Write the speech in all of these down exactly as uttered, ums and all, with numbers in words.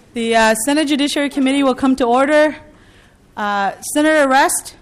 The uh, Senate Judiciary Committee will come to order. Uh, Senator Rest.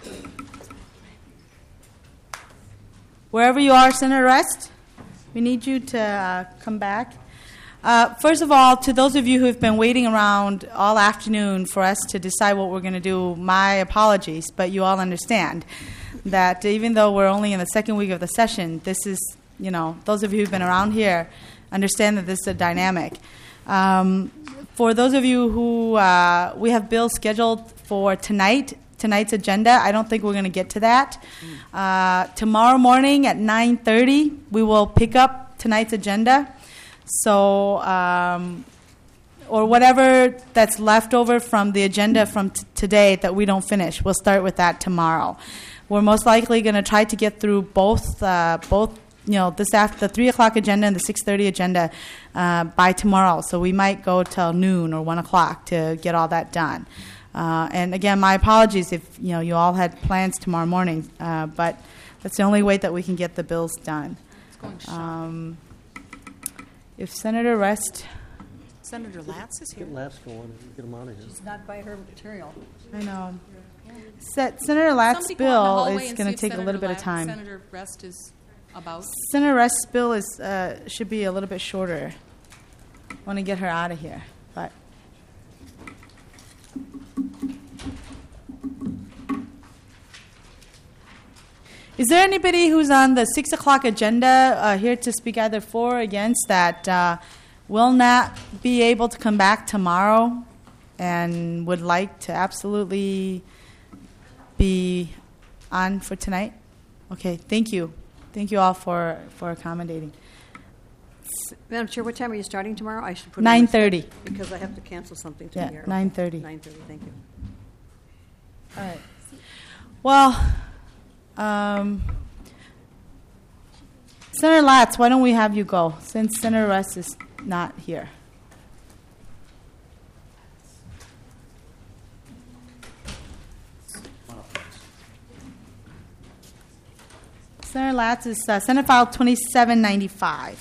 Wherever you are, Senator Rest, we need you to uh, come back. Uh, first of all, to those of you who have been waiting around all afternoon for us to decide what we're going to do, my apologies, but you all understand that even though we're only in the second week of the session, this is, you know, those of you who've been around here understand that this is a dynamic. Um, for those of you who, uh, we have bills scheduled for tonight, tonight's agenda. I don't think we're going to get to that. Uh, tomorrow morning at nine thirty, we will pick up tonight's agenda. So, um, or whatever that's left over from the agenda from t- today that we don't finish, we'll start with that tomorrow. We're most likely going to try to get through both, uh, both, you know, this after the three o'clock agenda and the six thirty agenda uh, by tomorrow. So we might go till noon or one o'clock to get all that done. Uh, and again, my apologies if you know you all had plans tomorrow morning, uh, but that's the only way that we can get the bills done. It's going um, if Senator Rest, Senator Latz is here. Get Latz going and get him out of here. She's not by her material. I know. Set, Senator Latz's Somebody go out in the bill hallway is and going see to if take a Senator little bit of Latz- time. Senator Rest is about. Senator Rest's bill is uh, should be a little bit shorter. I want to get her out of here, but. Is there anybody who's on the six o'clock agenda uh, here to speak either for or against that uh, will not be able to come back tomorrow and would like to absolutely be on for tonight? Okay, thank you. Thank you all for, for accommodating. Madam Chair, what time are you starting tomorrow? I should put nine thirty. because I have to cancel something to Yeah, here. nine thirty. nine thirty, thank you. All right. Well, um, Senator Latz, why don't we have you go, since Senator Rest is not here. Senator Latz is uh, Senate File twenty-seven ninety-five.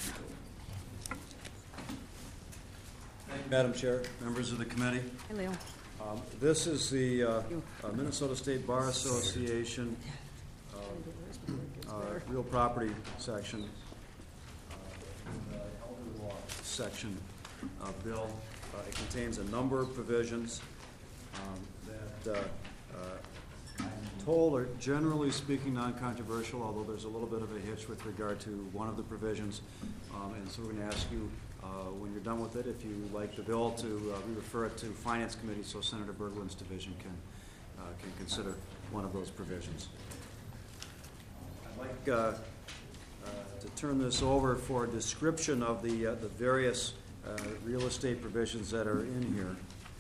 Thank you, Madam Chair, members of the committee. Hey, Leo. Um, this is the uh, uh, Minnesota State Bar Association uh, uh, real property section, uh, the elder law section uh, bill. Uh, it contains a number of provisions um, that uh, uh, I'm told are generally speaking non-controversial, although there's a little bit of a hitch with regard to one of the provisions. Um, and so we're going to ask you, uh, when you're done with it, if you like the bill, to uh, refer it to Finance Committee so Senator Berglund's division can uh, can consider one of those provisions. I'd like uh, uh, to turn this over for a description of the uh, the various uh, real estate provisions that are in here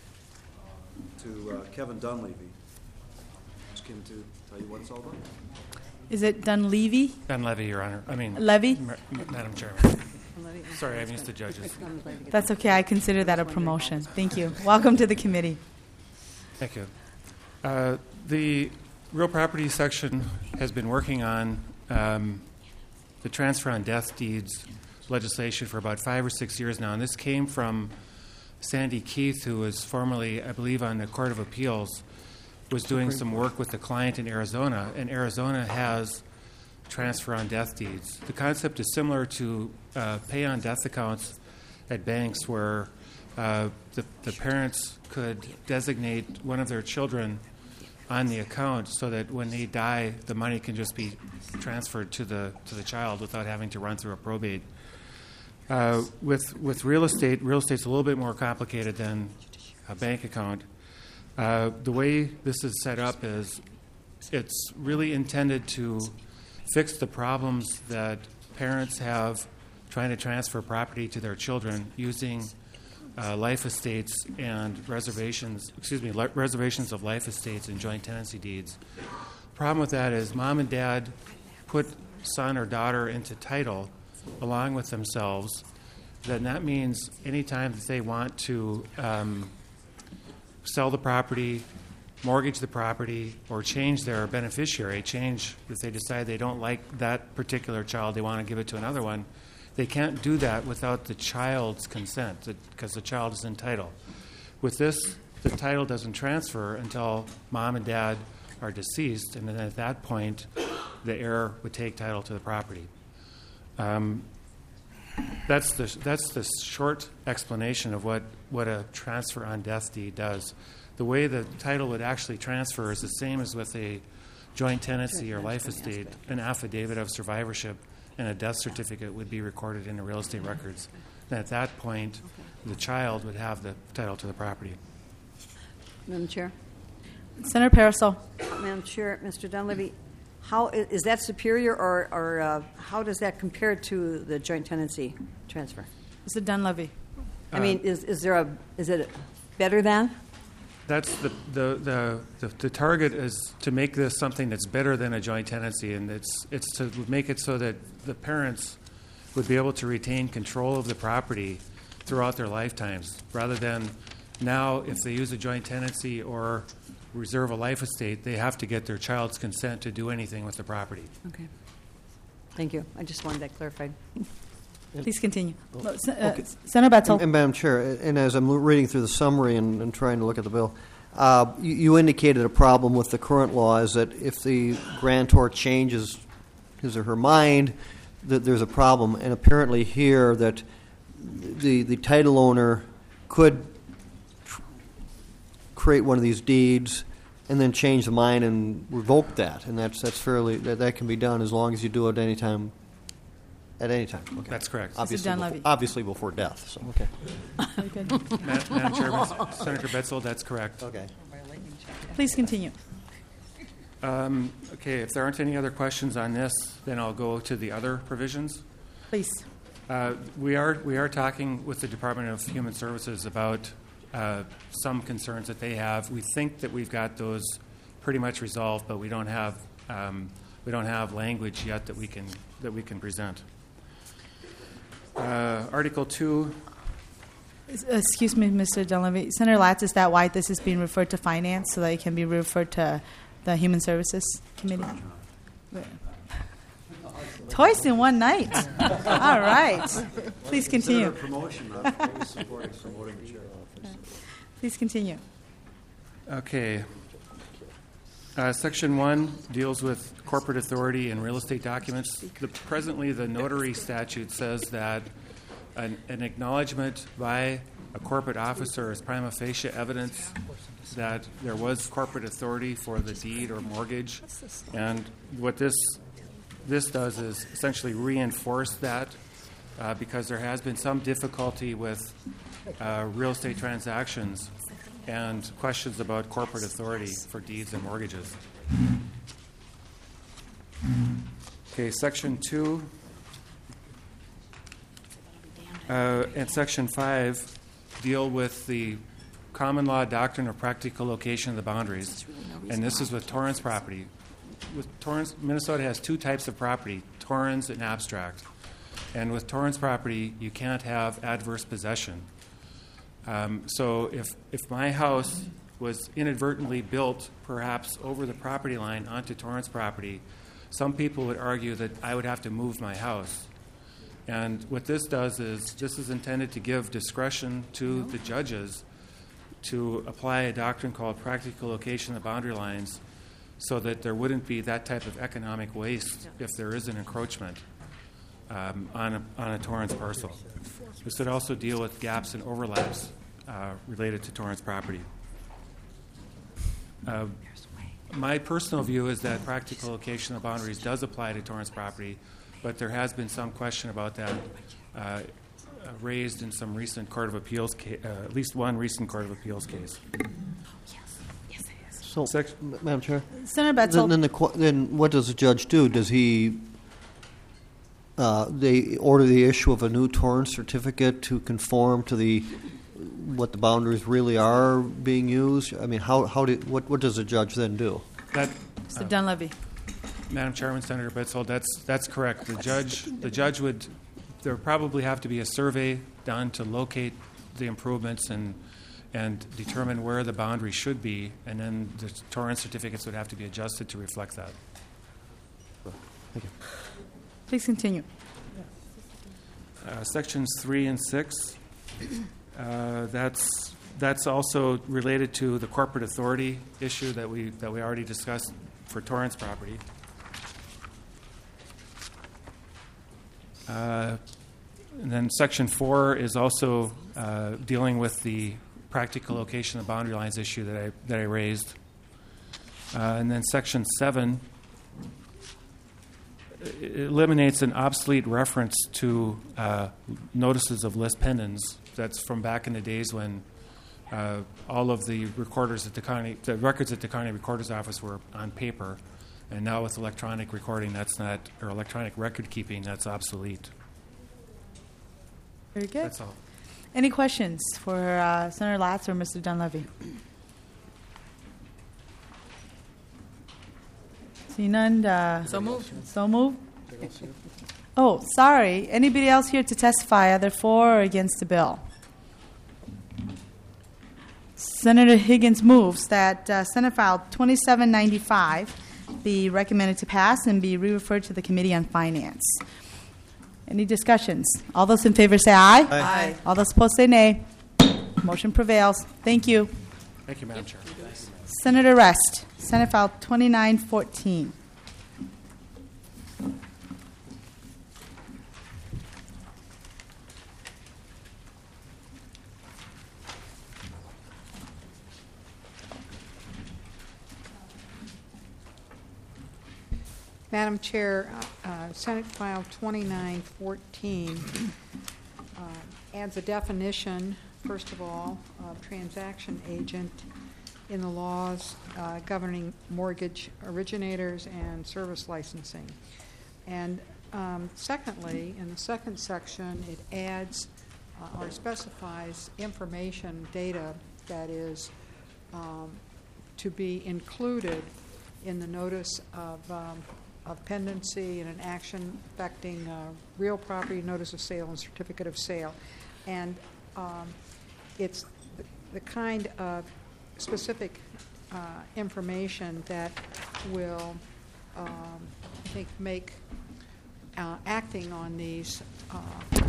uh, to uh, Kevin Dunleavy. Ask him to tell you what it's all about. Is it Dunleavy? Dunleavy, Your Honor. I mean, Levy? Ma- Madam Chairman. Sorry, I'm used to judges. That's okay. I consider that a promotion. Thank you. Welcome to the committee. Thank you. Uh, the real property section has been working on um, the transfer on death deeds legislation for about five or six years now, and this came from Sandy Keith, who was formerly, I believe, on the Court of Appeals, was doing some work with the client in Arizona, and Arizona has transfer on death deeds. The concept is similar to uh, pay on death accounts at banks where uh, the, the parents could designate one of their children on the account so that when they die, the money can just be transferred to the to the child without having to run through a probate. Uh, with with real estate, real estate's a little bit more complicated than a bank account. Uh, the way this is set up is it's really intended to fix the problems that parents have trying to transfer property to their children using uh, life estates and reservations, excuse me, li- reservations of life estates and joint tenancy deeds. Problem with that is mom and dad put son or daughter into title along with themselves. Then that means anytime that they want to um, sell the property, mortgage the property, or change their beneficiary, change if they decide they don't like that particular child, they want to give it to another one, they can't do that without the child's consent because the child is in title. With this, the title doesn't transfer until mom and dad are deceased, and then at that point, the heir would take title to the property. Um, that's the that's the short explanation of what, what a transfer on death deed does. The way the title would actually transfer is the same as with a joint tenancy or life estate. An affidavit of survivorship and a death certificate would be recorded in the real estate records. And at that point, the child would have the title to the property. Madam Chair? Senator Parasol. Madam Chair, Mister Dunleavy, how, i- is that superior, or, or uh, how does that compare to the joint tenancy transfer? Mister Dunleavy. I mean, is, is there a, is it better than? That's the, the, the, the, the target is to make this something that's better than a joint tenancy, and it's, it's to make it so that the parents would be able to retain control of the property throughout their lifetimes, rather than now if they use a joint tenancy or reserve a life estate, they have to get their child's consent to do anything with the property. Okay. Thank you. I just wanted that clarified. Please continue. Uh, Okay. Senator Betzel. And, and Madam Chair, and as I'm reading through the summary and, and trying to look at the bill, uh, you, you indicated a problem with the current law is that if the grantor changes his or her mind, that there's a problem. And apparently here that the the title owner could tr- create one of these deeds and then change the mind and revoke that, and that's that's fairly that, that can be done as long as you do it any time. At any time. Okay. That's correct. Obviously, Dunleavy. before, obviously before death. So okay. Very good. Ma- Madam Chairman, Senator Betzel, that's correct. Okay. Please continue. Um, okay, if there aren't any other questions on this, then I'll go to the other provisions. Please. Uh, we are we are talking with the Department of Human Services about uh, some concerns that they have. We think that we've got those pretty much resolved, but we don't have um, we don't have language yet that we can that we can present. Uh, Article two. Excuse me, Mister Dunleavy. Senator Latz, is that why this is being referred to Finance so that it can be referred to the Human Services Committee? Twice in one night. All right. Please continue. Consider a promotion, not always supporting promoting the chair. Please continue. Okay. Uh, Section one deals with corporate authority and real estate documents. The, presently, the notary statute says that an, an acknowledgement by a corporate officer is prima facie evidence that there was corporate authority for the deed or mortgage. And what this this does is essentially reinforce that uh, because there has been some difficulty with uh, real estate transactions and questions about corporate authority for deeds and mortgages. Okay, Section two uh, and Section five deal with the common law doctrine of practical location of the boundaries, and this is with Torrance property. With Torrance, Minnesota has two types of property, Torrance and abstract. And with Torrance property, you can't have adverse possession. Um, so if, if my house was inadvertently built perhaps over the property line onto Torrance property, some people would argue that I would have to move my house. And what this does is this is intended to give discretion to the judges to apply a doctrine called practical location of boundary lines so that there wouldn't be that type of economic waste if there is an encroachment um, on, a, on a Torrance parcel. This would also deal with gaps and overlaps uh, related to Torrance property. Uh, my personal view is that practical location of boundaries does apply to Torrance property, but there has been some question about that uh, uh, raised in some recent Court of Appeals, ca- uh, at least one recent Court of Appeals case. So, Sec- M- Madam Chair, Senator then, Betzel. then, the, qu- then what does the judge do? Does he uh, they order the issue of a new Torrance certificate to conform to the what the boundaries really are being used? I mean, how how do what what does the judge then do? That, Mister Dunleavy. Madam Chairman, Senator Betzel, that's that's correct. The judge the judge would there would probably have to be a survey done to locate the improvements and and determine where the boundary should be, and then the Torrance certificates would have to be adjusted to reflect that. Thank you. Please continue. Uh, sections three and six, uh, that's that's also related to the corporate authority issue that we that we already discussed for Torrance property. Uh, and then Section four is also uh, dealing with the practical location of boundary lines issue that I that I raised. Uh, and then Section seven eliminates an obsolete reference to uh, notices of lis pendens. That's from back in the days when uh, all of the recorders at the county, the records at the county recorder's office were on paper, and now with electronic recording, that's not, or electronic record keeping, that's obsolete. Very good. That's all. Any questions for uh, Senator Latz or Mister Dunleavy? See none. Uh, So moved. So moved. Oh, sorry. Anybody else here to testify either for or against the bill? Senator Higgins moves that uh, Senate File twenty-seven ninety-five be recommended to pass and be re-referred to the Committee on Finance. Any discussions? All those in favor say aye. Aye. Aye. All those opposed say nay. Motion prevails. Thank you. Thank you, Madam Chair. Senator Rest, Senate File twenty-nine fourteen. Madam Chair, uh, uh, Senate File twenty-nine fourteen uh, adds a definition, first of all, of transaction agent in the laws uh, governing mortgage originators and service licensing. And um, secondly, in the second section, it adds uh, or specifies information, data that is um, to be included in the notice of um, of pendency in an action affecting uh, real property, notice of sale, and certificate of sale. And um, it's the, the kind of specific uh, information that will, um, I think, make uh, acting on these uh,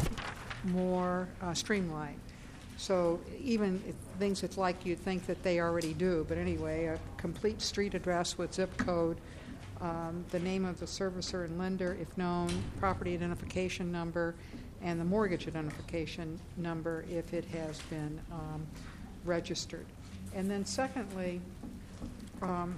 more uh, streamlined. So even if things it's like you'd think that they already do, but anyway, a complete street address with zip code, Um, the name of the servicer and lender, if known, property identification number, and the mortgage identification number if it has been um, registered. And then secondly, um,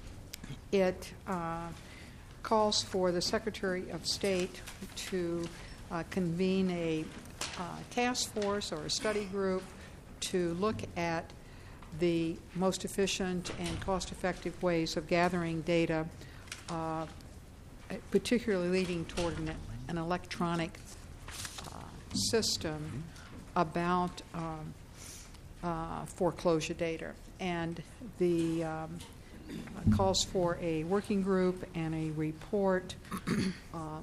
it uh, calls for the Secretary of State to uh, convene a uh, task force or a study group to look at the most efficient and cost-effective ways of gathering data, Uh, particularly leading toward an, an electronic uh, system about um, uh, foreclosure data. And the um, calls for a working group and a report uh,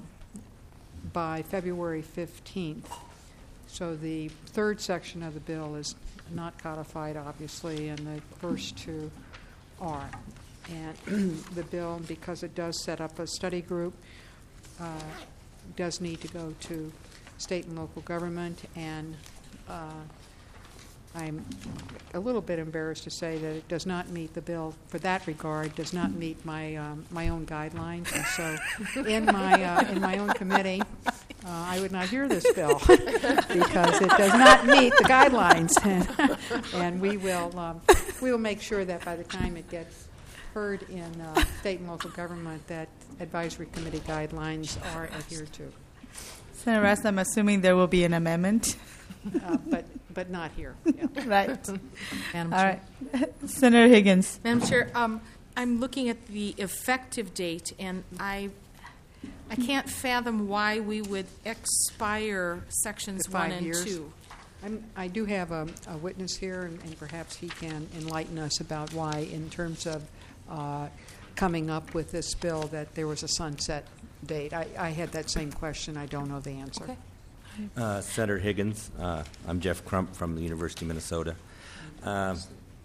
by February fifteenth. So the third section of the bill is not codified, obviously, and the first two are. And the bill, because it does set up a study group, uh, does need to go to state and local government, and uh, I'm a little bit embarrassed to say that it does not meet, the bill for that regard does not meet my um, my own guidelines, and so in my uh, in my own committee, uh, I would not hear this bill because it does not meet the guidelines, and, and we will um, we will make sure that by the time it gets heard in uh, state and local government that advisory committee guidelines are adhered to. Senator Rest, I'm assuming there will be an amendment. Uh, but but not here. Yeah. Right. Madam All Chair. right. Senator Higgins. Madam Chair, um, I'm looking at the effective date, and I I can't fathom why we would expire sections For five one and years. two. I'm, I do have a, a witness here, and, and perhaps he can enlighten us about why, in terms of uh, coming up with this bill, that there was a sunset date. I, I had that same question. I don't know the answer. Okay. Uh, Senator Higgins, uh, I'm Jeff Crump from the University of Minnesota. Um,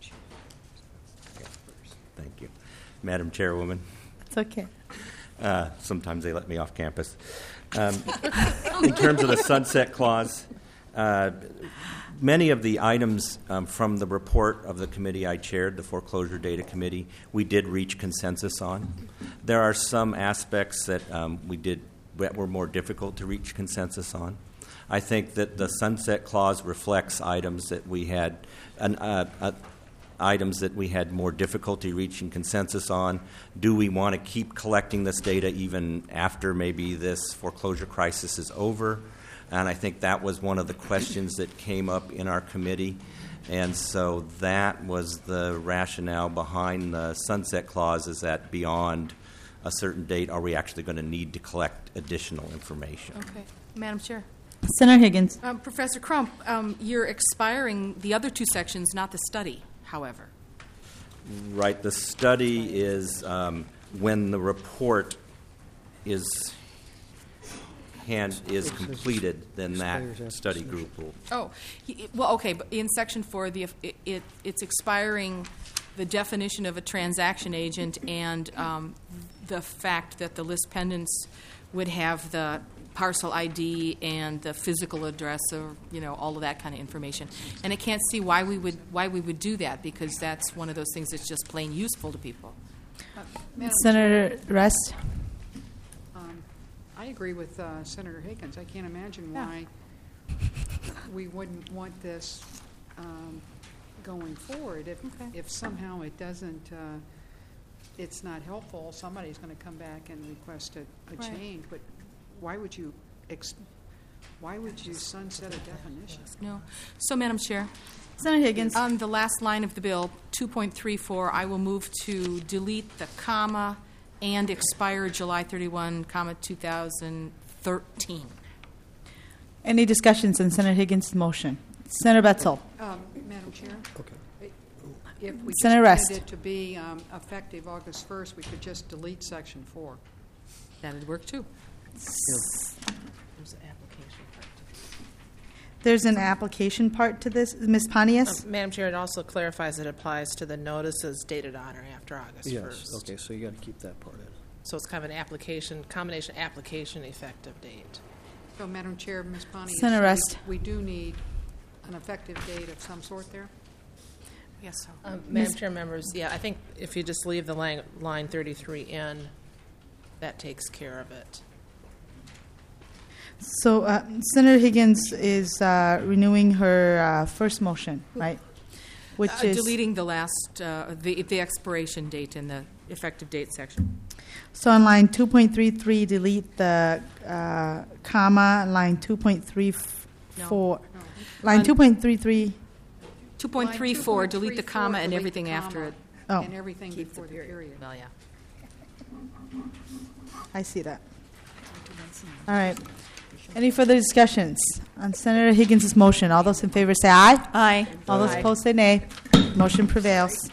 thank you. Madam Chairwoman, It's okay. uh, sometimes they let me off campus. Um, in terms of the sunset clause, Uh, many of the items um, from the report of the committee I chaired, the Foreclosure Data Committee, we did reach consensus on. There are some aspects that um, we did that were more difficult to reach consensus on. I think that the sunset clause reflects items that we had, an, uh, uh, items that we had more difficulty reaching consensus on. Do we want to keep collecting this data even after maybe this foreclosure crisis is over? And I think that was one of the questions that came up in our committee. And so that was the rationale behind the sunset clause, is that beyond a certain date, are we actually going to need to collect additional information? Okay. Madam Chair. Senator Higgins. Um, Professor Crump, um, you're expiring the other two sections, not the study, however. Right. The study is um, when the report is hand is completed, then that study group will. Oh, he- well, okay, but in section four, the it, it it's expiring the definition of a transaction agent and um, the fact that the list pendants would have the parcel I D and the physical address, or you know, all of that kind of information. And I can't see why we would why we would do that, because that's one of those things that's just plain useful to people. Madam Senator Rest. Um, I agree with uh, Senator Higgins. I can't imagine Yeah. why we wouldn't want this um, going forward. If, Okay. if somehow it doesn't, uh, it's not helpful, somebody's going to come back and request a, a Right. change. But why would you, ex- why would you sunset a definition? No. So, Madam Chair, Senator Higgins. on the last line of the bill, two point three four, I will move to delete the comma and expire July thirty-first, comma, two thousand thirteen. Any discussions on Senator Higgins' motion? Senator Betzel. Um, Madam Chair? Okay. If we just Senator Rest. wanted it to be um, effective August first, we could just delete section four. That'd work, too. There's an application part to this. Miz Pontius? Uh, Madam Chair, it also clarifies it applies to the notices dated on or after August Yes, first. okay, so you got to keep that part in. So it's kind of an application, combination application effective date. So, Madam Chair, Miz Pontius, Senator we- Rest. we do need an effective date of some sort there? Yes, so. Um, Madam Chair, members, yeah, I think if you just leave the line, line thirty-three in, that takes care of it. So uh, Senator Higgins is uh, renewing her uh, first motion, right? Which Uh, is deleting the last, uh, the, the expiration date in the effective date section. so on line two point three three, delete the uh, comma. Line two point three four, line On- two point three three. two point three four, delete the comma and delete everything the after comma it. Oh. And everything before the period. Well, yeah. I see that. All right. Any further discussions on Senator Higgins' motion? All those in favor say aye. Aye. All those opposed say nay. Motion prevails.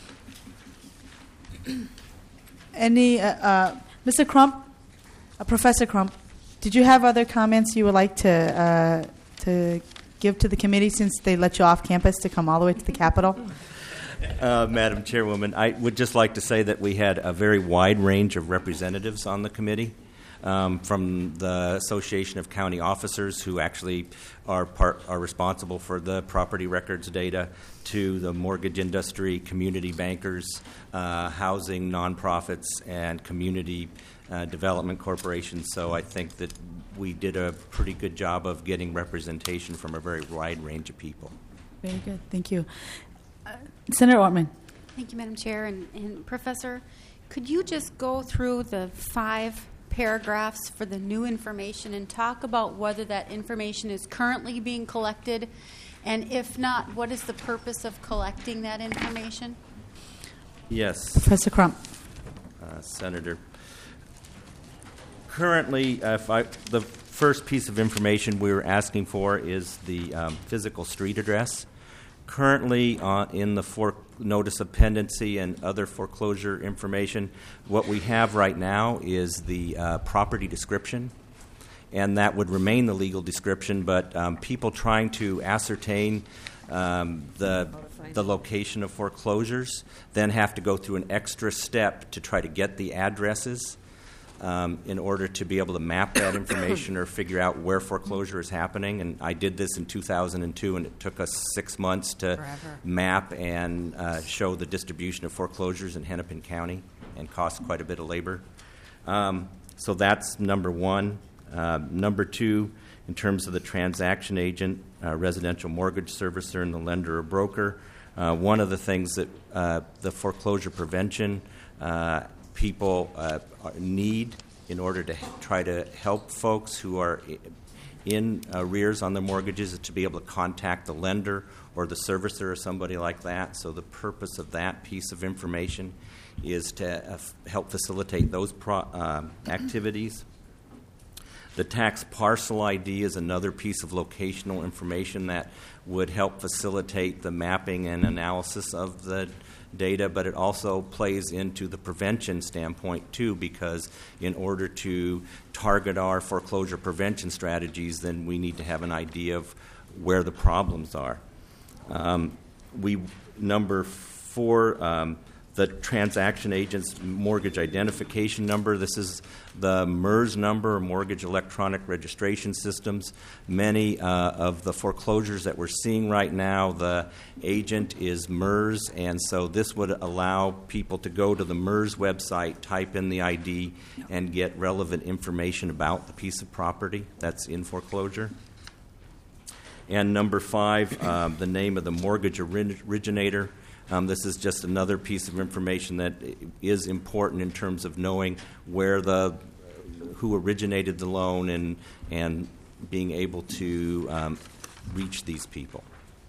Any, uh, uh, Mister Crump, uh, Professor Crump, did you have other comments you would like to uh, to give to the committee since they let you off campus to come all the way to the Capitol? Uh, Madam Chairwoman, I would just like to say that we had a very wide range of representatives on the committee, um, from the Association of County Officers, who actually are part are responsible for the property records data, to the mortgage industry, community bankers, uh, housing nonprofits, and community uh, development corporations. So I think that we did a pretty good job of getting representation from a very wide range of people. Very good. Thank you. Uh, Senator Ortman. Thank you, Madam Chair. And, and Professor, could you just go through the five paragraphs for the new information and talk about whether that information is currently being collected? And if not, what is the purpose of collecting that information? Yes. Professor Crump. Uh, Senator. Currently, uh, if I, the first piece of information we were asking for is the um, physical street address. Currently, uh, in the for- notice of pendency and other foreclosure information, what we have right now is the uh, property description, and that would remain the legal description, but um, people trying to ascertain um, the the location of foreclosures then have to go through an extra step to try to get the addresses. um, in order to be able to map that information or figure out where foreclosure is happening. And I did this in two thousand two, and it took us six months to Forever. map and uh, show the distribution of foreclosures in Hennepin County, and cost quite a bit of labor. Um, so that's number one. Uh, number two, in terms of the transaction agent, uh, residential mortgage servicer, and the lender or broker, uh, one of the things that uh, the foreclosure prevention uh, people uh, need in order to try to help folks who are in arrears on their mortgages is to be able to contact the lender or the servicer or somebody like that. So the purpose of that piece of information is to uh, f- help facilitate those pro- uh, activities. The tax parcel I D is another piece of locational information that would help facilitate the mapping and analysis of the data, but it also plays into the prevention standpoint too, because in order to target our foreclosure prevention strategies, then we need to have an idea of where the problems are. Um, we number four, um, the transaction agent's mortgage identification number. This is the MERS number, Mortgage Electronic Registration Systems. Many uh, of the foreclosures that we're seeing right now, the agent is MERS, and so this would allow people to go to the MERS website, type in the I D, and get relevant information about the piece of property that's in foreclosure. And number five, um, the name of the mortgage ori- originator. Um, this is just another piece of information that is important in terms of knowing where the who originated the loan and and being able to um, reach these people.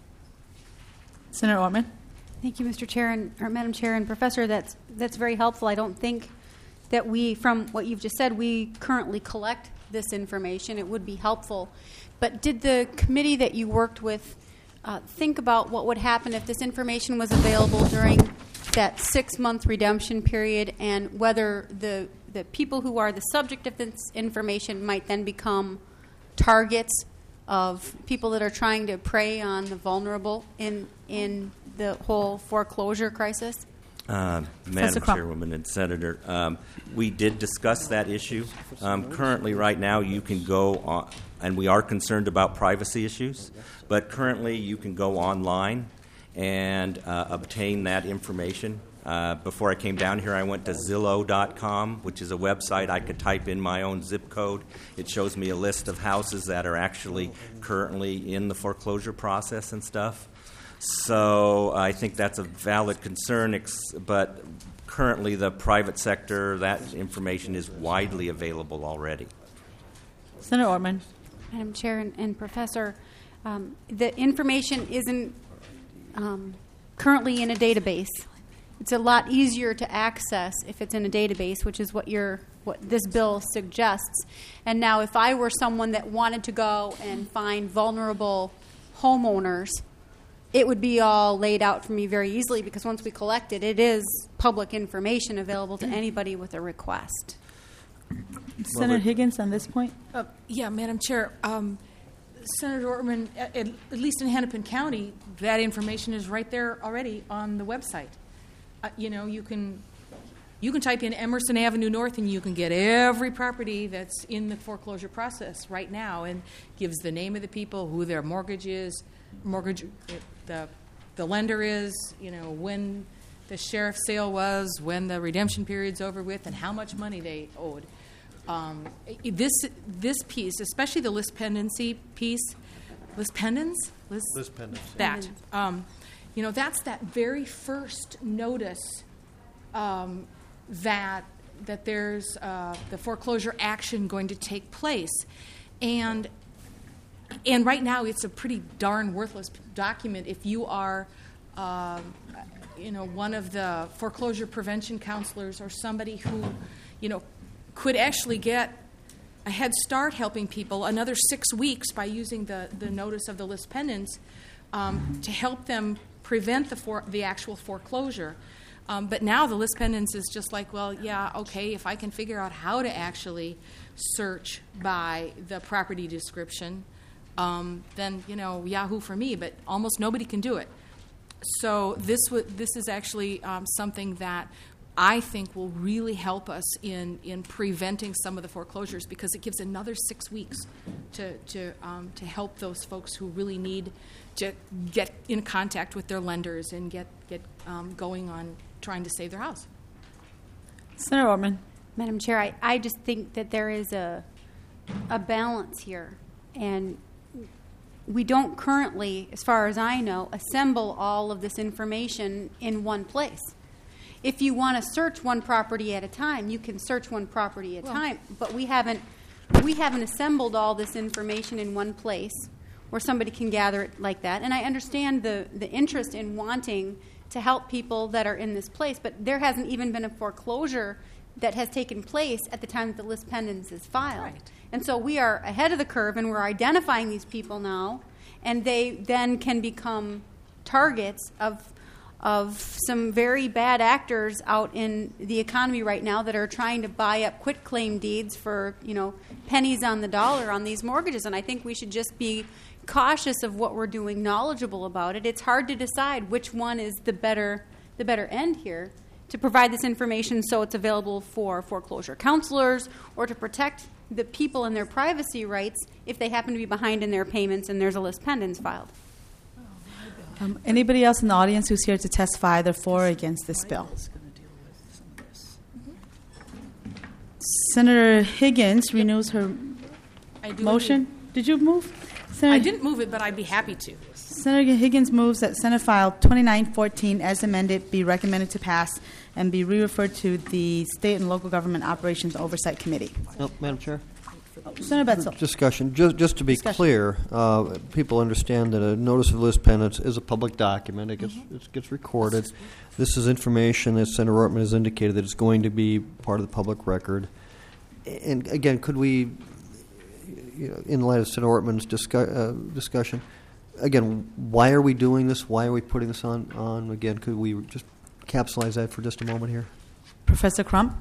Senator Ortman. Thank you, Mister Chair and or Madam Chair and Professor. That's that's very helpful. I don't think that we, from what you've just said, we currently collect this information. It would be helpful, but did the committee that you worked with Uh, think about what would happen if this information was available during that six-month redemption period, and whether the the people who are the subject of this information might then become targets of people that are trying to prey on the vulnerable in in the whole foreclosure crisis? Uh, Madam Chairwoman and Senator, um, we did discuss that issue. Um, currently, right now, you can go on, and we are concerned about privacy issues, but currently you can go online and uh, obtain that information. Uh, before I came down here, I went to Zillow dot com, which is a website. I could type in my own zip code. It shows me a list of houses that are actually currently in the foreclosure process and stuff. So I think that's a valid concern, ex- but currently the private sector, that information is widely available already. Senator Ortman. Madam Chair and, and Professor, um, the information isn't um, currently in a database. It's a lot easier to access if it's in a database, which is what your what this bill suggests. And now, if I were someone that wanted to go and find vulnerable homeowners, it would be all laid out for me very easily, because once we collect it, it is public information available to anybody with a request. Senator Higgins on this point. Uh, yeah, Madam Chair. Um, Senator Ortman, at, at least in Hennepin County, that information is right there already on the website. Uh, you know, you can you can type in Emerson Avenue North, and you can get every property that's in the foreclosure process right now, and gives the name of the people, who their mortgage is, mortgage the the lender is, you know, when the sheriff's sale was, when the redemption period's over with, and how much money they owed. Um, this this piece, especially the list pendency piece, list pendants, list, List pendants. that, um, you know, that's that very first notice um, that that there's uh, the foreclosure action going to take place, and and right now it's a pretty darn worthless document if you are, uh, you know, one of the foreclosure prevention counselors or somebody who, you know, could actually get a head start helping people another six weeks by using the, the notice of the list pendants um, to help them prevent the for, the actual foreclosure. Um, but now the list pendants is just like, well, yeah, okay, if I can figure out how to actually search by the property description, um, then, you know, Yahoo for me, but almost nobody can do it. So this w- this is actually um, something that I think will really help us in, in preventing some of the foreclosures, because it gives another six weeks to to um, to help those folks who really need to get in contact with their lenders and get get um, going on trying to save their house. Senator Ortman. Madam Chair, I, I just think that there is a a balance here, and we don't currently, as far as I know, assemble all of this information in one place. If you want to search one property at a time, you can search one property at a Well- time, but we haven't we haven't assembled all this information in one place where somebody can gather it like that. And I understand the, the interest in wanting to help people that are in this place, but there hasn't even been a foreclosure that has taken place at the time that the list pendants is filed. Right. And so we are ahead of the curve, and we're identifying these people now, and they then can become targets of of some very bad actors out in the economy right now that are trying to buy up quitclaim deeds for, you know, pennies on the dollar on these mortgages. And I think we should just be cautious of what we're doing, knowledgeable about it. It's hard to decide which one is the better the better end here, to provide this information so it's available for foreclosure counselors or to protect the people and their privacy rights if they happen to be behind in their payments and there's a list pendants filed. Um, anybody else in the audience who's here to testify either for or against this bill? Senator Higgins renews her I do motion. Did you move? I Senator, didn't move it, but I'd be happy to. Senator Higgins moves that Senate File twenty-nine fourteen, as amended, be recommended to pass and be re-referred to the State and Local Government Operations Oversight Committee. No, Madam Chair? Senator Betzel. Discussion. Just, just to be Discussion. clear, uh, people understand that a notice of list pendants is a public document. It gets, it gets recorded. This is information, as Senator Ortman has indicated, that it's going to be part of the public record. And again, could we, you know, in light of Senator Ortman's discu- uh, discussion, again, why are we doing this? Why are we putting this on? on? Again, could we just capsulize that for just a moment here? Professor Crump.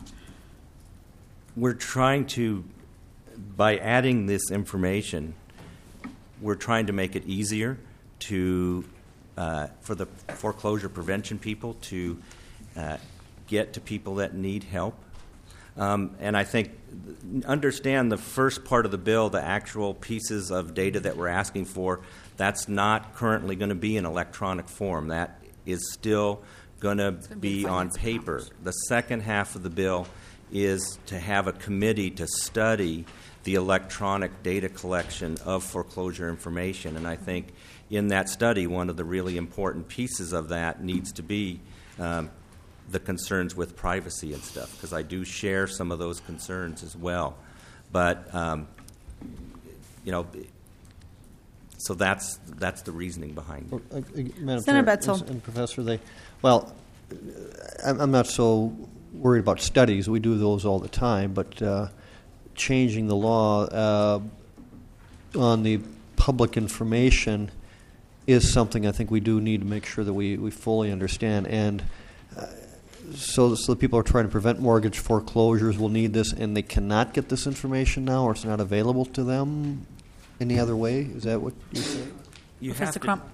We're trying to, by adding this information, we're trying to make it easier to uh, for the foreclosure prevention people to uh, get to people that need help. Um, and I think, understand the first part of the bill, the actual pieces of data that we're asking for, that's not currently going to be in electronic form. That is still going to be on paper. The second half of the bill is to have a committee to study the electronic data collection of foreclosure information. And I think in that study, one of the really important pieces of that needs to be um, the concerns with privacy and stuff, because I do share some of those concerns as well. But, um, you know, so that's that's the reasoning behind it. Well, uh, uh, Madam Senator Chair, Betzel. and- and Professor, they, well, I'm I'm not so worried about studies. We do those all the time, but uh, changing the law uh, on the public information is something I think we do need to make sure that we, we fully understand. And uh, so, so the people who are trying to prevent mortgage foreclosures will need this, and they cannot get this information now, or it's not available to them any other way? Is that what you're saying? You Professor have to, Crump.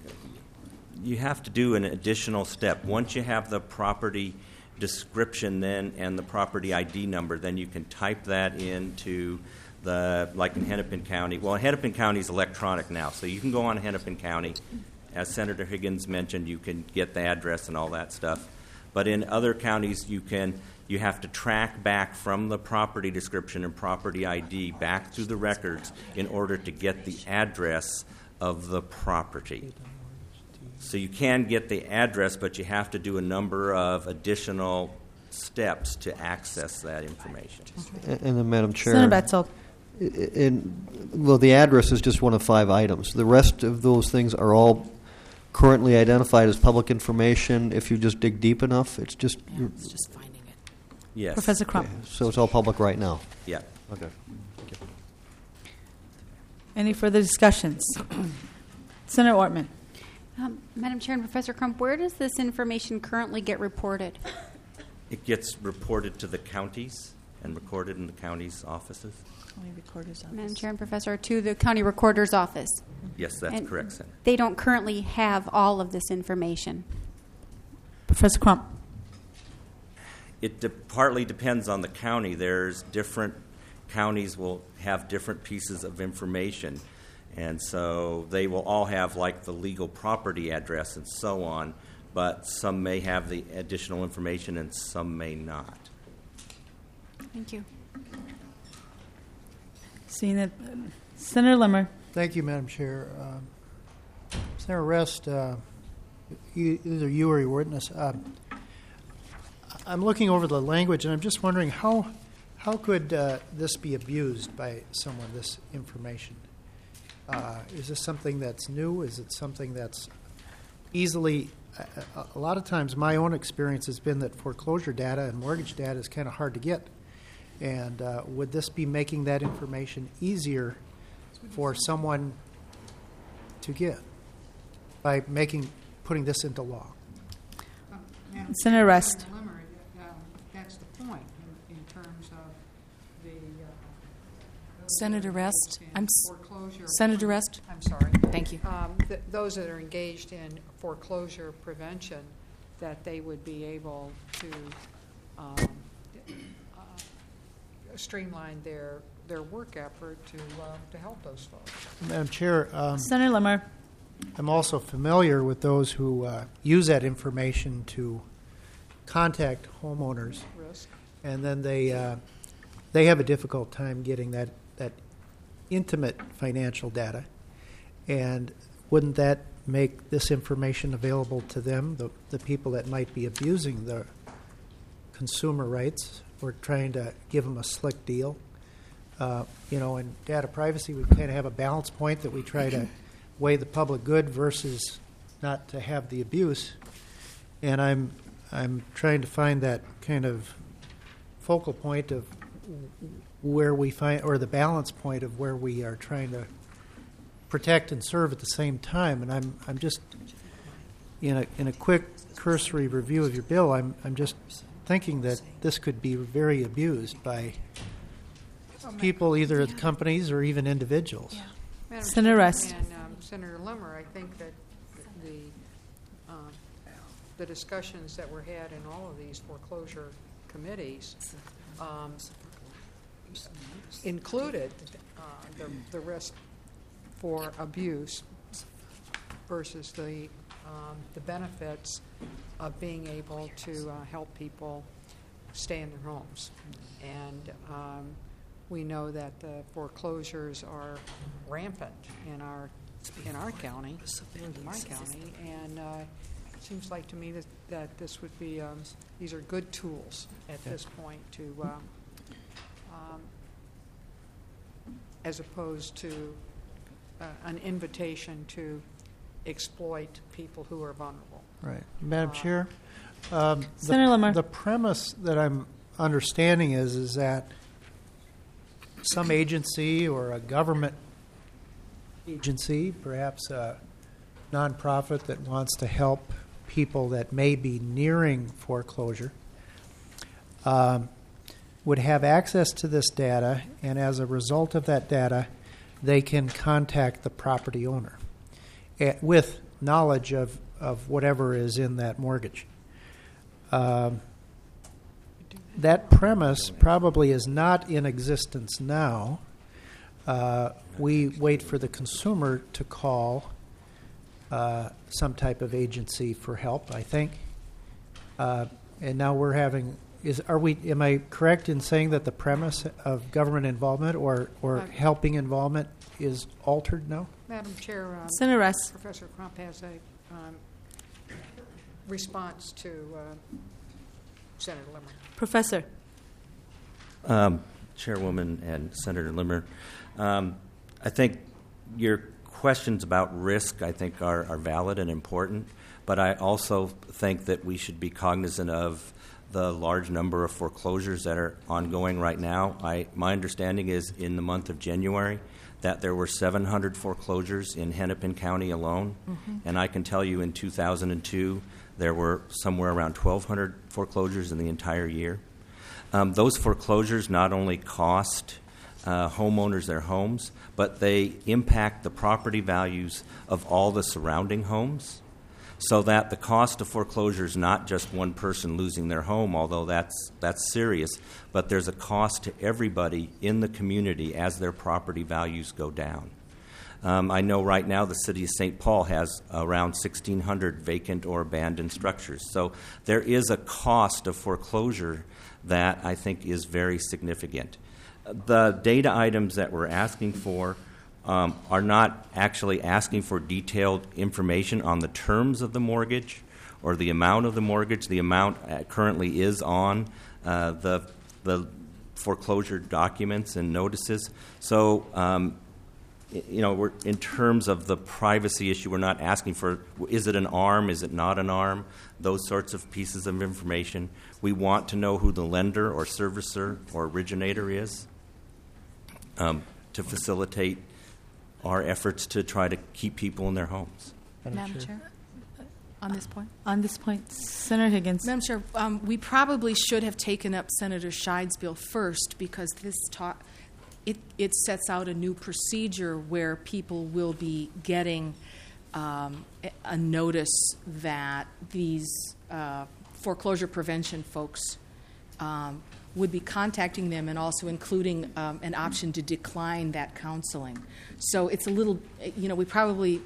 you have to do an additional step. Once you have the property description then and the property I D number, then you can type that into the, like in Hennepin County. Well, Hennepin County is electronic now, so you can go on Hennepin County. As Senator Higgins mentioned, you can get the address and all that stuff. But in other counties, you can you have to track back from the property description and property I D back through the records in order to get the address of the property. So you can get the address, but you have to do a number of additional steps to access that information. And and then, Madam Chair. Senator Betzel. I- in, well, the address is just one of five items. The rest of those things are all currently identified as public information. If you just dig deep enough, it's just. Yeah, it's just finding it. Yes. Professor Crump. Okay, so it's all public right now. Yeah. Okay. Any further discussions? Senator Ortman. Um, Madam Chair and Professor Crump, where does this information currently get reported? It gets reported to the counties and recorded in the county's offices. Madam Chair and Professor, to the County Recorder's Office. Yes, that's And correct, Senator. They don't currently have all of this information. Professor Crump. it de- partly depends on the county. There's different counties will have different pieces of information, and so they will all have like the legal property address and so on, but some may have the additional information and some may not. Thank you. Seeing it, Senator Limmer. Thank you, Madam Chair. Um, Senator Rest, uh, you, either you or your witness, uh, I'm looking over the language, and I'm just wondering how how could uh, this be abused by someone, this information? Uh, is this something that's new? Is it something that's easily... A, a lot of times my own experience has been that foreclosure data and mortgage data is kind of hard to get. And uh, would this be making that information easier for someone to get by making putting this into law? Madam Senator Rest. Senator Limmer, uh, that's the point in, in terms of the uh, Senator Rest. I'm s- foreclosure. Senator Rest. I'm sorry. Thank you. Um, th- those that are engaged in foreclosure prevention, that they would be able to um, uh, streamline their their work effort to uh, to help those folks. Madam Chair, um, Senator Limmer. I'm also familiar with those who uh, use that information to contact homeowners, Risk. and then they uh, they have a difficult time getting that, that intimate financial data. And wouldn't that make this information available to them, the, the people that might be abusing the consumer rights or trying to give them a slick deal? Uh, you know, in data privacy, we kind of have a balance point that we try to weigh the public good versus not to have the abuse. And I'm I'm trying to find that kind of focal point of where we find, or the balance point of where we are trying to protect and serve at the same time. And I'm I'm just in a in a quick cursory review of your bill, I'm I'm just thinking that this could be very abused by people, either at companies or even individuals. Madam Senator Chair, Rest. And um, Senator Limmer, I think that the um, the discussions that were had in all of these foreclosure committees um, included uh, the, the risk for abuse versus the um, the benefits of being able to uh, help people stay in their homes. And um, we know that the foreclosures are rampant in our in our county, in my county, and uh, it seems like to me that, that this would be um, these are good tools at this point to, um, um, as opposed to uh, an invitation to exploit people who are vulnerable. Right. Madam Uh, Chair, um, Senator the, Limmer. the premise that I'm understanding is is that some agency or a government agency, perhaps a nonprofit that wants to help people that may be nearing foreclosure, um, would have access to this data, and as a result of that data, they can contact the property owner eh, with knowledge of, of whatever is in that mortgage. Um, that premise probably is not in existence now. Uh, we wait for the consumer to call uh, some type of agency for help, I think. Uh, and now we're having is are we am I correct in saying that the premise of government involvement or, or Uh, helping involvement is altered now? Madam Chair, um, Senator Rest. Professor Crump has a um, response to uh, Senator Limmer. Professor. Um, Chairwoman and Senator Limmer, um, I think your questions about risk, I think, are, are valid and important, but I also think that we should be cognizant of the large number of foreclosures that are ongoing right now. I, my understanding is in the month of January that there were seven hundred foreclosures in Hennepin County alone, mm-hmm. and I can tell you in two thousand two there were somewhere around twelve hundred foreclosures in the entire year. Um, those foreclosures not only cost uh, homeowners their homes, but they impact the property values of all the surrounding homes. so that the cost of foreclosure is not just one person losing their home, although that's that's serious, but there's a cost to everybody in the community as their property values go down. Um, I know right now the city of Saint Paul has around sixteen hundred vacant or abandoned structures. So there is a cost of foreclosure that I think is very significant. The data items that we're asking for um, are not actually asking for detailed information on the terms of the mortgage or the amount of the mortgage. The amount uh, currently is on uh, the, the foreclosure documents and notices. So, um, you know, we're, in terms of the privacy issue, we're not asking for, is it an ARM, is it not an ARM, those sorts of pieces of information. We want to know who the lender or servicer or originator is um, to facilitate our efforts to try to keep people in their homes. Madam Chair? On this point? On this point, Senator Higgins. Madam Chair, um, we probably should have taken up Senator Scheid's bill first because this talk, it, it sets out a new procedure where people will be getting um, a notice that these uh, foreclosure prevention folks um, would be contacting them and also including um, an option to decline that counseling. So it's a little, you know, we probably,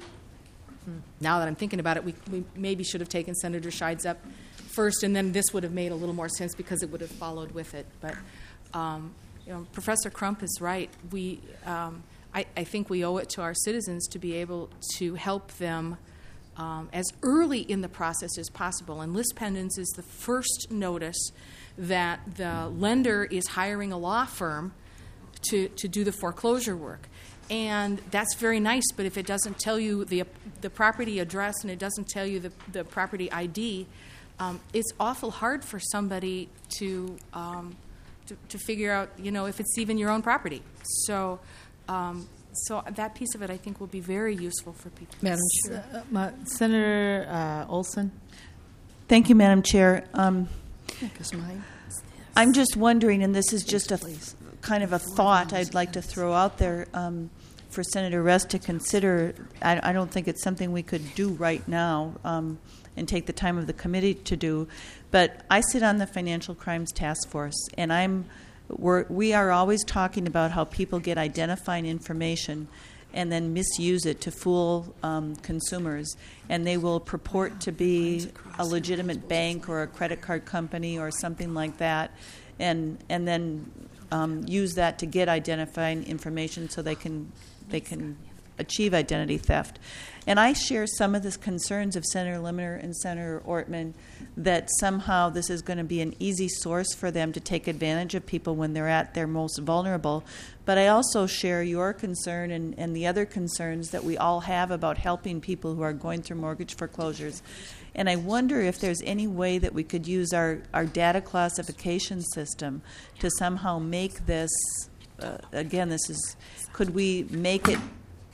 now that I'm thinking about it, we, we maybe should have taken Senator Scheid's up first, and then this would have made a little more sense because it would have followed with it. But, um, you know, Professor Crump is right. We, um, I, I think we owe it to our citizens to be able to help them um, as early in the process as possible. And list pendants is the first notice that the lender is hiring a law firm to, to do the foreclosure work. And that's very nice, but if it doesn't tell you the the property address and it doesn't tell you the, the property I D, um, it's awful hard for somebody to, um, to to figure out, you know, if it's even your own property. So, um, so that piece of it, I think, will be very useful for people. Madam Chair. Uh, Ma- Senator uh, Olson. Thank you, Madam Chair. Um, Because mine. I'm just wondering, and this is just a f- kind of a thought I'd like to throw out there um, for Senator Rest to consider. I, I don't think it's something we could do right now um, and take the time of the committee to do, but I sit on the Financial Crimes Task Force, and I'm we're, we are always talking about how people get identifying information and then misuse it to fool um, consumers, and they will purport to be a legitimate bank or a credit card company or something like that, and and then um, use that to get identifying information so they can they can achieve identity theft. And I share some of the concerns of Senator Limmer and Senator Ortman that somehow this is going to be an easy source for them to take advantage of people when they're at their most vulnerable. But I also share your concern and, and the other concerns that we all have about helping people who are going through mortgage foreclosures. And I wonder if there's any way that we could use our, our data classification system to somehow make this, uh, again, this is, could we make it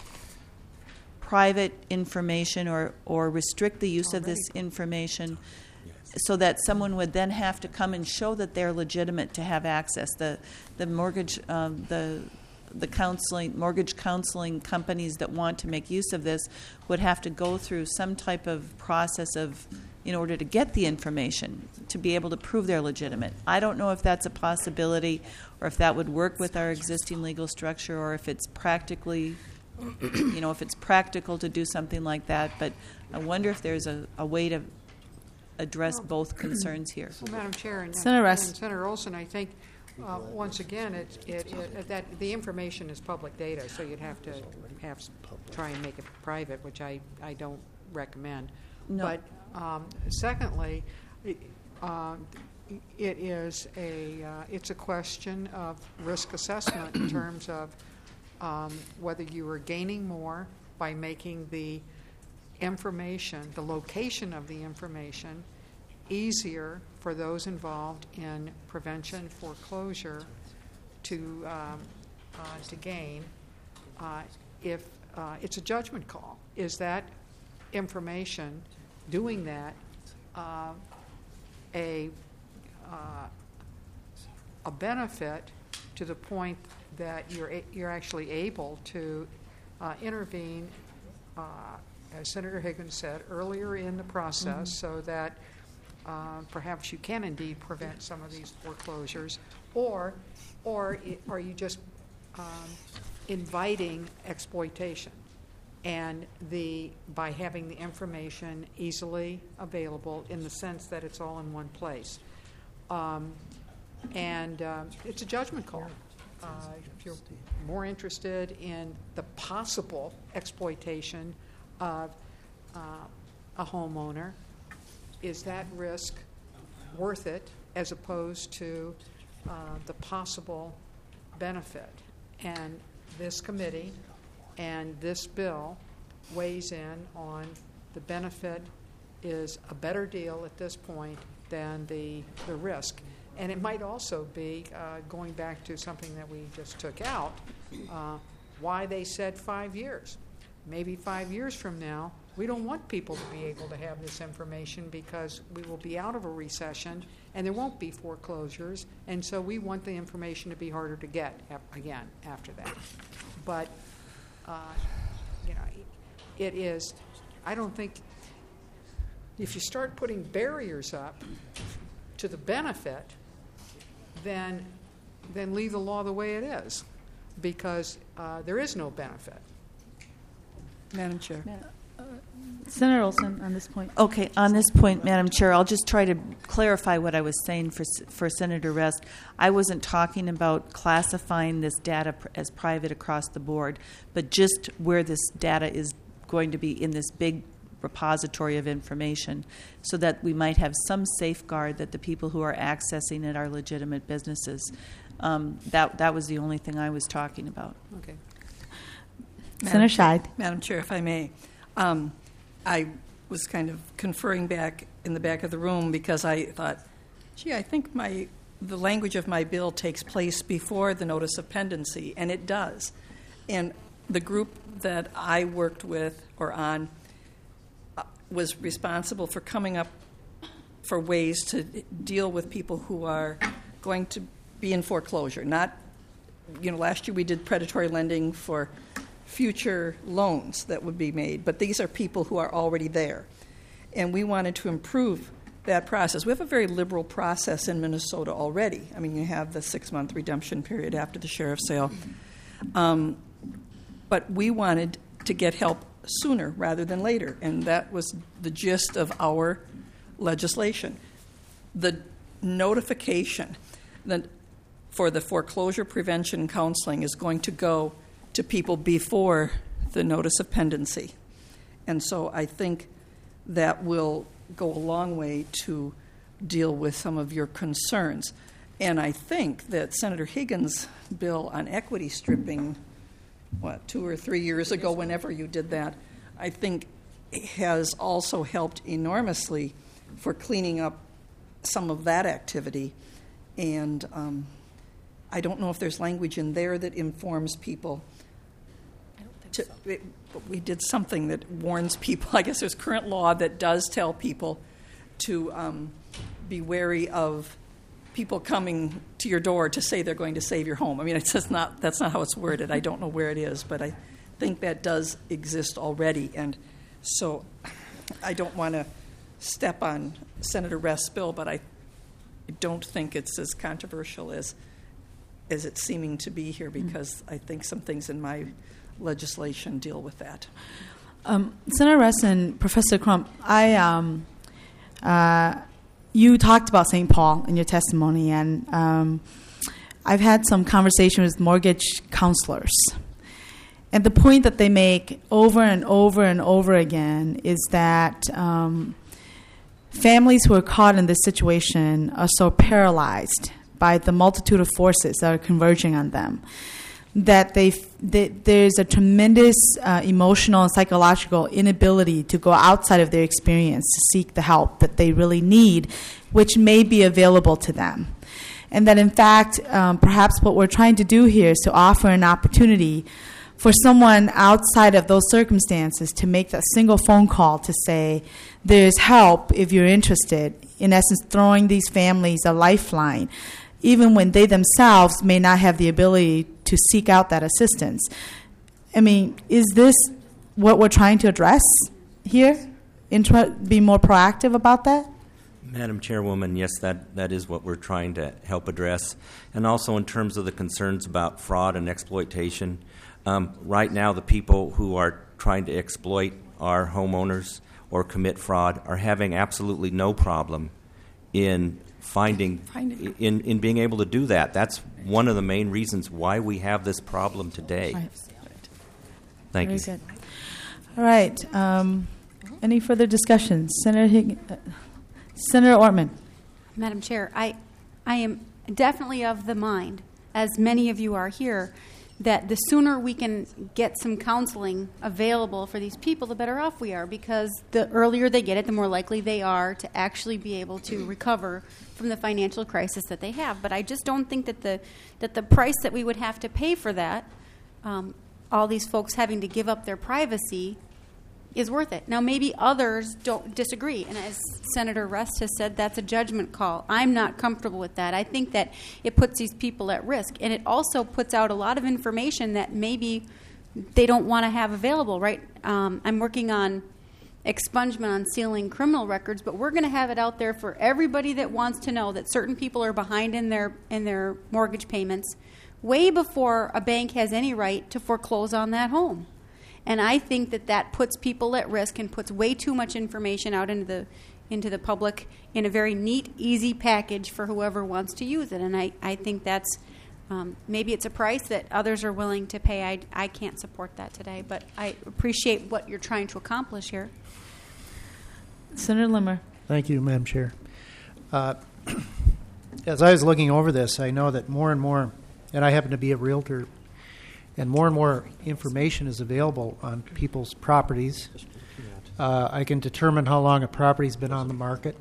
private information or, or restrict the use of this information so that someone would then have to come and show that they're legitimate to have access. The the mortgage um, the the counseling mortgage counseling companies that want to make use of this would have to go through some type of process of in order to get the information to be able to prove they're legitimate. I don't know if that's a possibility or if that would work with our existing legal structure or if it's practically you know, if it's practical to do something like that, but I wonder if there's a, a way to address both concerns here. Well, Madam Chair and, Senator and Rest. Senator Olson, I think uh, once again it, it, it that the information is public data, so you'd have to have try and make it private, which I, I don't recommend. No. But um, secondly, it, uh, it is a uh, it's a question of risk assessment in terms of Um, whether you are gaining more by making the information, the location of the information, easier for those involved in prevention foreclosure to um, uh, to gain. Uh, if uh, it's a judgment call, is that information doing that uh, a uh, a benefit to the point that you're a, you're actually able to uh, intervene uh, as Senator Higgins said, earlier in the process Mm-hmm. so that uh, perhaps you can indeed prevent some of these foreclosures, or, or i- are you just um, inviting exploitation? And the, by having the information easily available in the sense that it's all in one place. Um, and um, it's a judgment call. Uh, if you're more interested in the possible exploitation of uh, a homeowner, is that risk worth it as opposed to uh, the possible benefit? And this committee and this bill weighs in on the benefit is a better deal at this point than the, the risk. And it might also be, uh, going back to something that we just took out, uh, why they said five years. Maybe five years from now, we don't want people to be able to have this information because we will be out of a recession and there won't be foreclosures, and so we want the information to be harder to get ap- again after that. But, uh, you know, it is, I don't think, if you start putting barriers up to the benefit, then then leave the law the way it is, because uh, there is no benefit. Madam Chair. Senator Olson, on this point. Okay, on this point, Madam Chair, I'll just try to clarify what I was saying for for Senator Rest. I wasn't talking about classifying this data pr- as private across the board, but just where this data is going to be in this big repository of information, so that we might have some safeguard that the people who are accessing it are legitimate businesses. Um, that that was the only thing I was talking about. Okay. Senator Scheid. Madam Chair, if I may. Um, I was kind of conferring back in the back of the room because I thought, gee, I think my the language of my bill takes place before the notice of pendency, and it does. And the group that I worked with or on uh, was responsible for coming up for ways to deal with people who are going to be in foreclosure. Not, you know, last year we did predatory lending for future loans that would be made, but these are people who are already there. And we wanted to improve that process. We have a very liberal process in Minnesota already. I mean, you have the six-month redemption period after the sheriff's sale. Um, but we wanted to get help sooner rather than later, and that was the gist of our legislation. The notification that for the foreclosure prevention counseling is going to go to people before the notice of pendency. And so I think that will go a long way to deal with some of your concerns. And I think that Senator Higgins' bill on equity stripping, what, two or three years ago, whenever you did that, I think has also helped enormously for cleaning up some of that activity. And um, I don't know if there's language in there that informs people. To, it, we did something that warns people. I guess there's current law that does tell people to um, be wary of people coming to your door to say they're going to save your home. I mean, it's just not, that's not how it's worded. I don't know where it is, but I think that does exist already. And so I don't want to step on Senator Rest's bill, but I don't think it's as controversial as, as it's seeming to be here, because I think some things in my legislation deal with that. Um, Senator Rest and Professor Crump, I, um, uh, you talked about Saint Paul in your testimony, and um, I've had some conversation with mortgage counselors. And the point that they make over and over and over again is that um, families who are caught in this situation are so paralyzed by the multitude of forces that are converging on them, that they, they there's a tremendous uh, emotional and psychological inability to go outside of their experience to seek the help that they really need, which may be available to them. And that, in fact, um, perhaps what we're trying to do here is to offer an opportunity for someone outside of those circumstances to make that single phone call to say, there's help if you're interested, in essence throwing these families a lifeline, even when they themselves may not have the ability to seek out that assistance. I mean, is this what we're trying to address here? Intra- be more proactive about that? Madam Chairwoman, yes, that, that is what we're trying to help address. And also in terms of the concerns about fraud and exploitation, um, right now the people who are trying to exploit our homeowners or commit fraud are having absolutely no problem in finding, Finding. in, in being able to do that. That's one of the main reasons why we have this problem today. Right. Thank Very you. good. All right. Um, any further discussion? Senator Hig- uh, Senator Ortman. Madam Chair, I, I am definitely of the mind, as many of you are here, that the sooner we can get some counseling available for these people, the better off we are, because the earlier they get it, the more likely they are to actually be able to recover from the financial crisis that they have. But I just don't think that the that the price that we would have to pay for that, um, all these folks having to give up their privacy, is worth it. Now, maybe others don't disagree, and as Senator Rest has said, that's a judgment call. I'm not comfortable with that. I think that it puts these people at risk, and it also puts out a lot of information that maybe they don't want to have available, right? Um, I'm working on expungement on sealing criminal records, but we're going to have it out there for everybody that wants to know that certain people are behind in their in their mortgage payments way before a bank has any right to foreclose on that home. And I think that that puts people at risk and puts way too much information out into the into the public in a very neat, easy package for whoever wants to use it. And I, I think that's, um, maybe it's a price that others are willing to pay. I, I can't support that today, but I appreciate what you're trying to accomplish here. Senator Limmer. Thank you, Madam Chair. Uh, as I was looking over this, I know that more and more, and I happen to be a realtor, and more and more information is available on people's properties. Uh, I can determine how long a property's been on the market,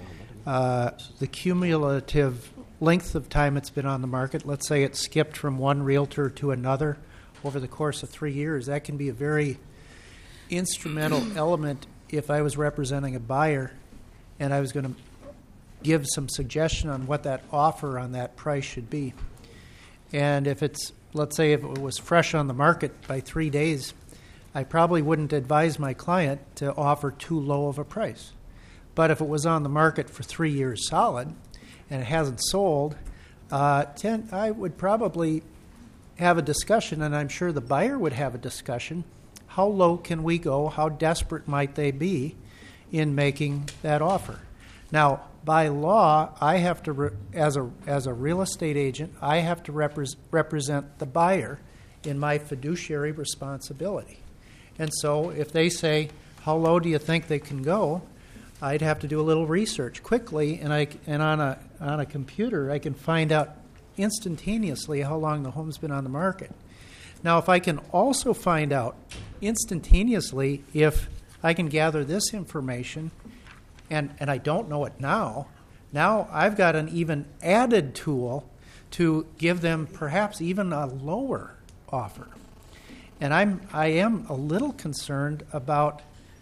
uh, the cumulative length of time it's been on the market. Let's say it skipped from one realtor to another over the course of three years. That can be a very instrumental element if I was representing a buyer and I was going to give some suggestion on what that offer on that price should be. And if it's, let's say if it was fresh on the market by three days, I probably wouldn't advise my client to offer too low of a price. But if it was on the market for three years solid and it hasn't sold, uh, ten, I would probably have a discussion, and I'm sure the buyer would have a discussion. How low can we go? How desperate might they be in making that offer? Now, by law, I have to, re- as a as a real estate agent, I have to repre- represent the buyer in my fiduciary responsibility. And so if they say, how low do you think they can go, I'd have to do a little research quickly, and I and on a on a computer I can find out instantaneously how long the home's been on the market. Now, if I can also find out instantaneously if I can gather this information, and, and I don't know it now, now I've got an even added tool to give them perhaps even a lower offer. And I'm I am a little concerned about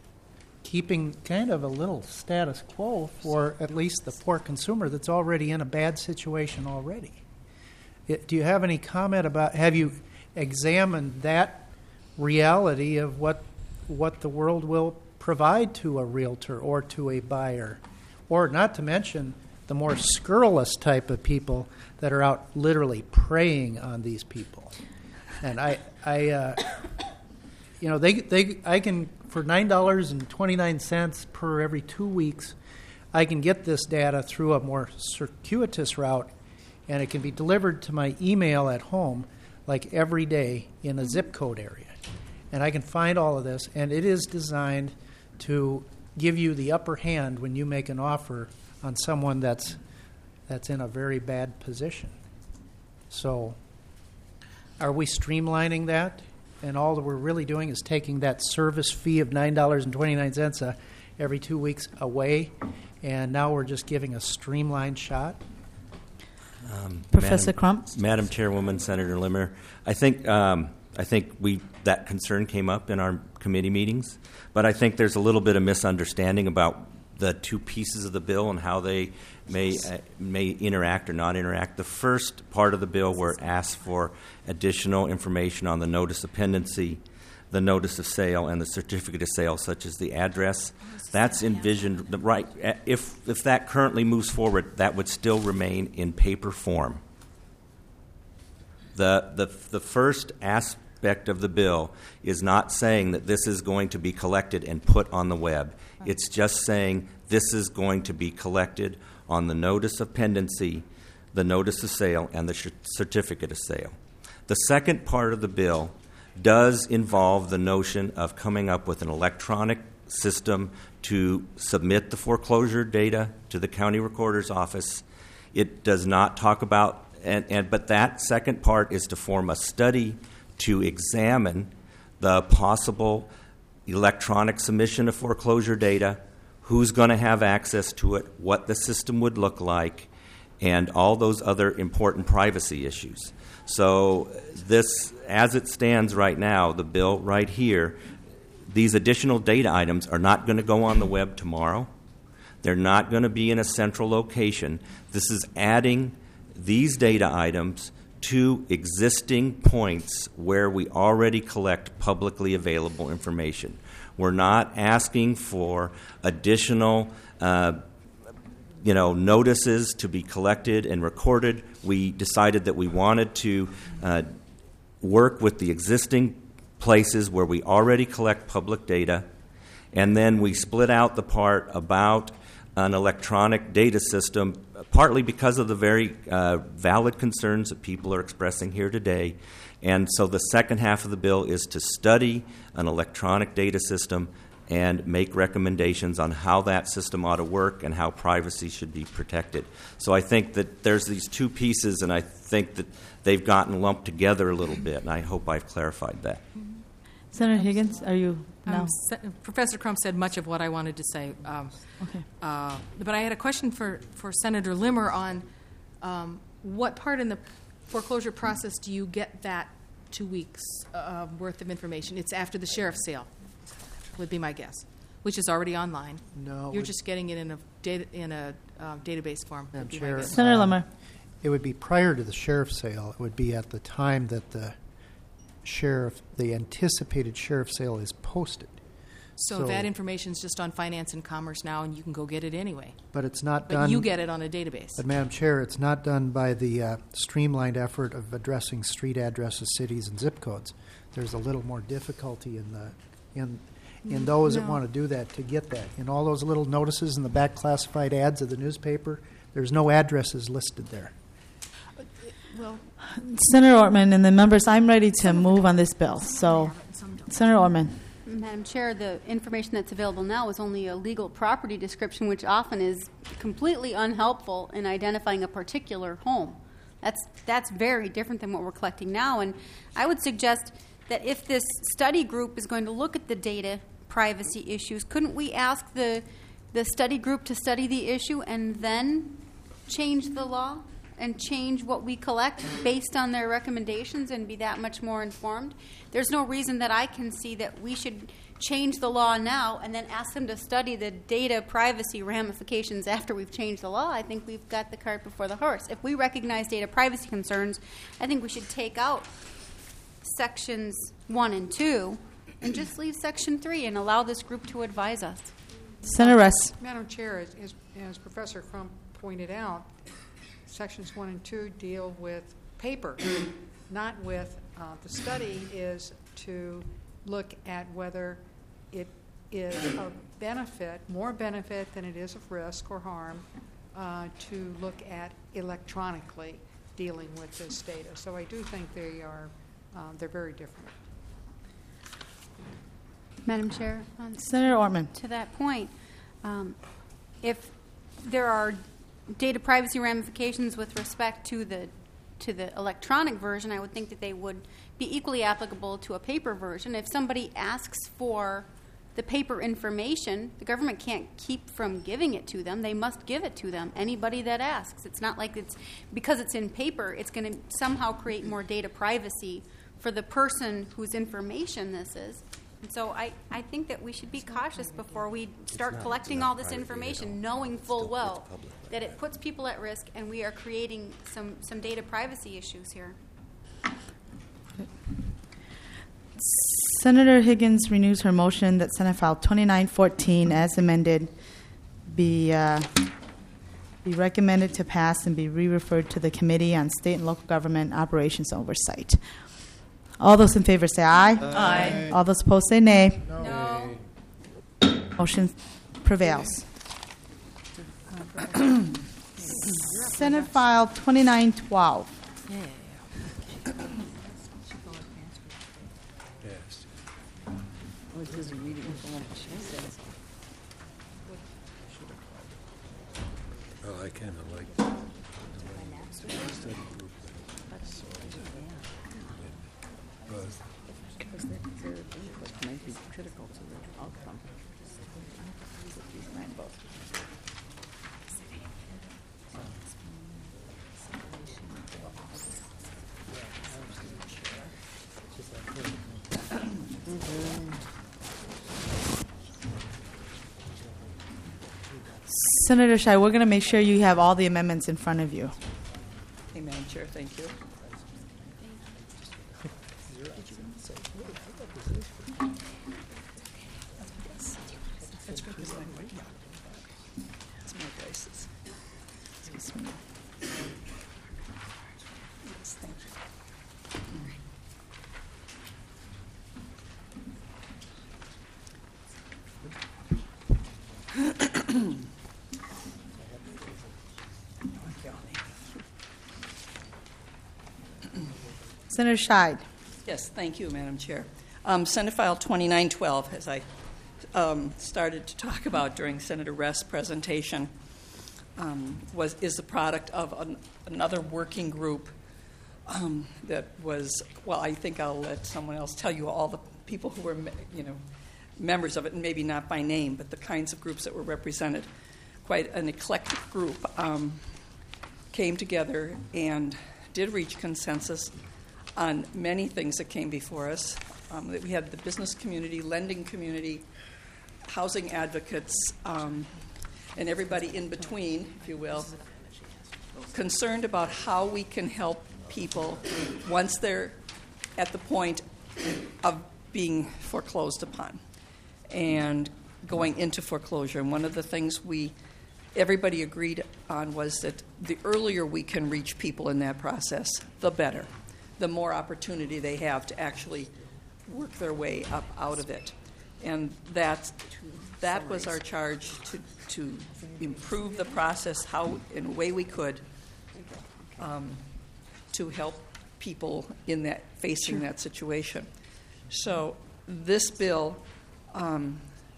keeping kind of a little status quo for at least the poor consumer that's already in a bad situation already. It, do you have any comment about, have you examined that reality of what what the world will provide to a realtor or to a buyer? Or not to mention the more scurrilous type of people that are out literally preying on these people. And I, I uh, you know, they they I can, for nine dollars and twenty-nine cents per every two weeks, I can get this data through a more circuitous route, and it can be delivered to my email at home like every day in a zip code area. And I can find all of this, and it is designed to give you the upper hand when you make an offer on someone that's that's in a very bad position. So are we streamlining that? And all that we're really doing is taking that service fee of nine dollars and twenty-nine cents uh, every two weeks away, and now we're just giving a streamlined shot? Um, Professor Madam, Crump? Madam Chairwoman, Senator Limmer, I think um, I think we that concern came up in our committee meetings, but I think there's a little bit of misunderstanding about the two pieces of the bill and how they may uh, may interact or not interact. The first part of the bill where it asks for additional information on the notice of pendency, the notice of sale and the certificate of sale, such as the address. That's envisioned, the right, if, if that currently moves forward, that would still remain in paper form. The, the, the first aspect of the bill is not saying that this is going to be collected and put on the web. It's just saying this is going to be collected on the notice of pendency, the notice of sale, and the certificate of sale. The second part of the bill does involve the notion of coming up with an electronic system to submit the foreclosure data to the county recorder's office. It does not talk about, and, and but that second part is to form a study to examine the possible electronic submission of foreclosure data, who's going to have access to it, what the system would look like, and all those other important privacy issues. So this, as it stands right now, the bill right here, these additional data items are not going to go on the web tomorrow. They're not going to be in a central location. This is adding these data items to existing points where we already collect publicly available information. We're not asking for additional uh, you know, notices to be collected and recorded. We decided that we wanted to uh, work with the existing places where we already collect public data, and then we split out the part about an electronic data system, partly because of the very uh, valid concerns that people are expressing here today. And so the second half of the bill is to study an electronic data system and make recommendations on how that system ought to work and how privacy should be protected. So I think that there's these two pieces, and I think that they've gotten lumped together a little bit, and I hope I've clarified that. Senator Higgins, are you now? Um, Se- Professor Crump said much of what I wanted to say. Um, okay. Uh, but I had a question for, for Senator Limmer on um, what part in the foreclosure process do you get that two weeks uh, worth of information? It's after the sheriff's sale, would be my guess, which is already online. No. You're just getting it in a data, in a uh, database form. Madam would be my Chair, guess. Senator um, Limmer. It would be prior to the sheriff's sale. It would be at the time that the sheriff, the anticipated sheriff's sale is posted. So, So- that information is just on Finance and Commerce now, and you can go get it anyway. But it's not But done. you get it on a database. But Madam Chair, it's not done by the uh, streamlined effort of addressing street addresses, cities, and zip codes. There's a little more difficulty in the in in those that No. want to do that to get that. In all those little notices in the back classified ads of the newspaper, there's no addresses listed there. Well, Senator Ortman and the members, I'm ready to move on this bill. So, Senator Ortman. Madam Chair, the information that's available now is only a legal property description, which often is completely unhelpful in identifying a particular home. That's that's very different than what we're collecting now. And I would suggest that if this study group is going to look at the data privacy issues, couldn't we ask the the study group to study the issue and then change the law and change what we collect based on their recommendations and be that much more informed? There's no reason that I can see that we should change the law now and then ask them to study the data privacy ramifications after we've changed the law. I think we've got the cart before the horse. If we recognize data privacy concerns, I think we should take out sections one and two and just leave section three and allow this group to advise us. Senator Russ. Madam Chair, as, as, as Professor Crump pointed out, sections one and two deal with paper, not with, uh, the study is to look at whether it is of benefit, more benefit than it is of risk or harm, uh, to look at electronically dealing with this data. So I do think they are, uh, they're very different. Madam Chair, on Senator Ortman. to that point, um, if there are data privacy ramifications with respect to the to the electronic version, I would think that they would be equally applicable to a paper version. If somebody asks for the paper information, the government can't keep from giving it to them. They must give it to them, anybody that asks. It's not like it's, because it's in paper, it's going to somehow create more data privacy for the person whose information this is. And so I, I think that we should be cautious before we start collecting all this information, knowing full well that it puts people at risk and we are creating some, some data privacy issues here. Senator Higgins renews her motion that Senate File twenty-nine fourteen, as amended, be uh, be recommended to pass and be re-referred to the Committee on State and Local Government Operations Oversight. All those in favor say aye. Aye. All those opposed say nay. No. Motion prevails. Senate File twenty-nine twelve. Well, I kind of like the study group. Because their input might be critical to the outcome. Senator Shai, we're going to make sure you have all the amendments in front of you. Hey, Madam Chair, thank you. It's my glasses. Excuse me. Yes, thank you. Senator Scheid. Yes, thank you, Madam Chair. Um, Senate File twenty-nine twelve, as I um, started to talk about during Senator Rest's presentation, um, was is the product of an, another working group um, that was, well, I think I'll let someone else tell you all the people who were, you know, members of it, and maybe not by name, but the kinds of groups that were represented. Quite an eclectic group um, came together and did reach consensus on many things that came before us. Um, that we had the business community, lending community, housing advocates, um, and everybody in between, if you will, concerned about how we can help people once they're at the point of being foreclosed upon and going into foreclosure. And one of the things we everybody agreed on was that the earlier we can reach people in that process, the better. The more opportunity they have to actually work their way up out of it. And that, that was our charge, to, to improve the process how, in a way we could, um, to help people in that, facing that situation. So this bill um,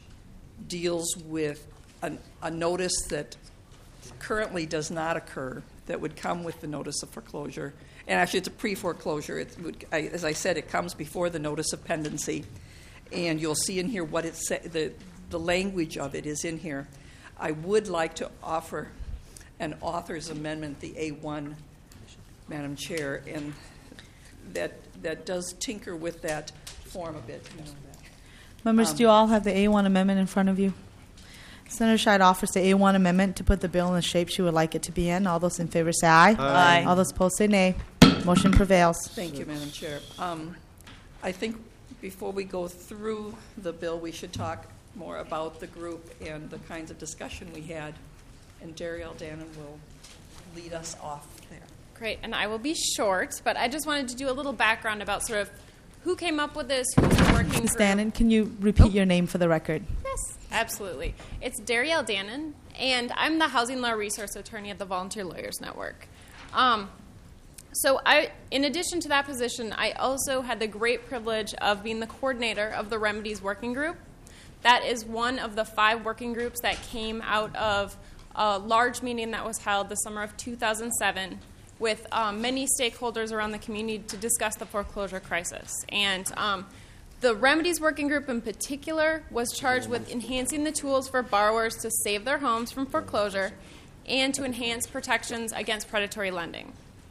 deals with an, a notice that currently does not occur, that would come with the notice of foreclosure. And actually, it's a pre-foreclosure. It would, I, as I said, it comes before the notice of pendency. And you'll see in here what it sa- the, the language of it is in here. I would like to offer an author's amendment, the A one, Madam Chair, and that that does tinker with that form a bit. Members, Um, do you all have the A one amendment in front of you? Senator Scheid offers the A one amendment to put the bill in the shape she would like it to be in. All those in favor say aye. Aye. All those opposed say nay. Motion prevails. Thank you, Madam Chair. Um, I think before we go through the bill, we should talk more about the group and the kinds of discussion we had. And Darielle Dannon will lead us off there. Great, and I will be short, but I just wanted to do a little background about sort of who came up with this, who's the working Miz group. Dannon, can you repeat your name for the record? Yes, absolutely. It's Darielle Dannon, and I'm the Housing Law Resource Attorney at the Volunteer Lawyers Network. Um, so I, in addition to that position, I also had the great privilege of being the coordinator of the Remedies Working Group. That is one of the five working groups that came out of a large meeting that was held the summer of two thousand seven with um, many stakeholders around the community to discuss the foreclosure crisis. And um, the Remedies Working Group in particular was charged with enhancing the tools for borrowers to save their homes from foreclosure and to enhance protections against predatory lending.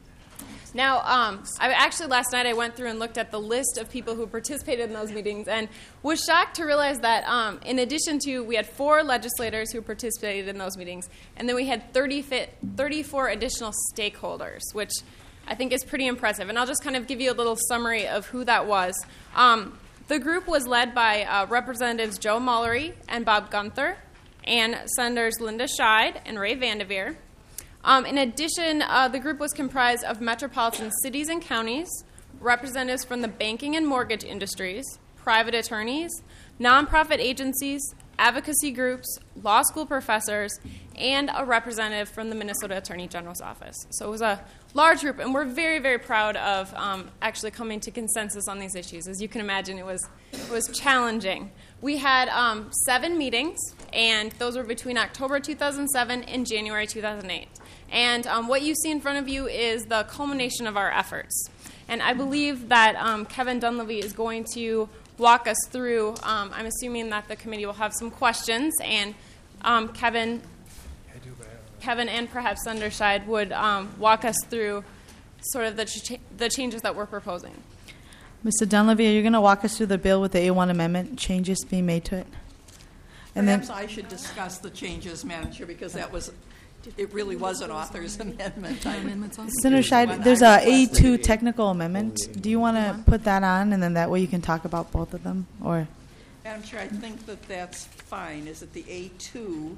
Now, um, I actually last night I went through and looked at the list of people who participated in those meetings and was shocked to realize that um, in addition to, we had four legislators who participated in those meetings, and then we had thirty, thirty-four additional stakeholders, which I think is pretty impressive. And I'll just kind of give you a little summary of who that was. Um, The group was led by uh, Representatives Joe Mullery and Bob Gunther, and Senators Linda Scheid and Ray Vanderveer. Um, in addition, uh, the group was comprised of metropolitan cities and counties, representatives from the banking and mortgage industries, private attorneys, nonprofit agencies, advocacy groups, law school professors, and a representative from the Minnesota Attorney General's office. So it was a large group, and we're very, very proud of um, actually coming to consensus on these issues. As you can imagine, it was it was challenging. We had um, seven meetings, and those were between October two thousand seven and January two thousand eight. And um, what you see in front of you is the culmination of our efforts. And I believe that um, Kevin Dunleavy is going to walk us through. Um, I'm assuming that the committee will have some questions, and um, Kevin, Kevin, and perhaps Senator Scheid would um, walk us through sort of the ch- the changes that we're proposing. Mister Dunleavy, are you going to walk us through the bill with the A one amendment changes being made to it? And Perhaps then, I should discuss the changes, Madam Chair, because that was, it really was an author's amendment. Senator Scheid, there's a A two technical amendment. Do you want to put that on, and then that way you can talk about both of them? Or Madam Chair, I think that that's fine. Is it the A two?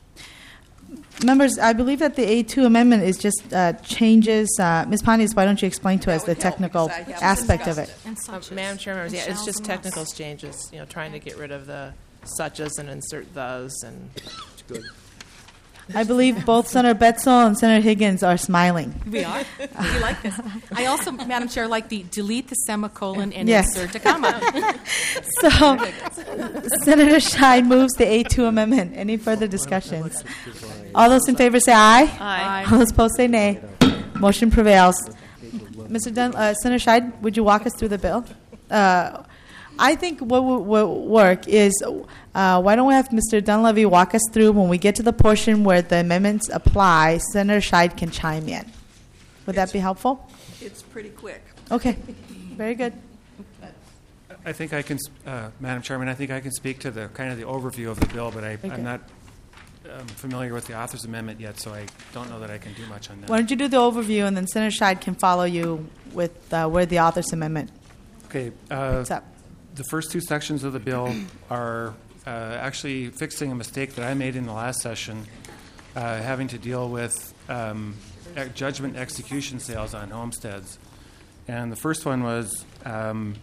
members, I believe that the A two amendment is just uh, changes. Uh, Miz Pontius, why don't you explain to us the technical aspect of it? Uh, Madam Chair, members, yeah, it's just technical changes, you know, trying to get rid of the suches and insert those, and Good. I believe both Senator Betzel and Senator Higgins are smiling. We are. We like this. I also, Madam Chair, like the delete the semicolon and Yes. insert a comma. So, Senator Scheid moves the A two amendment. Any further discussions? All those in favor say aye. Aye. All those opposed say nay. Motion prevails. Mister Dun- uh, Senator Scheid, would you walk us through the bill? Uh, I think what will will work is, uh, why don't we have Mister Dunleavy walk us through when we get to the portion where the amendments apply, Senator Scheid can chime in. Would that be helpful? It's pretty quick. Okay. Very good. I think I can, uh, Madam Chairman, I think I can speak to the kind of the overview of the bill, but I, Okay. I'm not um, familiar with the author's amendment yet, so I don't know that I can do much on that. Why don't you do the overview, and then Senator Scheid can follow you with uh, where the author's amendment. Okay. Uh, What's up? The first two sections of the bill are uh, actually fixing a mistake that I made in the last session, uh, having to deal with um, e- judgment execution sales on homesteads. And the first one was, um,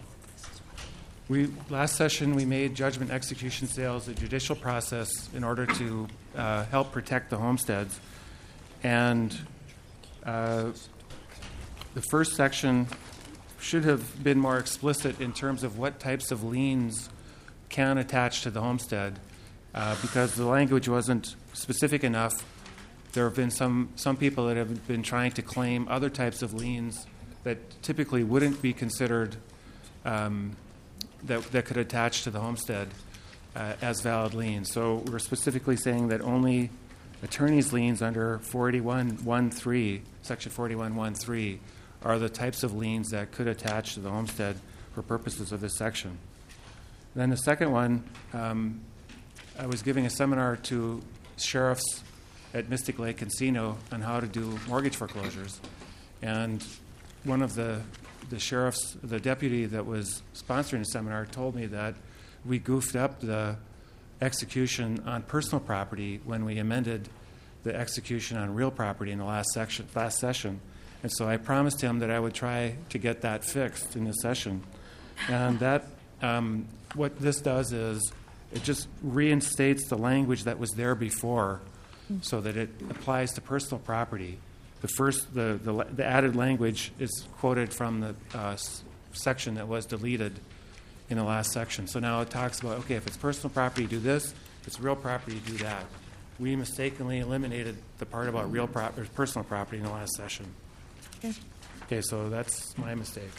we last session we made judgment execution sales a judicial process in order to uh, help protect the homesteads. And uh, the first section should have been more explicit in terms of what types of liens can attach to the homestead, uh, because the language wasn't specific enough. There have been some, some people that have been trying to claim other types of liens that typically wouldn't be considered um, that, that could attach to the homestead uh, as valid liens. So we're specifically saying that only attorney's liens under four eighty-one one three, Section four eighty-one one three, are the types of liens that could attach to the homestead for purposes of this section. Then the second one, um, I was giving a seminar to sheriffs at Mystic Lake Encino on how to do mortgage foreclosures. And one of the, the sheriffs, the deputy that was sponsoring the seminar, told me that we goofed up the execution on personal property when we amended the execution on real property in the last section, last session. And so I promised him that I would try to get that fixed in this session. And that, um, what this does is it just reinstates the language that was there before so that it applies to personal property. The first, the, the, the added language is quoted from the uh, s- section that was deleted in the last section. So now it talks about, okay, if it's personal property, do this. If it's real property, do that. We mistakenly eliminated the part about real prop- or personal property in the last session. Okay. Okay, so that's my mistake.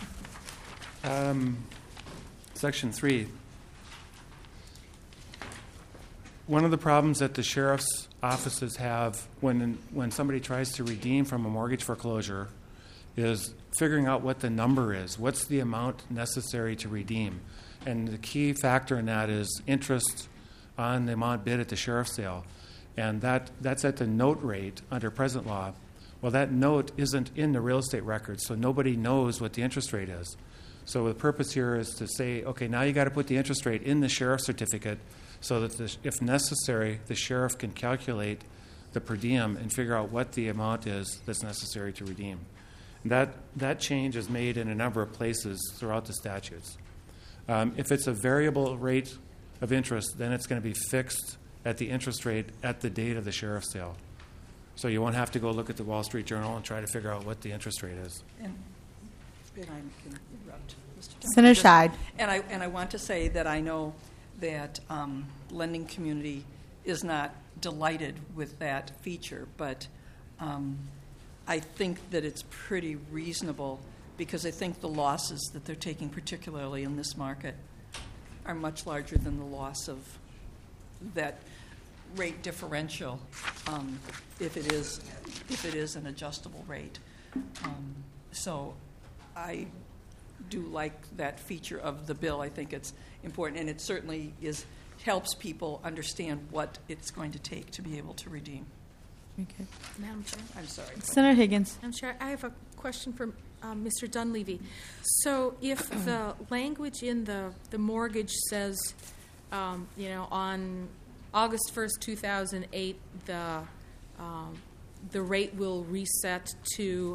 Um, section three. One of the problems that the sheriff's offices have when when somebody tries to redeem from a mortgage foreclosure is figuring out what the number is. What's the amount necessary to redeem? And the key factor in that is interest on the amount bid at the sheriff's sale. And that, that's at the note rate under present law. Well, that note isn't in the real estate record, so nobody knows what the interest rate is. So the purpose here is to say, okay, now you got to put the interest rate in the sheriff's certificate so that, the, if necessary, the sheriff can calculate the per diem and figure out what the amount is that's necessary to redeem. That, that change is made in a number of places throughout the statutes. Um, if it's a variable rate of interest, then it's going to be fixed at the interest rate at the date of the sheriff's sale. So you won't have to go look at the Wall Street Journal and try to figure out what the interest rate is. And, and I can interrupt, Mister Johnson. Senator Scheid. And I, and I want to say that I know that um, lending community is not delighted with that feature, but um, I think that it's pretty reasonable because I think the losses that they're taking, particularly in this market, are much larger than the loss of that rate differential um, if it is if it is an adjustable rate. Um, so I do like that feature of the bill. I think it's important, and it certainly is helps people understand what it's going to take to be able to redeem. Okay. Madam Chair. I'm sorry. Senator Higgins. Madam Chair, I have a question for um, Mister Dunleavy. So if the language in the, the mortgage says, um, you know, on August first, two thousand eight, the, um, the rate will reset to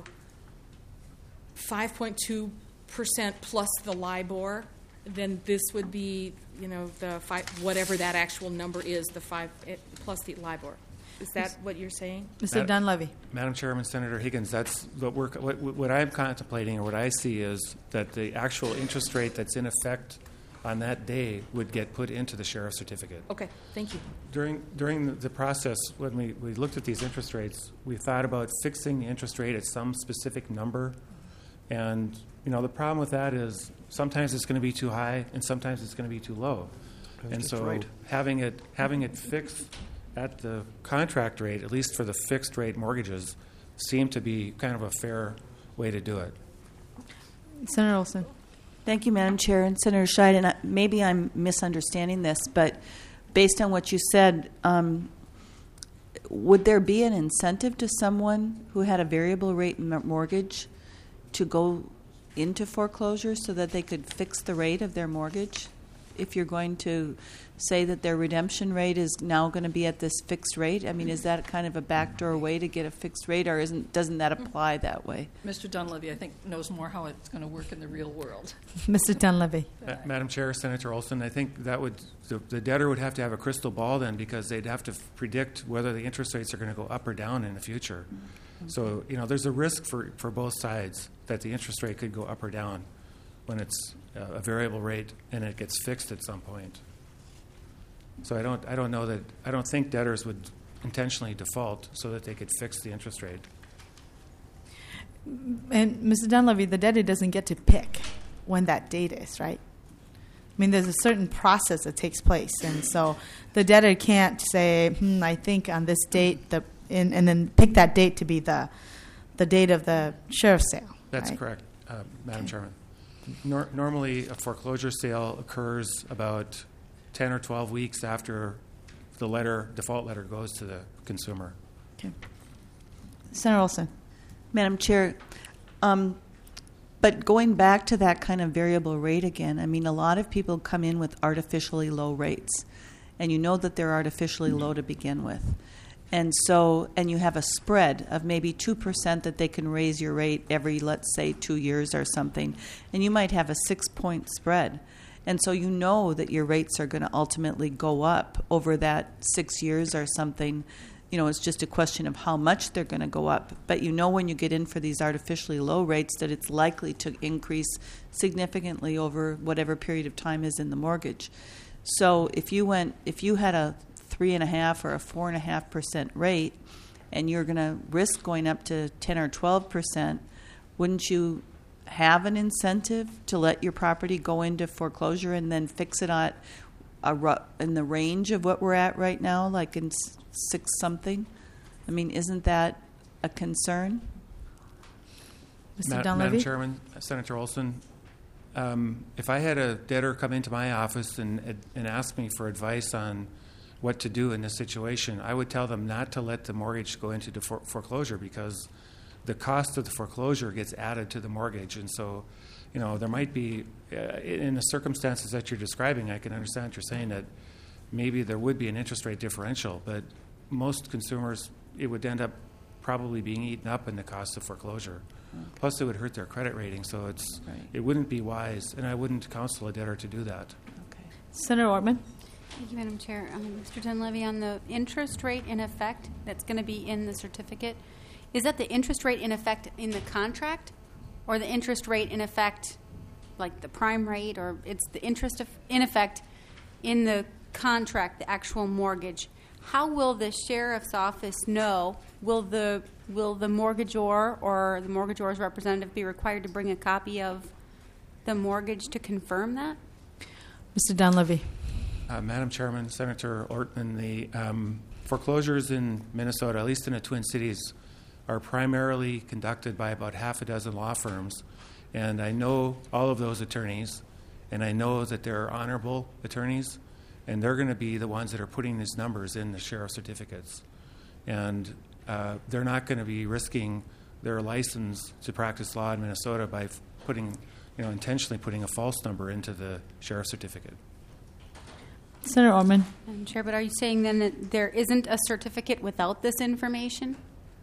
five point two percent plus the LIBOR, then this would be, you know, the five, whatever that actual number is, the five it, plus the LIBOR. Is that what you're saying? Mister Dunleavy. Madam Chairman, Senator Higgins, that's what we're what, what I'm contemplating, or what I see is that the actual interest rate that's in effect on that day would get put into the sheriff's certificate. Okay, thank you. During during the, the process, when we, we looked at these interest rates, we thought about fixing the interest rate at some specific number. And, you know, the problem with that is sometimes it's going to be too high and sometimes it's going to be too low. And so right. having it having it fixed at the contract rate, at least for the fixed rate mortgages, seemed to be kind of a fair way to do it. Senator Olson. Thank you, Madam Chair. And Senator Scheid, and I, maybe I'm misunderstanding this, but based on what you said, um, would there be an incentive to someone who had a variable rate m- mortgage to go into foreclosure so that they could fix the rate of their mortgage? If you're going to say that their redemption rate is now going to be at this fixed rate, I mean, is that kind of a backdoor way to get a fixed rate, or isn't doesn't that apply that way? Mister Dunleavy, I think, knows more how it's going to work in the real world. Mister Dunleavy. Ma- Madam Chair, Senator Olson, I think that would the, the debtor would have to have a crystal ball then, because they'd have to f- predict whether the interest rates are going to go up or down in the future. Mm-hmm. So, you know, there's a risk for, for both sides that the interest rate could go up or down when it's uh, a variable rate and it gets fixed at some point. So I don't I don't know that I don't think debtors would intentionally default so that they could fix the interest rate. And Mister Dunleavy, the debtor doesn't get to pick when that date is, right? I mean, there's a certain process that takes place, and so the debtor can't say, hmm, I think on this date, the and, and then pick that date to be the the date of the sheriff's sale. That's right? correct, uh, Madam Okay. Chairman. Nor- normally, a foreclosure sale occurs about ten or twelve weeks after the letter, default letter, goes to the consumer. Okay. Senator Olson. Madam Chair, um, but going back to that kind of variable rate again, I mean, a lot of people come in with artificially low rates, and you know that they're artificially low to begin with. And so, and you have a spread of maybe two percent that they can raise your rate every, let's say, two years or something. And you might have a six-point spread. And so you know that your rates are going to ultimately go up over that six years or something. You know, it's just a question of how much they're going to go up. But you know when you get in for these artificially low rates that it's likely to increase significantly over whatever period of time is in the mortgage. So if you went, if you had a three and a half or a four and a half percent rate, and you're going to risk going up to ten or twelve percent, wouldn't you have an incentive to let your property go into foreclosure and then fix it at a ru- in the range of what we're at right now, like in s- six something? I mean, isn't that a concern? Mister Ma- Dunleavy? Madam Chairman, Senator Olson, um, if I had a debtor come into my office and and ask me for advice on what to do in this situation, I would tell them not to let the mortgage go into defore- foreclosure because the cost of the foreclosure gets added to the mortgage. And so you know, there might be, uh, in the circumstances that you're describing, I can understand what you're saying, that maybe there would be an interest rate differential, but most consumers, it would end up probably being eaten up in the cost of foreclosure. Plus, it would hurt their credit rating, so it's Right. it wouldn't be wise, and I wouldn't counsel a debtor to do that. Senator Ortman. Thank you, Madam Chair. Um, Mister Dunleavy, on the interest rate in effect that's going to be in the certificate, is that the interest rate in effect in the contract, or the interest rate in effect, like the prime rate, or it's the interest of, in effect in the contract, the actual mortgage? How will the sheriff's office know? Will the will the mortgagor or the mortgagor's representative be required to bring a copy of the mortgage to confirm that? Mister Dunleavy. Uh, Madam Chairman, Senator Ortman, the um, foreclosures in Minnesota, at least in the Twin Cities, are primarily conducted by about half a dozen law firms. And I know all of those attorneys, and I know that they're honorable attorneys, and they're going to be the ones that are putting these numbers in the sheriff's certificates. And uh, they're not going to be risking their license to practice law in Minnesota by f- putting, you know, intentionally putting a false number into the sheriff's certificate. Senator Ortman. Madam Chair, but are you saying then that there isn't a certificate without this information?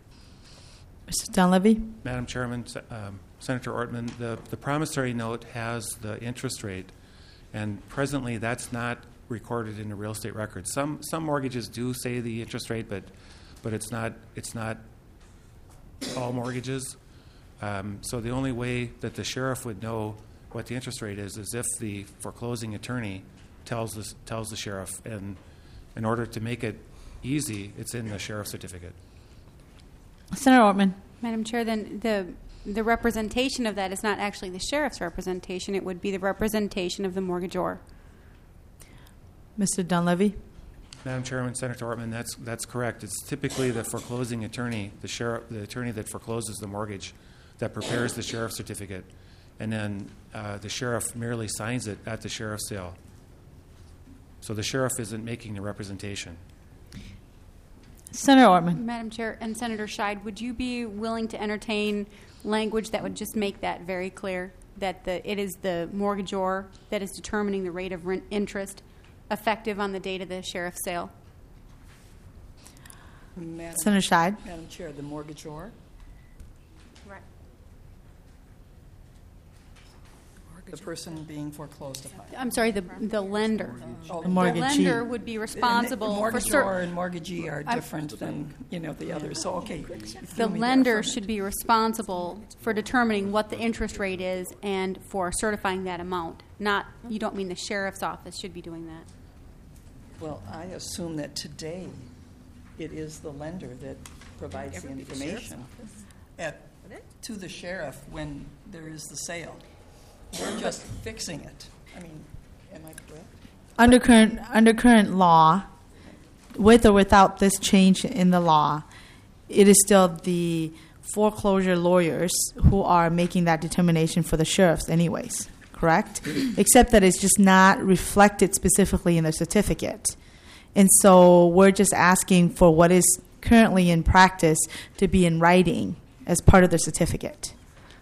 Mister Dunleavy. Madam Chairman, um, Senator Ortman, the, the promissory note has the interest rate, and presently that's not recorded in the real estate record. Some some mortgages do say the interest rate, but but it's not it's not all mortgages. Um, so the only way that the sheriff would know what the interest rate is is if the foreclosing attorney tells the, tells the sheriff, and in order to make it easy, it's in the sheriff's certificate. Senator Ortman. Madam Chair, then the the representation of that is not actually the sheriff's representation. It would be the representation of the mortgagor. Mister Dunleavy. Madam Chairman, Senator Ortman, that's that's correct. It's typically the foreclosing attorney, the sheriff, the attorney that forecloses the mortgage, that prepares the sheriff's certificate, and then uh, the sheriff merely signs it at the sheriff's sale. So the sheriff isn't making the representation. Senator Ortman. Madam Chair and Senator Scheid, would you be willing to entertain language that would just make that very clear, that the it is the mortgagor that is determining the rate of rent interest effective on the date of the sheriff's sale? Madam, Senator Scheid. Madam Chair, the mortgagor. Right. The person being foreclosed upon. I'm sorry, the the lender. Oh, The mortgagee. The lender would be responsible for Mortgagor certain. and mortgagee are I'm- different than, you know, the others, so, okay. you The threw me there lender for a should minute. be responsible for determining what the interest rate is and for certifying that amount. Not, you don't mean the sheriff's office should be doing that. Well, I assume that today it is the lender that provides the information at, to the sheriff when there is the sale. We're just fixing it. I mean, am I correct? Under current under current law, with or without this change in the law, it is still the foreclosure lawyers who are making that determination for the sheriffs anyways, correct? Except that it's just not reflected specifically in the certificate. And so we're just asking for what is currently in practice to be in writing as part of the certificate.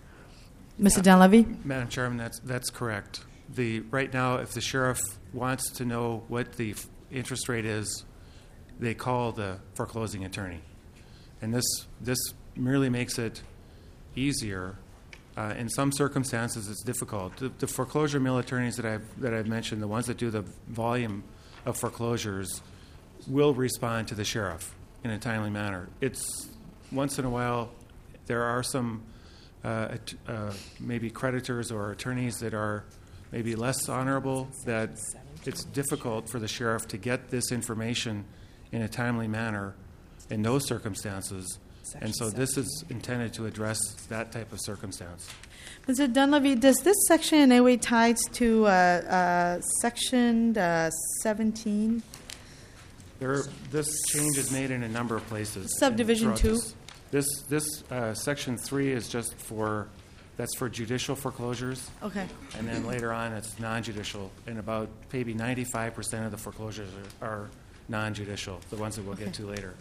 Mister Dunleavy? Madam Chairman, that's that's correct. The right now, if the sheriff wants to know what the f- interest rate is, they call the foreclosing attorney, and this this merely makes it easier. Uh, in some circumstances, it's difficult. The, the foreclosure mill attorneys that I've that I've mentioned, the ones that do the volume of foreclosures, will respond to the sheriff in a timely manner. It's once in a while there are some uh, at- uh, maybe creditors or attorneys that are maybe less honorable, that it's difficult for the sheriff to get this information in a timely manner in those circumstances. And so this is intended to address that type of circumstance. Mister Dunleavy, does this section in any way ties to uh, uh, section uh, seventeen? There, this change is made in a number of places. Subdivision throughout two? This, this, this uh, section three is just for, that's for judicial foreclosures. Okay. And then later on, it's non-judicial, and about maybe ninety-five percent of the foreclosures are, are non-judicial, the ones that we'll get to later.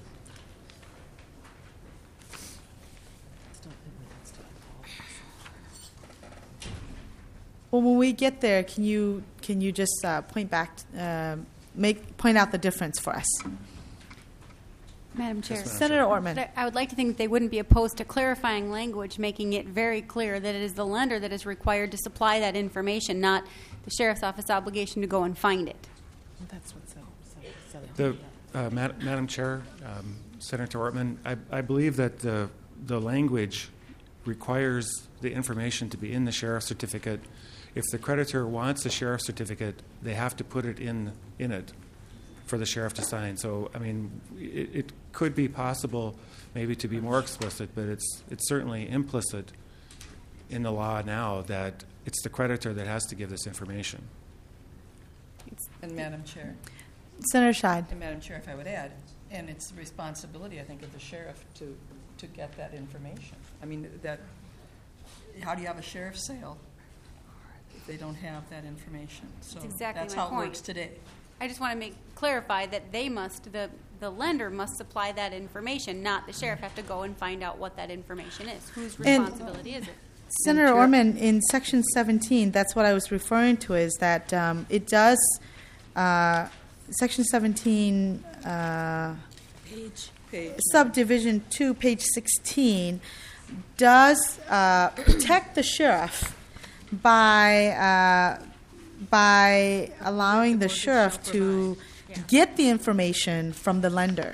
Well, when we get there, can you can you just uh, point back, uh, make point out the difference for us? Madam Chair. Yes, Madam Senator Chair. Ortman. I would like to think that they wouldn't be opposed to clarifying language, making it very clear that it is the lender that is required to supply that information, not the sheriff's office obligation to go and find it. That's what's The, uh, Mad- Madam Chair, um, Senator Ortman, I, I believe that the, the language requires the information to be in the sheriff's certificate. If the creditor wants the sheriff's certificate, they have to put it in in it for the sheriff to sign. So, I mean, it, it could be possible maybe to be more explicit, but it's it's certainly implicit in the law now that it's the creditor that has to give this information. And Madam Chair. Senator Scheid. And Madam Chair, if I would add, and it's the responsibility, I think, of the sheriff to, to get that information. I mean, that, how do you have a sheriff's sale if they don't have that information? So That's exactly that's my how point. it works today. I just want to make clarify that they must, the, the lender must supply that information, not the sheriff have to go and find out what that information is. Whose And- responsibility is it? Senator Orman, in Section seventeen, that's what I was referring to, is that um, it does, uh, Section seventeen, uh, Page. Page. Subdivision two, page sixteen, does uh, protect the sheriff by uh, by allowing the sheriff to get the information from the lender.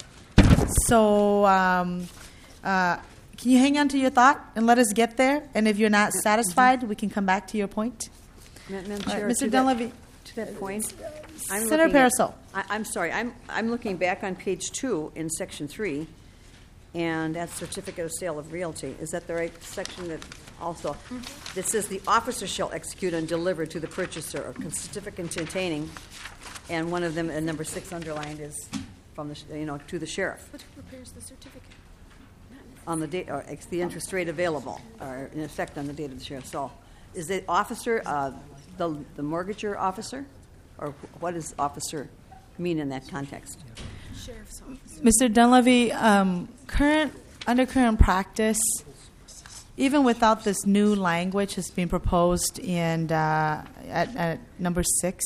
So, um, uh, can you hang on to your thought and let us get there? And if you're not satisfied, we can come back to your point. Madam All right, Chair, Mister to Dunleavy. that, to that point, I'm Senator looking at- Parasol. I, I'm sorry, I'm, I'm looking back on page two in section three, and that's certificate of sale of realty. Is that the right section that also, that says the officer shall execute and deliver to the purchaser a certificate containing, and one of them, and number six underlined is from the, sh- you know, to the sheriff. But who prepares the certificate? On the date, or it's the interest rate available, or in effect on the date of the sheriff. So, is the officer uh, the the mortgager officer, or wh- what does officer mean in that context? Sheriff's office. Mister Dunleavy, um, current under current practice, even without this new language that's being proposed in uh, at, at number six,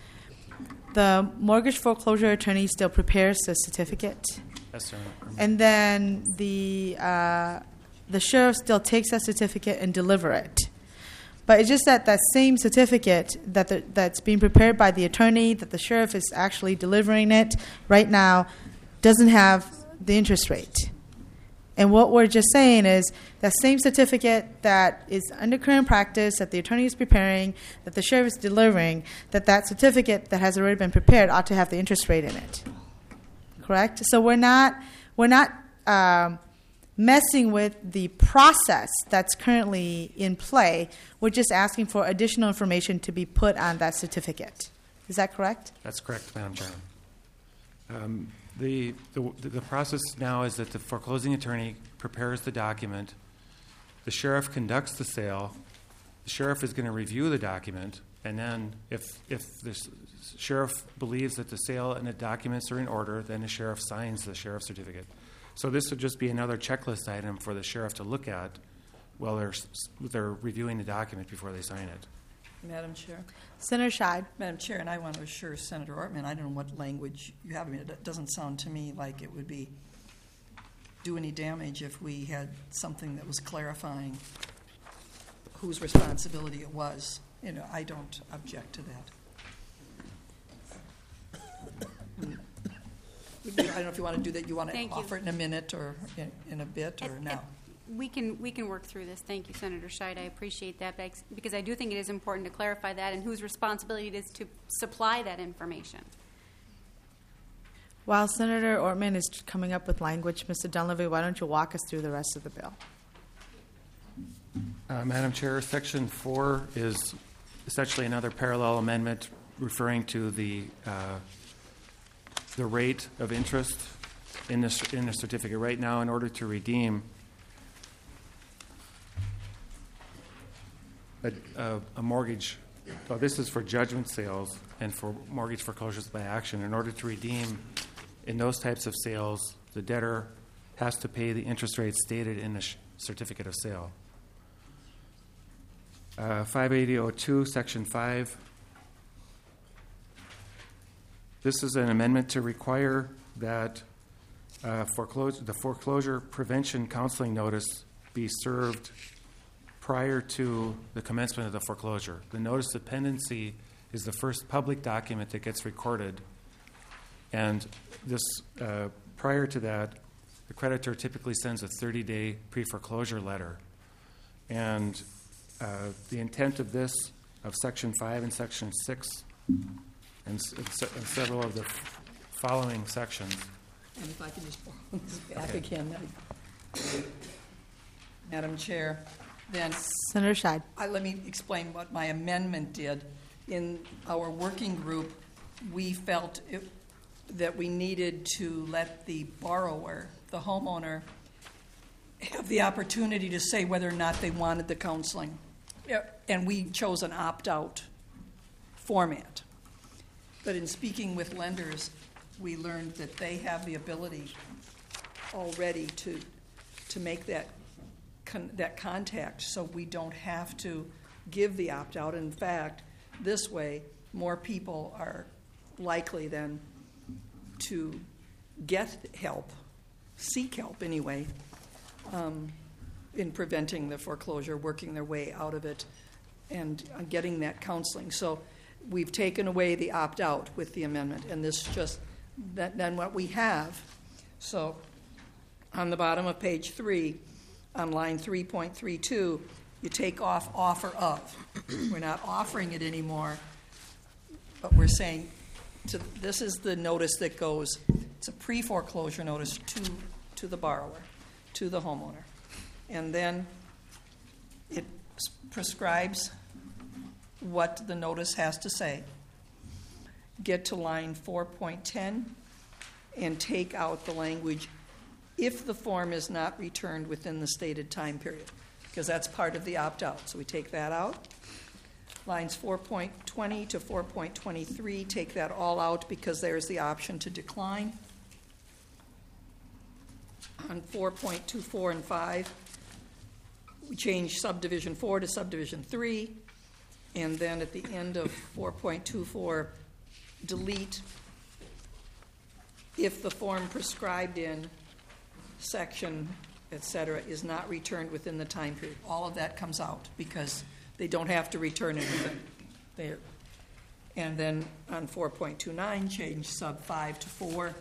the mortgage foreclosure attorney still prepares the certificate. Yes, sir. And then the uh, the sheriff still takes that certificate and deliver it. But it's just that that same certificate that the, that's being prepared by the attorney, that the sheriff is actually delivering it right now, doesn't have the interest rate. And what we're just saying is that same certificate that is under current practice, that the attorney is preparing, that the sheriff is delivering, that that certificate that has already been prepared ought to have the interest rate in it. Correct? So we're not we're not um, messing with the process that's currently in play. We're just asking for additional information to be put on that certificate. Is that correct? That's correct, Madam Chair. Um, the, the the process now is that the foreclosing attorney prepares the document. The sheriff conducts the sale. The sheriff is going to review the document, and then if if the sheriff believes that the sale and the documents are in order, then the sheriff signs the sheriff's certificate. So this would just be another checklist item for the sheriff to look at while they're they're reviewing the document before they sign it. Madam Chair. Senator Scheid. Madam Chair, and I want to assure Senator Ortman, I don't know what language you have. I mean, it doesn't sound to me like it would be do any damage if we had something that was clarifying whose responsibility it was. You know, I don't object to that. I don't know if you want to do that. You want to Thank you. offer it in a minute or in, in a bit or At- now? at- We can we can work through this. Thank you, Senator Scheid. I appreciate that bex- because I do think it is important to clarify that and whose responsibility it is to supply that information. While Senator Ortman is coming up with language, Mister Dunleavy, why don't you walk us through the rest of the bill? Uh, Madam Chair, Section four is essentially another parallel amendment referring to the uh, the rate of interest in this in the certificate. Right now, in order to redeem a, a, a mortgage, well, this is for judgment sales and for mortgage foreclosures by action. In order to redeem in those types of sales, the debtor has to pay the interest rate stated in the sh- certificate of sale. uh, five eighty oh two, Section five. This is an amendment to require that uh, foreclosure, the foreclosure prevention counseling notice be served prior to the commencement of the foreclosure. The notice of pendency is the first public document that gets recorded, and this uh, prior to that, the creditor typically sends a thirty-day pre-foreclosure letter. And uh, the intent of this, of Section five and Section six, and, s- and se- and several of the f- following sections. And if I can just borrow this back Okay. again, then. Madam Chair, then. Senator Scheid. I, let me explain what my amendment did. In our working group, we felt it, that we needed to let the borrower, the homeowner, have the opportunity to say whether or not they wanted the counseling. Yeah, and we chose an opt-out format. But in speaking with lenders, we learned that they have the ability already to to make that con- that contact, so we don't have to give the opt-out. In fact, this way, more people are likely then to get help, seek help anyway, um, in preventing the foreclosure, working their way out of it, and uh, getting that counseling. So we've taken away the opt-out with the amendment, and this just that, then what we have. So on the bottom of page three, on line three point three two, you take off offer of. We're not offering it anymore, but we're saying to, this is the notice that goes, it's a pre-foreclosure notice to, to the borrower, to the homeowner. And then it s- prescribes what the notice has to say. Get to line four point ten and take out the language, if the form is not returned within the stated time period, because that's part of the opt-out. So we take that out. Lines four point twenty to four point twenty-three, take that all out because there's the option to decline. On four point two four and five, we change subdivision four to subdivision three, and then at the end of four point two four, delete if the form prescribed in section, et cetera, is not returned within the time period. All of that comes out because they don't have to return anything there. And then on four point two nine, change sub five to four.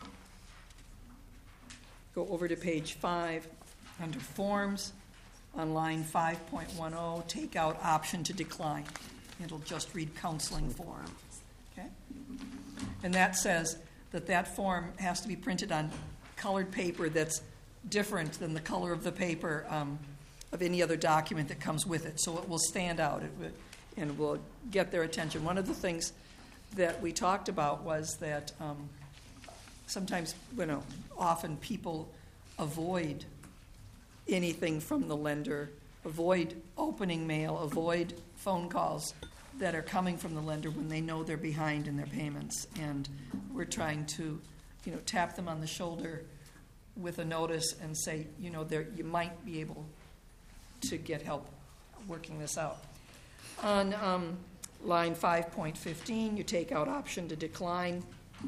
Go over to page five, under forms, on line five point ten, take out option to decline. It'll just read counseling form. Okay? And that says that that form has to be printed on colored paper that's different than the color of the paper um, of any other document that comes with it. So it will stand out it will, and will get their attention. One of the things that we talked about was that um, sometimes, you know, often people avoid anything from the lender, avoid opening mail, avoid phone calls that are coming from the lender when they know they're behind in their payments. And we're trying to, you know, tap them on the shoulder with a notice and say, you know, there you might be able to get help working this out. On um, line five point fifteen, you take out option to decline,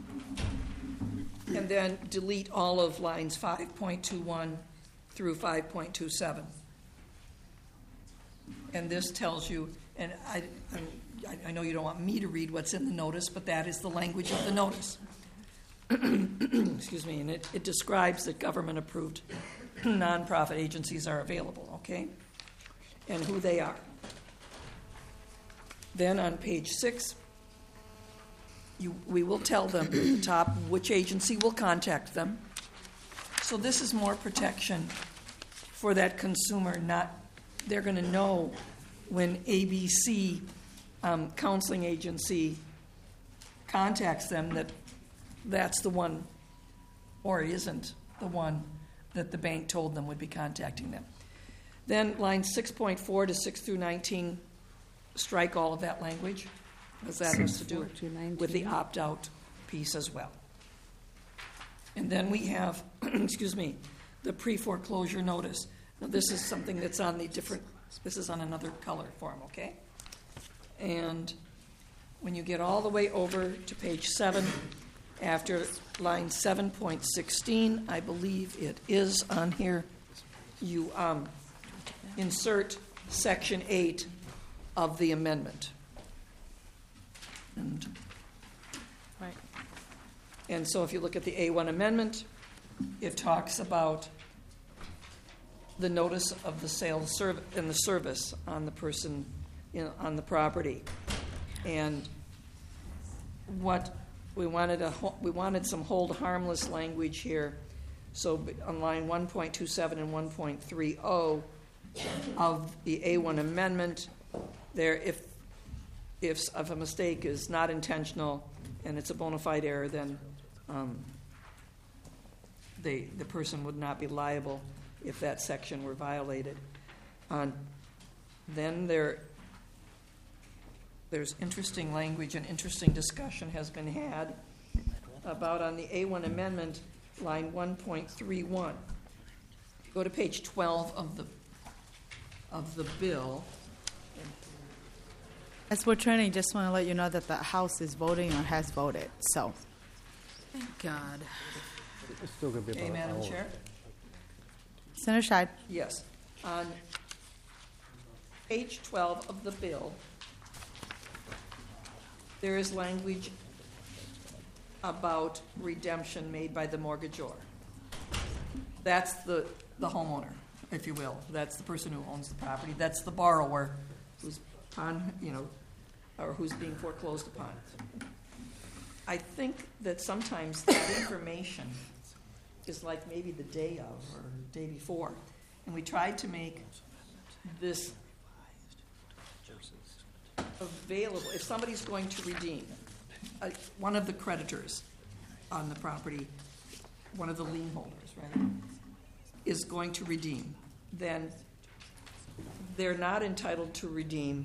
and then delete all of lines five point two one through five point two seven. And this tells you, and I, I, I know you don't want me to read what's in the notice, but that is the language of the notice. Excuse me, and it, it describes that government-approved nonprofit agencies are available, okay, and who they are. Then on page six, you, we will tell them at the top which agency will contact them. So this is more protection for that consumer. Not they're going to know when A B C um, counseling agency contacts them that that's the one, or isn't the one that the bank told them would be contacting them. Then lines six point four to six through nineteen, strike all of that language, because that has to do with the opt-out piece as well. And then we have, excuse me, the pre-foreclosure notice. Now, this is something that's on the different This is on another color form, okay? And when you get all the way over to page seven, after line seven point sixteen, I believe it is on here, you um, insert section eight of the amendment. And, Right. and so if you look at the A one amendment, it talks about the notice of the sale serv- and the service on the person, you know, on the property. And what we wanted, a, ho- we wanted some hold harmless language here. So b- on line one point two seven and one point three zero of the A one amendment, there, if, if, if a mistake is not intentional and it's a bona fide error, then um, they, the person would not be liable if that section were violated. Um, then there, there's interesting language and interesting discussion has been had about on the A one amendment, line one point three one. Go to page twelve of the of the bill. As we're turning, just want to let you know that the House is voting or has voted, so. Thank God. It's still going to be Okay, about an Madam hour. Chair? Senator Scheid. Yes. On page twelve of the bill, there is language about redemption made by the mortgagor. That's the, the homeowner, if you will. That's the person who owns the property. That's the borrower who's on, you know, or who's being foreclosed upon. I think that sometimes that information is like maybe the day of or the day before. And we tried to make this available. If somebody's going to redeem, uh, one of the creditors on the property, one of the lien holders, right, is going to redeem, then they're not entitled to redeem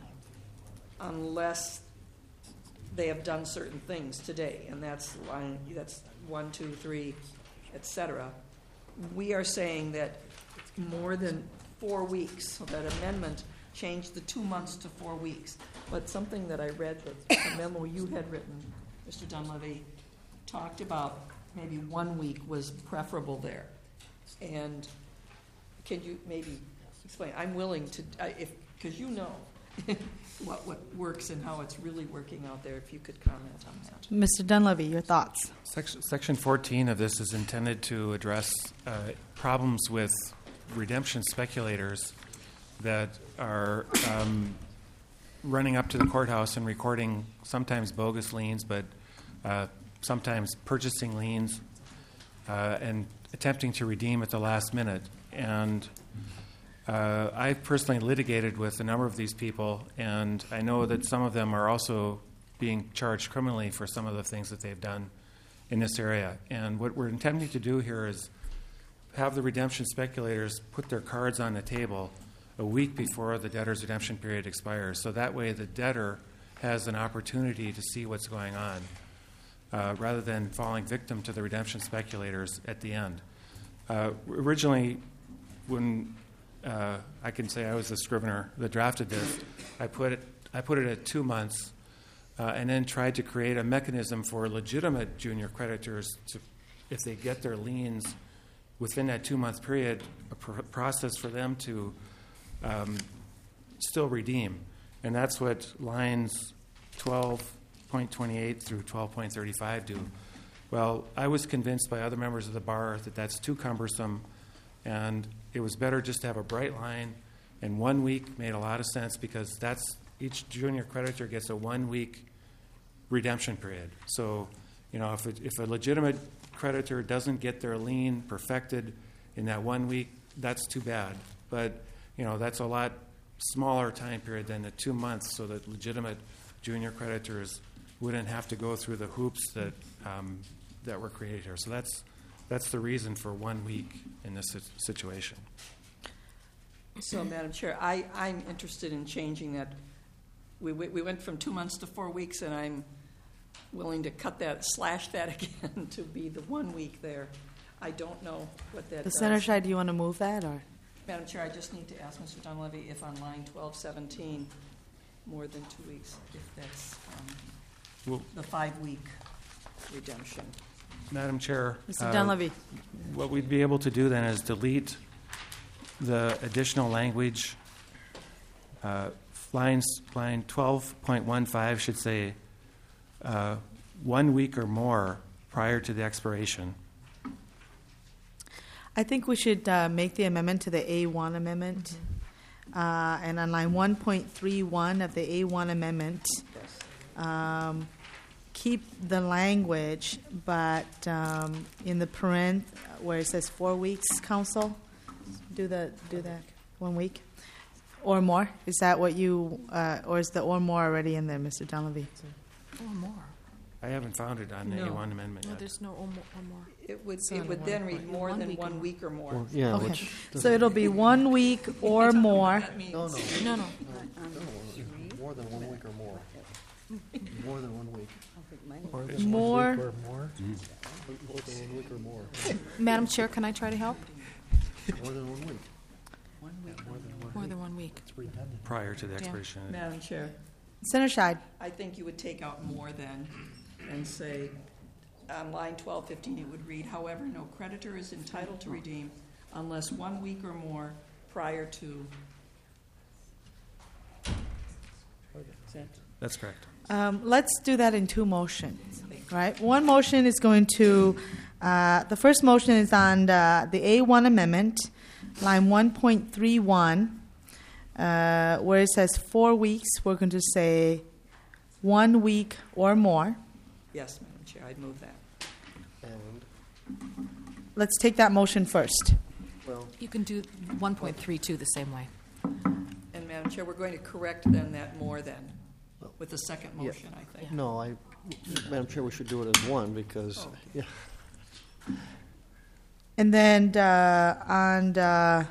unless they have done certain things today, and that's line, that's one, two, three, et cetera. We are saying that more than four weeks, so that amendment changed the two months to four weeks. But something that I read, that a memo you had written, Mister Dunleavy, talked about maybe one week was preferable there. And can you maybe explain? I'm willing to, I- if because you know what what works and how it's really working out there. If you could comment on that. Mister Dunleavy, your thoughts? Section, section fourteen of this is intended to address uh, problems with redemption speculators that are um, running up to the courthouse and recording sometimes bogus liens, but uh, sometimes purchasing liens uh, and attempting to redeem at the last minute. And uh, I personally litigated with a number of these people, and I know that some of them are also being charged criminally for some of the things that they've done in this area. And what we're intending to do here is have the redemption speculators put their cards on the table a week before the debtor's redemption period expires. So that way the debtor has an opportunity to see what's going on uh, rather than falling victim to the redemption speculators at the end. Uh, originally, when uh, I can say I was the scrivener that drafted this, I put it, I put it at two months uh, and then tried to create a mechanism for legitimate junior creditors to, if they get their liens within that two-month period, a pr- process for them to um, still redeem. And that's what lines twelve point twenty-eight through twelve point thirty-five do. Well, I was convinced by other members of the bar that that's too cumbersome, and it was better just to have a bright line, and one week made a lot of sense because that's each junior creditor gets a one-week redemption period. So, you know, if, it, if a legitimate creditor doesn't get their lien perfected in that one week, that's too bad. But, you know, that's a lot smaller time period than the two months so that legitimate junior creditors wouldn't have to go through the hoops that um, that were created here. So that's that's the reason for one week in this situation. So, Madam Chair, I, I'm interested in changing that. We, we we went from two months to four weeks, and I'm willing to cut that, slash that again to be the one week there. I don't know what that The does. Senator Scheid, do you want to move that, or? Madam Chair, I just need to ask Mister Dunleavy if on line twelve seventeen, more than two weeks, if that's um, Well, the five-week redemption. Madam Chair. Mister uh, Dunleavy. What we'd be able to do then is delete the additional language. Uh, lines, line twelve point one five should say uh, one week or more prior to the expiration. I think we should uh, make the amendment to the A one amendment. Uh, and on line one point three one of the A one amendment, um, keep the language, but um, in the parent where it says four weeks, council, do the do that one week or more. Is that what you, uh, or is the or more already in there, Mister Dunleavy? Or more. I haven't found it on the No. A one amendment No, yet. there's no or more. Or more. It would, So it on would one then read point- more one than week or one more. week or more. Or- yeah, Okay. which So it'll be one week or more. That means- No, no. No, no. More than one week or more. More than one week. More than one More. week or more. More than one week or more. Madam Chair, can I try to help? More than one week. More than one week. Prior to the expiration. Madam Chair, Senator Scheid. I think you would take out more than and say, on line twelve fifteen, it would read, however, no creditor is entitled to redeem unless one week or more prior to. Is that- That's correct. Um, let's do that in two motions, right? One motion is going to, uh, the first motion is on the, the A one amendment, line one point three one, uh, where it says four weeks, we're going to say one week or more. Yes, Madam Chair, I'd move that. And, Let's take that motion first. well, You can do one point three two the same way. And Madam Chair, we're going to correct then that more than with the second Yeah. motion, I think. no, I, Madam Chair, we should do it as one because, Oh. yeah. And then uh, on the,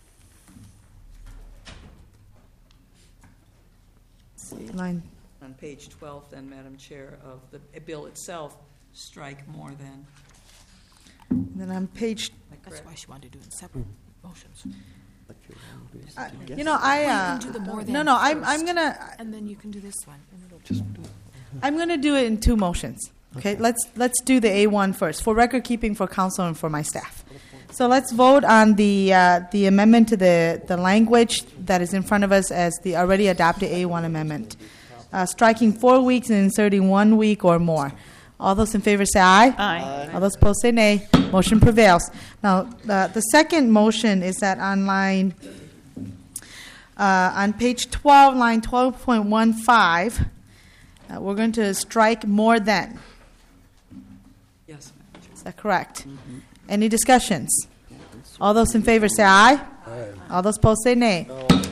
let's see, line, On page twelve, then, Madam Chair, of the bill itself, strike more than. and then on page, That's why she wanted to do it in separate motions. uh, you know, I, Well, you uh, can do the more than no, no, I'm, I'm first, gonna, And then you can do this one. and it'll- I'm going to do it in two motions. Okay, let's let's do the A one first for record keeping for council and for my staff. So let's vote on the uh, the amendment to the the language that is in front of us as the already adopted A one amendment, uh, striking four weeks and inserting one week or more. All those in favor say aye. Aye. All those opposed say nay. Motion prevails. Now the the second motion is that on line uh, on page twelve, line twelve point one five. Uh, we're going to strike more than. Yes, Madam Chair. Is that correct? Any discussions? All those in favor say aye. Aye. All those opposed say nay.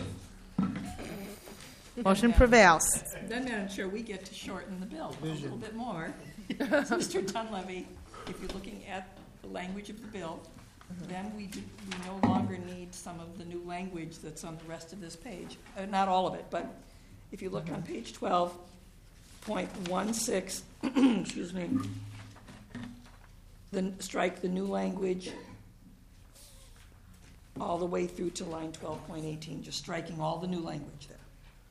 Motion prevails. Then, Madam Chair, we get to shorten the bill a little bit more. Mister Dunleavy, if you're looking at the language of the bill, then we do, we no longer need some of the new language that's on the rest of this page. Uh, not all of it, but if you look on page twelve point one six, excuse me, then strike the new language all the way through to line twelve point eighteen, just striking all the new language there.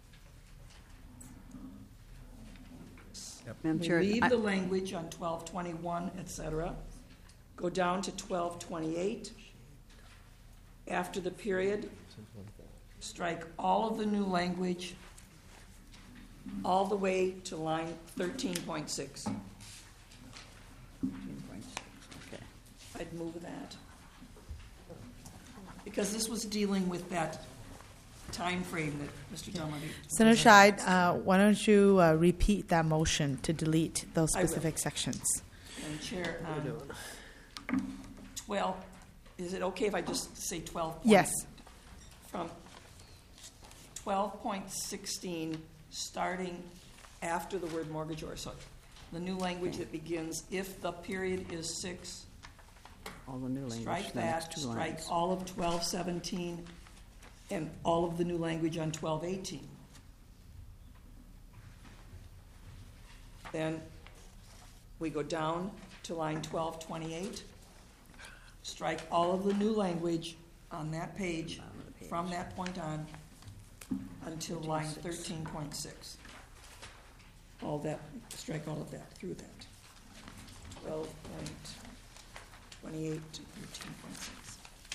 Madam Chair, Leave I- the language on twelve twenty-one, et cetera. Go down to twelve twenty-eight. After the period, strike all of the new language all the way to line thirteen point six. okay. I'd move that. Because this was dealing with that time frame that Mister Dunleavy. Senator Scheid, uh, why don't you uh, repeat that motion to delete those I will. specific sections? And Chair, um, twelve, is it okay if I just say twelve? Yes. From twelve point sixteen, starting after the word mortgagor, so the new language that begins, if the period is six, All the new language, strike the next that, two strike lines. all of twelve seventeen, and all of the new language on twelve eighteen. Then we go down to line twelve twenty-eight, strike all of the new language on that page, from that point on, until line thirteen point six. All that, strike all of that, through that. twelve point twenty-eight to thirteen point six.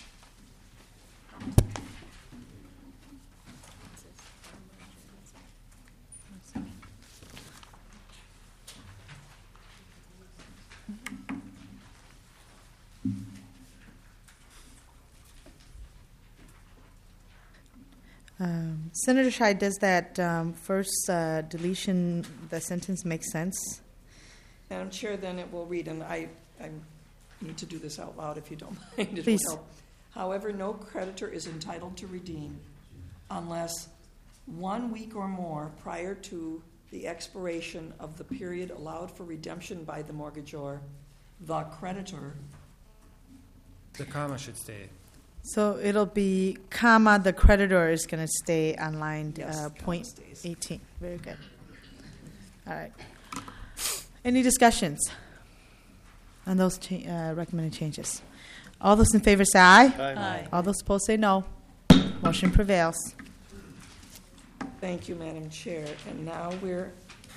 Um, Senator Scheid, does that um, first uh, deletion, the sentence make sense? Madam Chair, then it will read, and I, I need to do this out loud if you don't mind. It Please. will help. However, no creditor is entitled to redeem unless one week or more prior to the expiration of the period allowed for redemption by the mortgagor, the creditor. The comma should stay. So it'll be, comma, the creditor is going to stay on line Yes, uh, comma point stays. eighteen. Very good. All right. Any discussions on those cha- uh, recommended changes? All those in favor say aye. Aye. Aye. All those opposed say no. Motion prevails. Thank you, Madam Chair. And now we're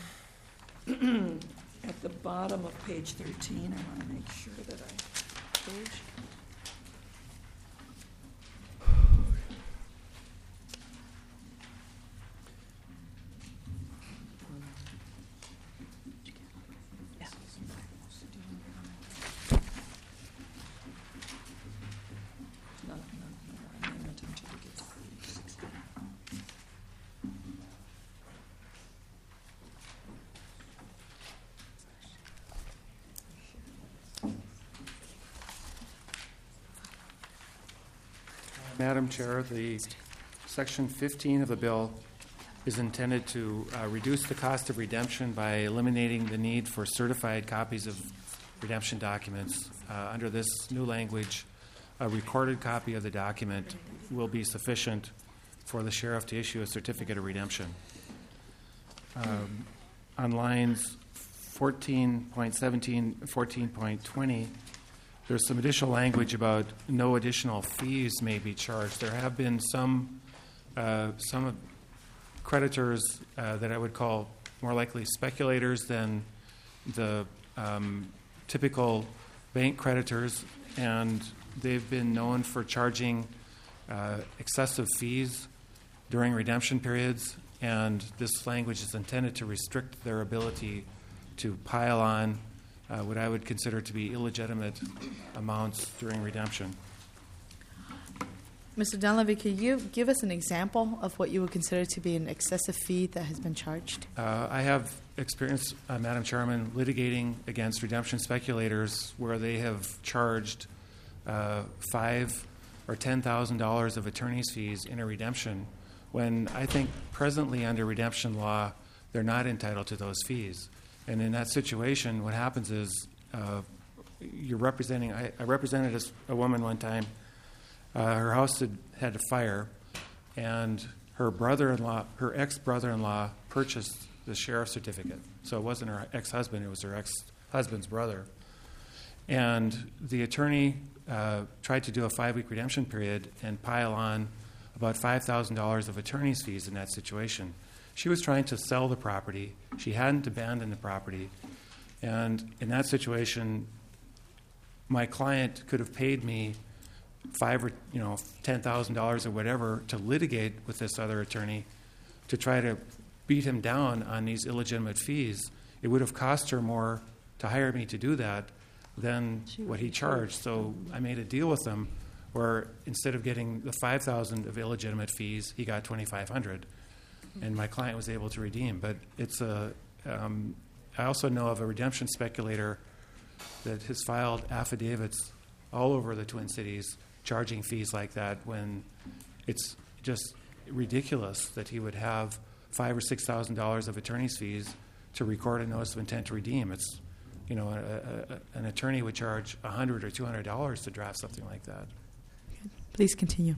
at the bottom of page thirteen. I want to make sure that I page. No, no, no, amendment until we get to page sixteen. Madam Chair, the Section fifteen of the bill is intended to uh, reduce the cost of redemption by eliminating the need for certified copies of redemption documents. Uh, under this new language, a recorded copy of the document will be sufficient for the sheriff to issue a certificate of redemption. Um, on lines fourteen point seventeen, fourteen point twenty, there's some additional language about no additional fees may be charged. There have been some uh, some creditors uh, that I would call more likely speculators than the um, typical bank creditors, and they've been known for charging uh, excessive fees during redemption periods, and this language is intended to restrict their ability to pile on uh, what I would consider to be illegitimate amounts during redemption. Mister Dunleavy, could you give us an example of what you would consider to be an excessive fee that has been charged? Uh, I have experience, uh, Madam Chairman, litigating against redemption speculators where they have charged uh, five or ten thousand dollars of attorney's fees in a redemption, when I think presently under redemption law they're not entitled to those fees. And in that situation, what happens is uh, you're representing. I, I represented a, a woman one time. Uh, her house had had a fire, and her brother-in-law, her ex-brother-in-law, purchased the sheriff's certificate. So it wasn't her ex-husband; it was her ex-husband's brother. And the attorney uh, tried to do a five-week redemption period and pile on about five thousand dollars of attorney's fees in that situation. She was trying to sell the property. She hadn't abandoned the property. And in that situation, my client could have paid me five or you know ten thousand dollars or whatever to litigate with this other attorney to try to beat him down on these illegitimate fees. It would have cost her more to hire me to do that than what he charged. So I made a deal with him where instead of getting the five thousand of illegitimate fees, he got twenty-five hundred, and my client was able to redeem. But it's a. Um, I also know of a redemption speculator that has filed affidavits all over the Twin Cities charging fees like that, when it's just ridiculous that he would have five or six thousand dollars of attorney's fees to record a notice of intent to redeem. It's, you know, a, a, an attorney would charge a hundred or two hundred dollars to draft something like that. Please continue.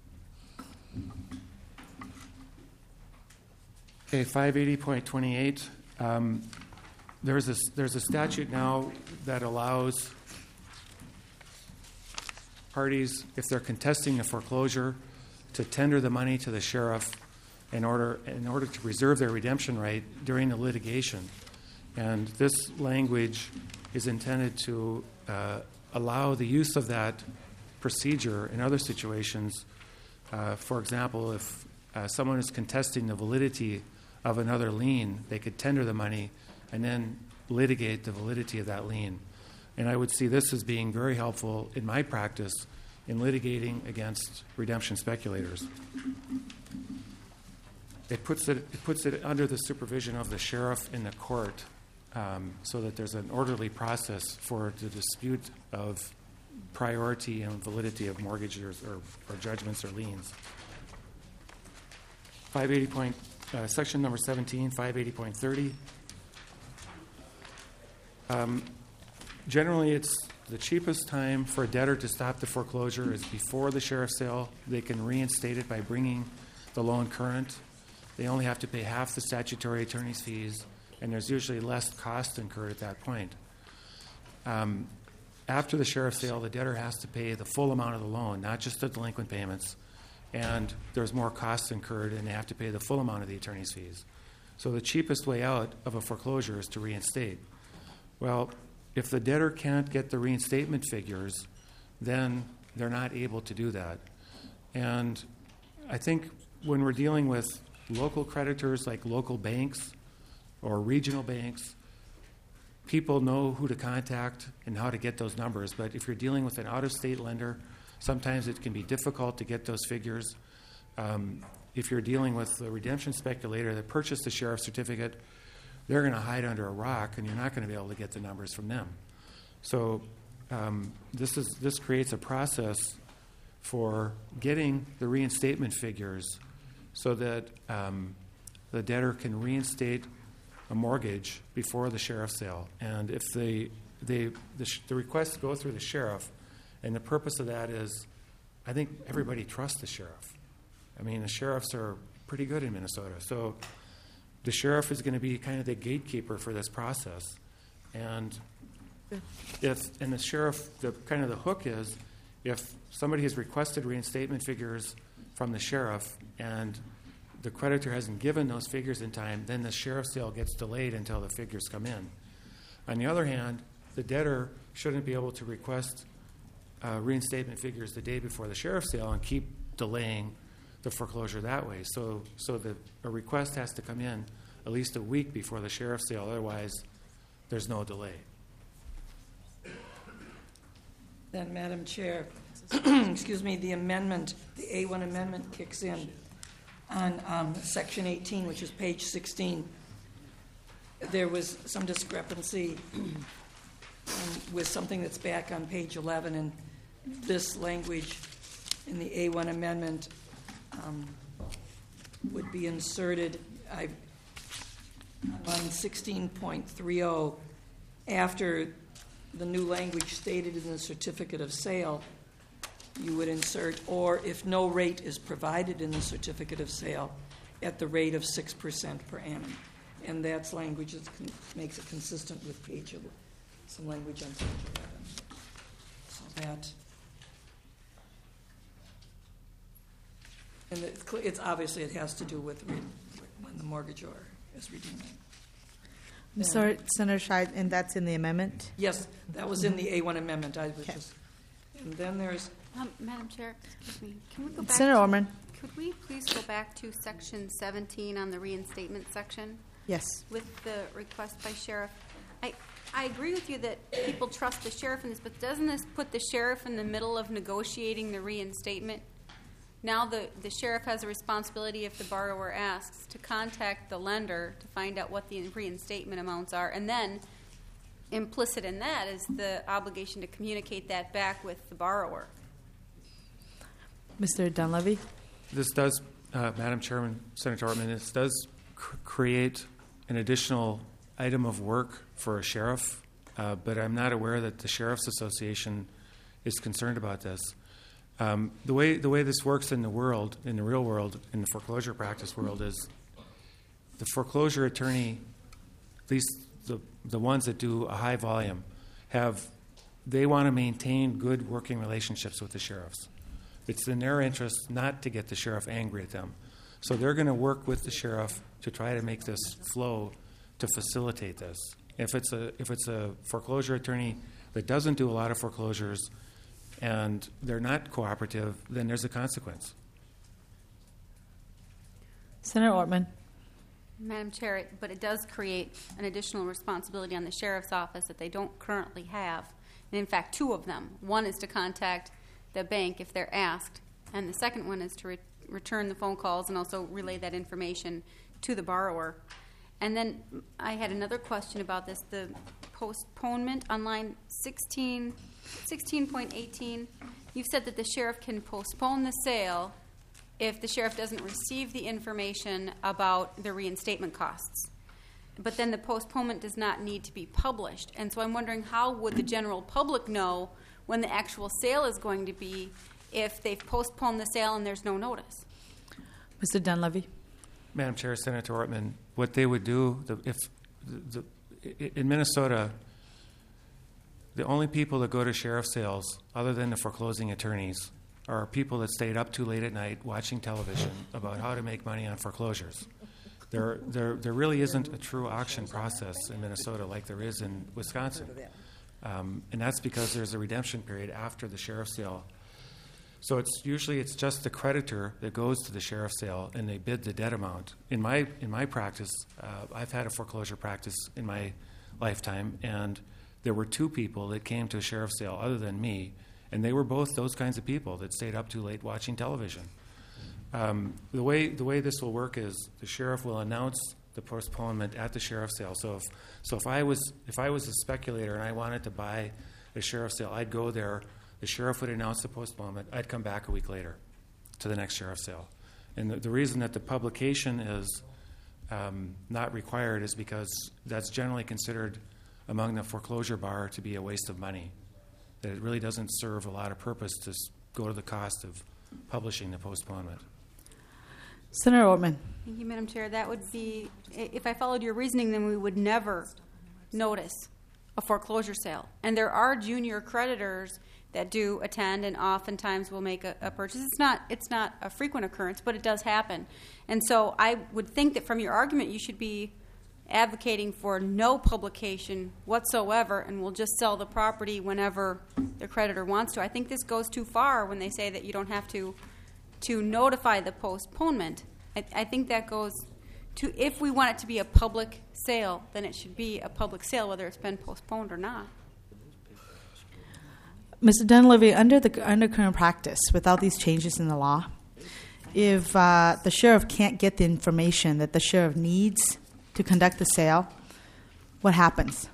Okay, five eighty point twenty-eight. Um, there's a there's a statute now that allows parties, if they're contesting a foreclosure, to tender the money to the sheriff in order in order to preserve their redemption right during the litigation. And this language is intended to uh, allow the use of that procedure in other situations. Uh, for example, if uh, someone is contesting the validity of another lien, they could tender the money and then litigate the validity of that lien. And I would see this as being very helpful in my practice in litigating against redemption speculators. It puts it, it puts it under the supervision of the sheriff in the court, um, so that there's an orderly process for the dispute of priority and validity of mortgages or, or judgments or liens. five eighty point, uh, section number seventeen, five eighty point thirty. Um, generally, it's the cheapest time for a debtor to stop the foreclosure is before the sheriff's sale. They can reinstate it by bringing the loan current. They only have to pay half the statutory attorney's fees, and there's usually less cost incurred at that point. Um, after the sheriff's sale, the debtor has to pay the full amount of the loan, not just the delinquent payments, and there's more costs incurred, and they have to pay the full amount of the attorney's fees. So the cheapest way out of a foreclosure is to reinstate. Well, if the debtor can't get the reinstatement figures, then they're not able to do that. And I think when we're dealing with local creditors like local banks or regional banks, people know who to contact and how to get those numbers. But if you're dealing with an out-of-state lender, sometimes it can be difficult to get those figures. Um, if you're dealing with a redemption speculator that purchased the sheriff's certificate, they're going to hide under a rock, and you're not going to be able to get the numbers from them. So um, this is this creates a process for getting the reinstatement figures so that um, the debtor can reinstate a mortgage before the sheriff's sale. And if they, they the, sh- the requests go through the sheriff, and the purpose of that is, I think everybody trusts the sheriff. I mean, the sheriffs are pretty good in Minnesota. So the sheriff is going to be kind of the gatekeeper for this process. And if and the sheriff, the kind of the hook is, if somebody has requested reinstatement figures from the sheriff and the creditor hasn't given those figures in time, then the sheriff's sale gets delayed until the figures come in. On the other hand, the debtor shouldn't be able to request uh, reinstatement figures the day before the sheriff's sale and keep delaying the foreclosure that way. So, so the a request has to come in at least a week before the sheriff's sale. Otherwise, there's no delay. Then, Madam Chair, excuse me, the amendment, the A one amendment kicks in on um, Section eighteen, which is page sixteen. There was some discrepancy um, with something that's back on page eleven, and this language in the A one amendment um, would be inserted I, on sixteen point thirty after the new language stated in the certificate of sale. You would insert, or if no rate is provided in the certificate of sale, at the rate of six percent per annum. And that's language that con- makes it consistent with page eleven, some language on page eleven. So that, and it's, cl- it's obviously it has to do with re- when the mortgagor is redeeming. I'm sorry, Senator Scheid, and that's in the amendment? Yes, that was in the A one amendment. I was Okay. just, and then there's. Um, Madam Chair, excuse me, can we go back? Senator to- Orman. Could we please go back to section seventeen on the reinstatement section? Yes. With the request by sheriff. I, I agree with you that people trust the sheriff in this, but doesn't this put the sheriff in the middle of negotiating the reinstatement? Now the, the sheriff has a responsibility, if the borrower asks, to contact the lender to find out what the reinstatement amounts are, and then implicit in that is the obligation to communicate that back with the borrower. Mister Dunleavy? This does, uh, Madam Chairman, Senator Ortman, this does cr- create an additional item of work for a sheriff, uh, but I'm not aware that the Sheriff's Association is concerned about this. Um, the way the way this works in the world, in the real world, in the foreclosure practice world, is the foreclosure attorney, at least the the ones that do a high volume, have they want to maintain good working relationships with the sheriffs. It's in their interest not to get the sheriff angry at them. So they're going to work with the sheriff to try to make this flow to facilitate this. If it's a if it's a foreclosure attorney that doesn't do a lot of foreclosures and they're not cooperative, then there's a consequence. Senator Ortman. Madam Chair, but it does create an additional responsibility on the sheriff's office that they don't currently have. And in fact, two of them. One is to contact the bank if they're asked, and the second one is to re- return the phone calls and also relay that information to the borrower. And then I had another question about this, the postponement on line sixteen, sixteen point eighteen. You've said that the sheriff can postpone the sale if the sheriff doesn't receive the information about the reinstatement costs. But then the postponement does not need to be published. And so I'm wondering, how would the general public know when the actual sale is going to be if they've postponed the sale and there's no notice? Mister Dunleavy. Madam Chair, Senator Ortman, what they would do, the, if the, the, in Minnesota, the only people that go to sheriff sales, other than the foreclosing attorneys, are people that stayed up too late at night watching television about how to make money on foreclosures. There, there, there really isn't a true auction process in Minnesota like there is in Wisconsin. Um, and that's because there's a redemption period after the sheriff's sale. So it's usually it's just the creditor that goes to the sheriff's sale and they bid the debt amount. In my in my practice, uh, I've had a foreclosure practice in my lifetime, and there were two people that came to a sheriff's sale other than me, and they were both those kinds of people that stayed up too late watching television. Um, the way the way this will work is the sheriff will announce the postponement at the sheriff's sale. So if so if I was if I was a speculator and I wanted to buy a sheriff's sale, I'd go there. The sheriff would announce the postponement. I'd come back a week later to the next sheriff's sale. And the, the reason that the publication is um, not required is because that's generally considered among the foreclosure bar to be a waste of money. That it really doesn't serve a lot of purpose to go to the cost of publishing the postponement. Senator Ortman. Thank you, Madam Chair. That would be, if I followed your reasoning, then we would never notice a foreclosure sale. And there are junior creditors that do attend and oftentimes will make a, a purchase. It's not it's not a frequent occurrence, but it does happen. And so I would think that from your argument you should be advocating for no publication whatsoever and will just sell the property whenever the creditor wants to. I think this goes too far when they say that you don't have to to notify the postponement. I, I think that goes to, if we want it to be a public sale, then it should be a public sale whether it's been postponed or not. Mister Dunleavy, under the under current practice, without these changes in the law, if uh, the sheriff can't get the information that the sheriff needs to conduct the sale, what happens?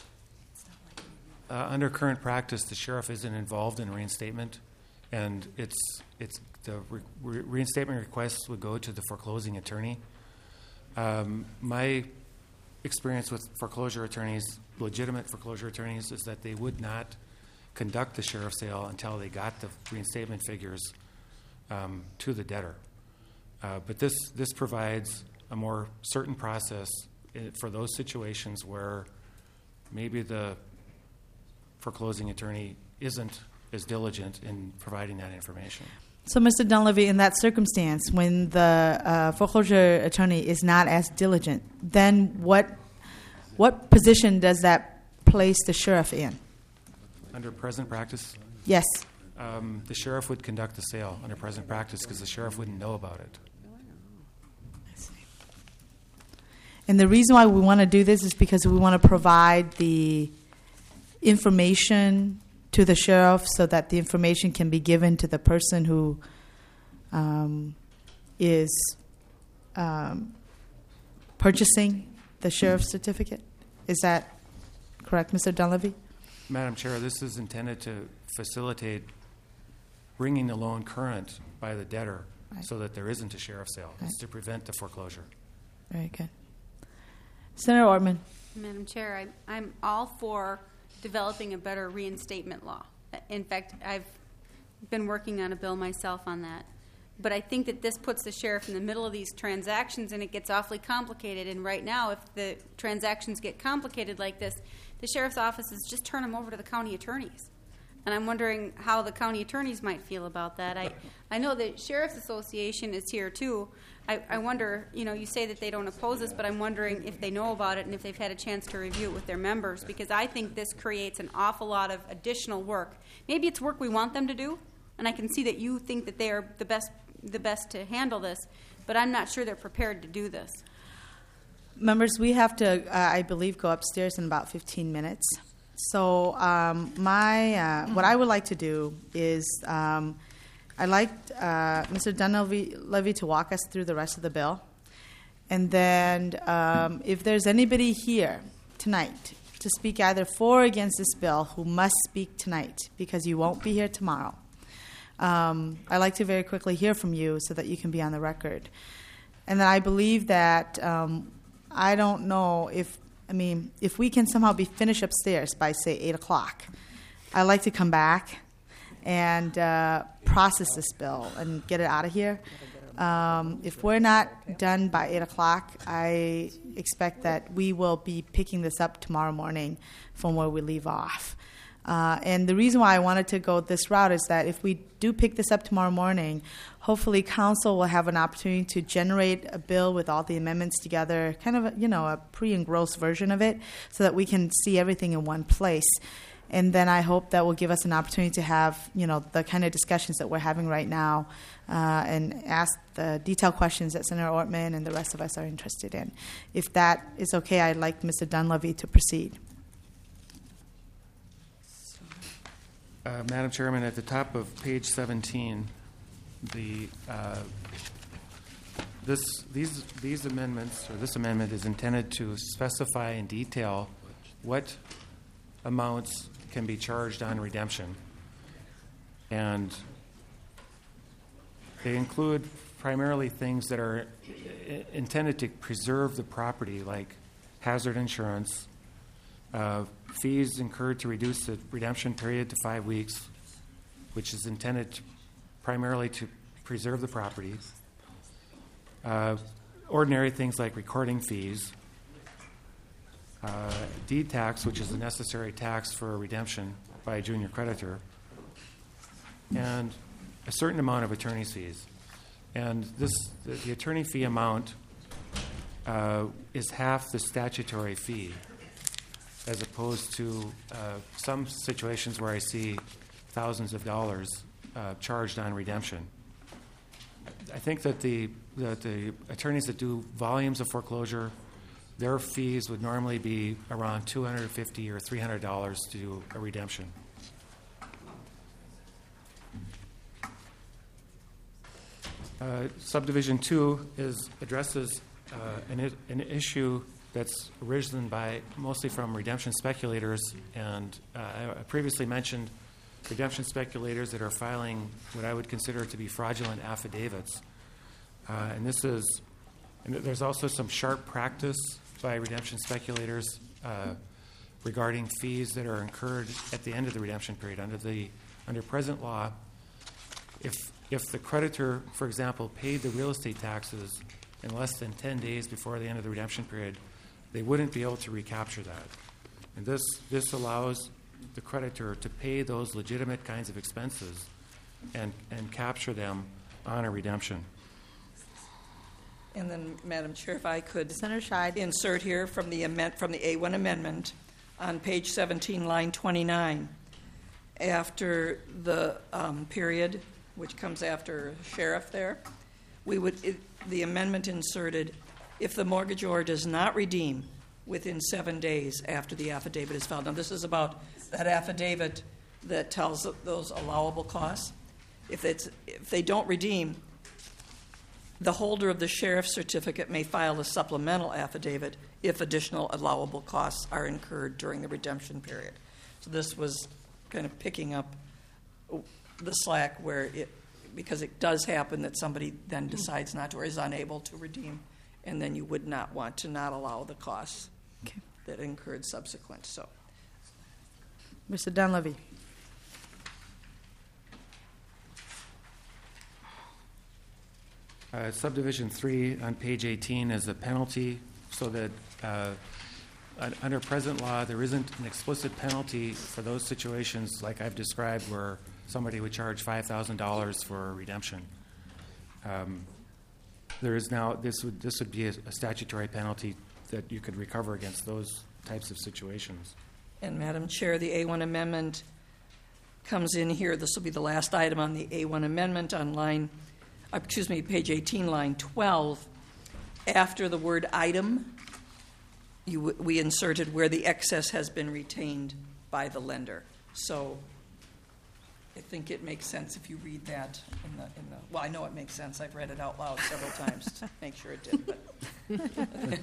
Uh, under current practice, the sheriff isn't involved in reinstatement, and it's it's the re- re- reinstatement requests would go to the foreclosing attorney. Um, my experience with foreclosure attorneys, legitimate foreclosure attorneys, is that they would not conduct the sheriff's sale until they got the reinstatement figures um, to the debtor. Uh, but this this provides a more certain process for those situations where maybe the foreclosing attorney isn't as diligent in providing that information. So, Mister Dunleavy, in that circumstance, when the uh, foreclosure attorney is not as diligent, then what what position does that place the sheriff in? Under present practice? Yes. Um, the sheriff would conduct the sale under present practice because the sheriff wouldn't know about it. And the reason why we want to do this is because we want to provide the information to the sheriff so that the information can be given to the person who um, is um, purchasing the sheriff's certificate. Is that correct, Mister Dunleavy? Madam Chair, this is intended to facilitate bringing the loan current by the debtor right. so that there isn't a sheriff's sale. Right. It's to prevent the foreclosure. Very good. Senator Ortman. Madam Chair, I, I'm all for developing a better reinstatement law. In fact, I've been working on a bill myself on that. But I think that this puts the sheriff in the middle of these transactions, and it gets awfully complicated. And right now, if the transactions get complicated like this, the sheriff's offices just turn them over to the county attorneys. And I'm wondering how the county attorneys might feel about that. I, I know the Sheriff's Association is here too. I, I wonder, you know, you say that they don't oppose this, but I'm wondering if they know about it and if they've had a chance to review it with their members, because I think this creates an awful lot of additional work. Maybe it's work we want them to do, and I can see that you think that they are the best, the best to handle this, but I'm not sure they're prepared to do this. Members, we have to, uh, I believe, go upstairs in about fifteen minutes. So um, my uh, what I would like to do is um, I'd like uh, Mister Dunleavy to walk us through the rest of the bill. And then um, if there's anybody here tonight to speak either for or against this bill who must speak tonight because you won't be here tomorrow, um, I'd like to very quickly hear from you so that you can be on the record. And then I believe that um, I don't know if I mean, if we can somehow be finished upstairs by, say, eight o'clock, I'd like to come back and uh, process this bill and get it out of here. Um, if we're not done by eight o'clock, I expect that we will be picking this up tomorrow morning from where we leave off. Uh, and the reason why I wanted to go this route is that if we do pick this up tomorrow morning, hopefully council will have an opportunity to generate a bill with all the amendments together, kind of a, you know, a pre-engrossed version of it, so that we can see everything in one place. And then I hope that will give us an opportunity to have, you know, the kind of discussions that we're having right now, uh, and ask the detailed questions that Senator Ortman and the rest of us are interested in. If that is okay, I'd like Mister Dunleavy to proceed. Uh, Madam Chairman, at the top of page seventeen, the uh, this these these amendments or this amendment is intended to specify in detail what amounts can be charged on redemption, and they include primarily things that are I- intended to preserve the property, like hazard insurance. Uh, fees incurred to reduce the redemption period to five weeks, which is intended to primarily to preserve the property. Uh, ordinary things like recording fees. Uh, deed tax, which is a necessary tax for redemption by a junior creditor. And a certain amount of attorney's fees. And this, the, the attorney fee amount uh, is half the statutory fee, as opposed to uh, some situations where I see thousands of dollars uh, charged on redemption. I think that the, that the attorneys that do volumes of foreclosure, their fees would normally be around two hundred fifty dollars or three hundred dollars to do a redemption. Uh, subdivision two is addresses uh, an, I- an issue that's arisen by mostly from redemption speculators, and uh, I previously mentioned redemption speculators that are filing what I would consider to be fraudulent affidavits. Uh, and this is, and there's also some sharp practice by redemption speculators uh, regarding fees that are incurred at the end of the redemption period. Under the under present law, if if the creditor, for example, paid the real estate taxes in less than ten days before the end of the redemption period, they wouldn't be able to recapture that. And this this allows the creditor to pay those legitimate kinds of expenses and, and capture them on a redemption. And then, Madam Chair, if I could Senator Scheid. insert here from the amend, from the A one amendment on page seventeen, line twenty-nine, after the um, period, which comes after sheriff there, we would it, the amendment inserted, if the mortgagor does not redeem within seven days after the affidavit is filed. Now, this is about that affidavit that tells those allowable costs. If it's if they don't redeem, the holder of the sheriff's certificate may file a supplemental affidavit if additional allowable costs are incurred during the redemption period. So this was kind of picking up the slack where it, because it does happen that somebody then decides not to or is unable to redeem, and then you would not want to not allow the costs Okay. that incurred subsequent. So, Mister Dunleavy. Uh, subdivision three on page eighteen is a penalty, so that uh, un- under present law, there isn't an explicit penalty for those situations like I've described where somebody would charge five thousand dollars for redemption. Um, there is now, this would, this would be a, a statutory penalty that you could recover against those types of situations. And Madam Chair, the A one amendment comes in here. This will be the last item on the A one amendment on line, uh, excuse me, page eighteen, line twelve. After the word item, you, w- we inserted where the excess has been retained by the lender. So I think it makes sense if you read that in the, in the, well, I know it makes sense. I've read it out loud several times to make sure it did, but.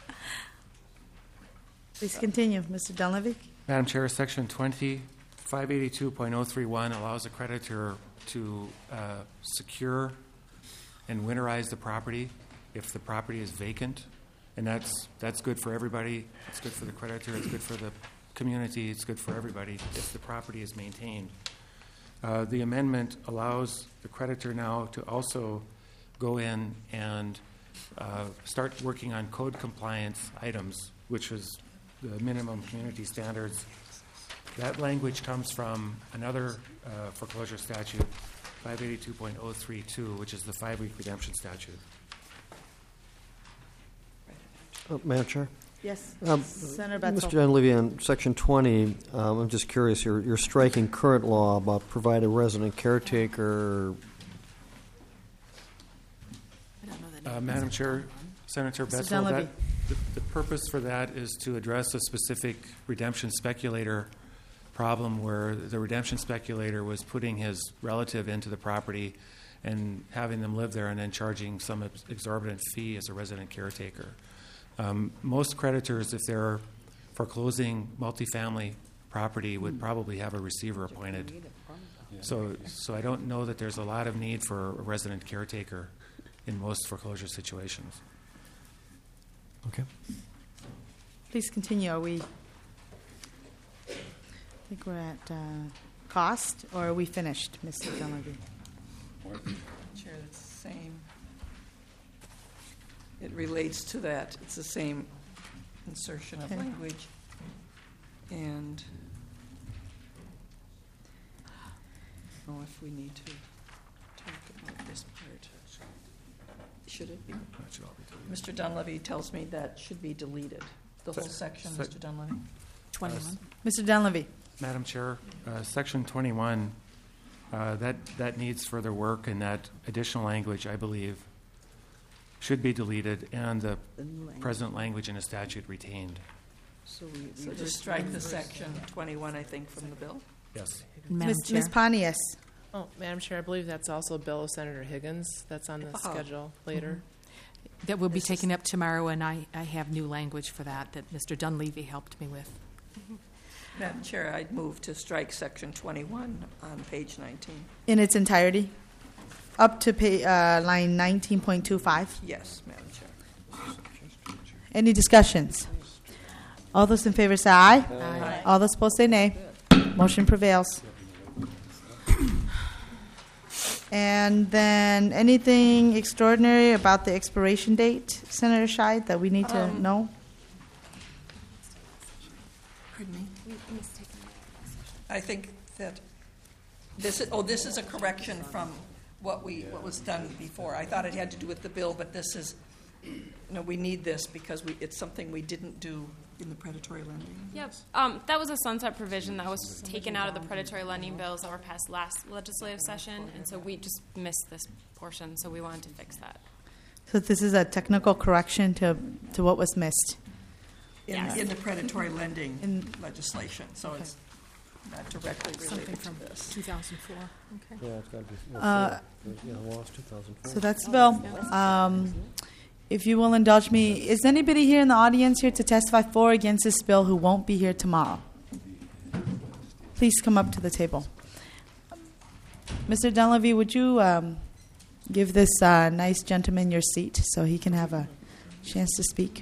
Please continue, Mister Dunleavy. Madam Chair, Section twenty, five eighty-two point oh three one allows a creditor to uh, secure and winterize the property if the property is vacant, and that's that's good for everybody. It's good for the creditor. It's good for the community. It's good for everybody if the property is maintained. Uh, the amendment allows the creditor now to also go in and uh, start working on code compliance items, which was the minimum community standards. That language comes from another uh, foreclosure statute, five eighty-two point oh three two, which is the five-week redemption statute. Uh, Madam Chair? Yes, Um, Senator Betzel. Mister Dunleavy, on Section twenty, um, I'm just curious, you're, you're striking current law about provide a resident caretaker. Uh, Madam Chair, Senator Mister Betzel, Dunleavy. that, the, the purpose for that is to address a specific redemption speculator problem where the redemption speculator was putting his relative into the property and having them live there and then charging some ex- exorbitant fee as a resident caretaker. Um, most creditors, if they're foreclosing multifamily property, would probably have a receiver appointed. So, so I don't know that there's a lot of need for a resident caretaker in most foreclosure situations. Okay. Please continue. Are we, I think we're at uh, cost, or are we finished, Mister Dunleavy? Chair, it's the same. It relates to that. It's the same insertion of Okay. language. And I don't know if we need to talk about this part. Should it be? Mister Dunleavy tells me that should be deleted. The whole section, sec- Mister Dunleavy? twenty-one. Mister Dunleavy. Madam Chair, uh, Section twenty-one, uh, that, that needs further work, and that additional language, I believe, should be deleted, and the present language in a statute retained. So we, so just strike the section twenty-one, I think, from the bill? Yes. Miz Miz Pontius. Oh, Madam Chair, I believe that's also a bill of Senator Higgins. That's on the Oh. schedule later. That will be taken up tomorrow, and I, I have new language for that that Mister Dunleavy helped me with. Madam Chair, I'd move to strike section twenty-one on page nineteen. In its entirety? Up to pa- uh, line nineteen point two five? Yes, Madam Chair. Any discussions? All those in favor say aye. Aye. All those opposed say nay. Motion prevails. And then anything extraordinary about the expiration date, Senator Scheid, that we need to Um, know? Pardon me? I think that this is, oh, this is a correction from what we, what was done before. I thought it had to do with the bill, but this is, you know, we need this because we, it's something we didn't do in the predatory lending. Yep. Um, that was a sunset provision that was taken out of the predatory lending bills that were passed last legislative session, and so we just missed this portion, so we wanted to fix that. So this is a technical correction to, to what was missed. In, Yes. in the predatory lending In- legislation, so it's not directly Something related from to this. two thousand four. Okay. Yeah, it's got to be. Uh, Yeah, lost two thousand four. So that's the bill. Um, if you will indulge me, is anybody here in the audience here to testify for or against this bill who won't be here tomorrow? Please come up to the table. Mister Dunleavy, would you um, give this uh, nice gentleman your seat so he can have a chance to speak?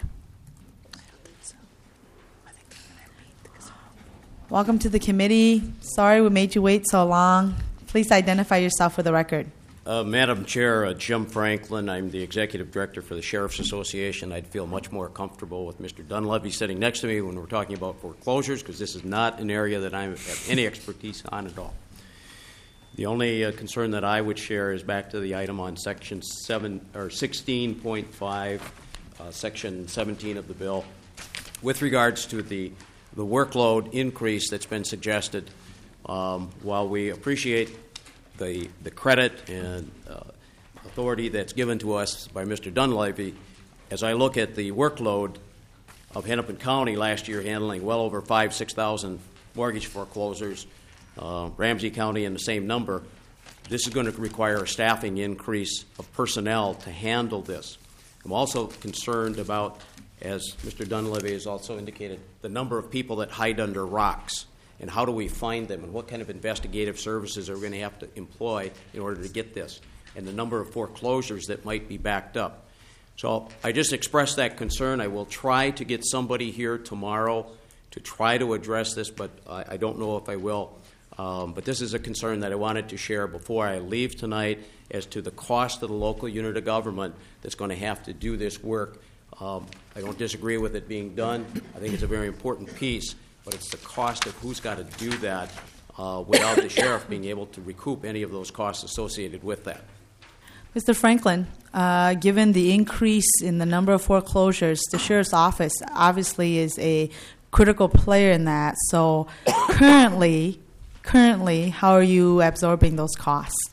Welcome to the committee. Sorry we made you wait so long. Please identify yourself for the record. Uh, Madam Chair, uh, Jim Franklin. I'm the Executive Director for the Sheriff's Association. I'd feel much more comfortable with Mister Dunleavy sitting next to me when we're talking about foreclosures, because this is not an area that I have any expertise on at all. The only uh, concern that I would share is back to the item on Section seven or sixteen point five, uh, Section seventeen of the bill, with regards to the the workload increase that's been suggested. Um, while we appreciate the the credit and uh, authority that's given to us by Mister Dunleavy, as I look at the workload of Hennepin County last year handling well over five, six thousand mortgage foreclosures, uh, Ramsey County in the same number, this is going to require a staffing increase of personnel to handle this. I'm also concerned about, as Mister Dunleavy has also indicated, the number of people that hide under rocks. And how do we find them, and what kind of investigative services are we going to have to employ in order to get this, and the number of foreclosures that might be backed up. So I just expressed that concern. I will try to get somebody here tomorrow to try to address this, but I, I don't know if I will. Um, but this is a concern that I wanted to share before I leave tonight as to the cost of the local unit of government that's going to have to do this work. Um, I don't disagree with it being done. I think it's a very important piece. But it's the cost of who's got to do that uh, without the sheriff being able to recoup any of those costs associated with that. Mister Franklin, uh, given the increase in the number of foreclosures, the sheriff's office obviously is a critical player in that. So currently, currently, how are you absorbing those costs?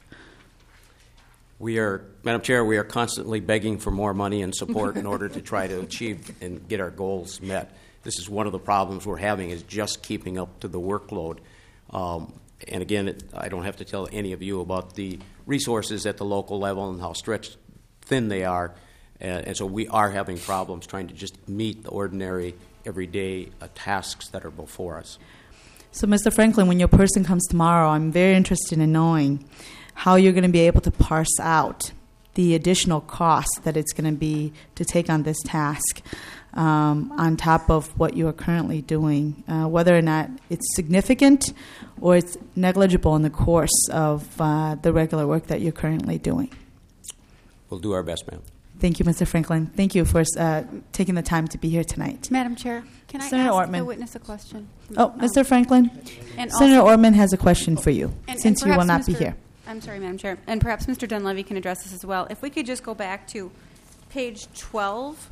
We are, Madam Chair, we are constantly begging for more money and support in order to try to achieve and get our goals met. This is one of the problems we're having, is just keeping up to the workload. Um, and again, it, I don't have to tell any of you about the resources at the local level and how stretched thin they are. Uh, and so we are having problems trying to just meet the ordinary, everyday uh, tasks that are before us. So, Mister Franklin, when your person comes tomorrow, I'm very interested in knowing how you're going to be able to parse out the additional cost that it's going to be to take on this task. Um, on top of what you are currently doing, uh, whether or not it's significant or it's negligible in the course of uh, the regular work that you're currently doing. We'll do our best, ma'am. Thank you, Mister Franklin. Thank you for uh, taking the time to be here tonight. Madam Chair, can I Senator ask Ortman. the witness a question? Oh, Um, Mister Franklin, and Senator also- Ortman has a question for you, And- since and you will perhaps not be Mister here. I'm sorry, Madam Chair, and perhaps Mister Dunleavy can address this as well. If we could just go back to page twelve,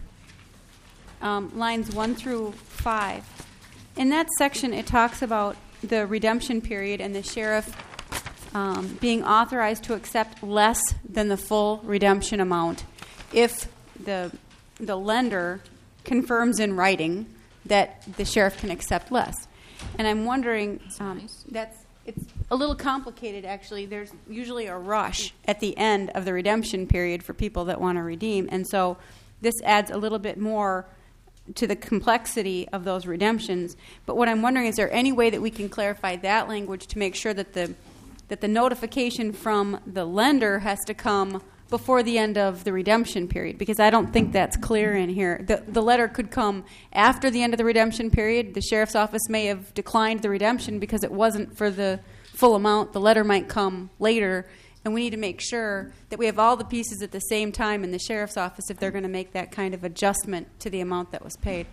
um, lines one through five. In that section, it talks about the redemption period and the sheriff um, being authorized to accept less than the full redemption amount if the the lender confirms in writing that the sheriff can accept less. And I'm wondering, um, that's it's a little complicated, actually. There's usually a rush at the end of the redemption period for people that want to redeem. And so this adds a little bit more to the complexity of those redemptions. But what I'm wondering, is there any way that we can clarify that language to make sure that the that the notification from the lender has to come before the end of the redemption period? Because I don't think that's clear in here. The, the letter could come after the end of the redemption period. The sheriff's office may have declined the redemption because it wasn't for the full amount. The letter might come later, and we need to make sure that we have all the pieces at the same time in the sheriff's office if they're going to make that kind of adjustment to the amount that was paid.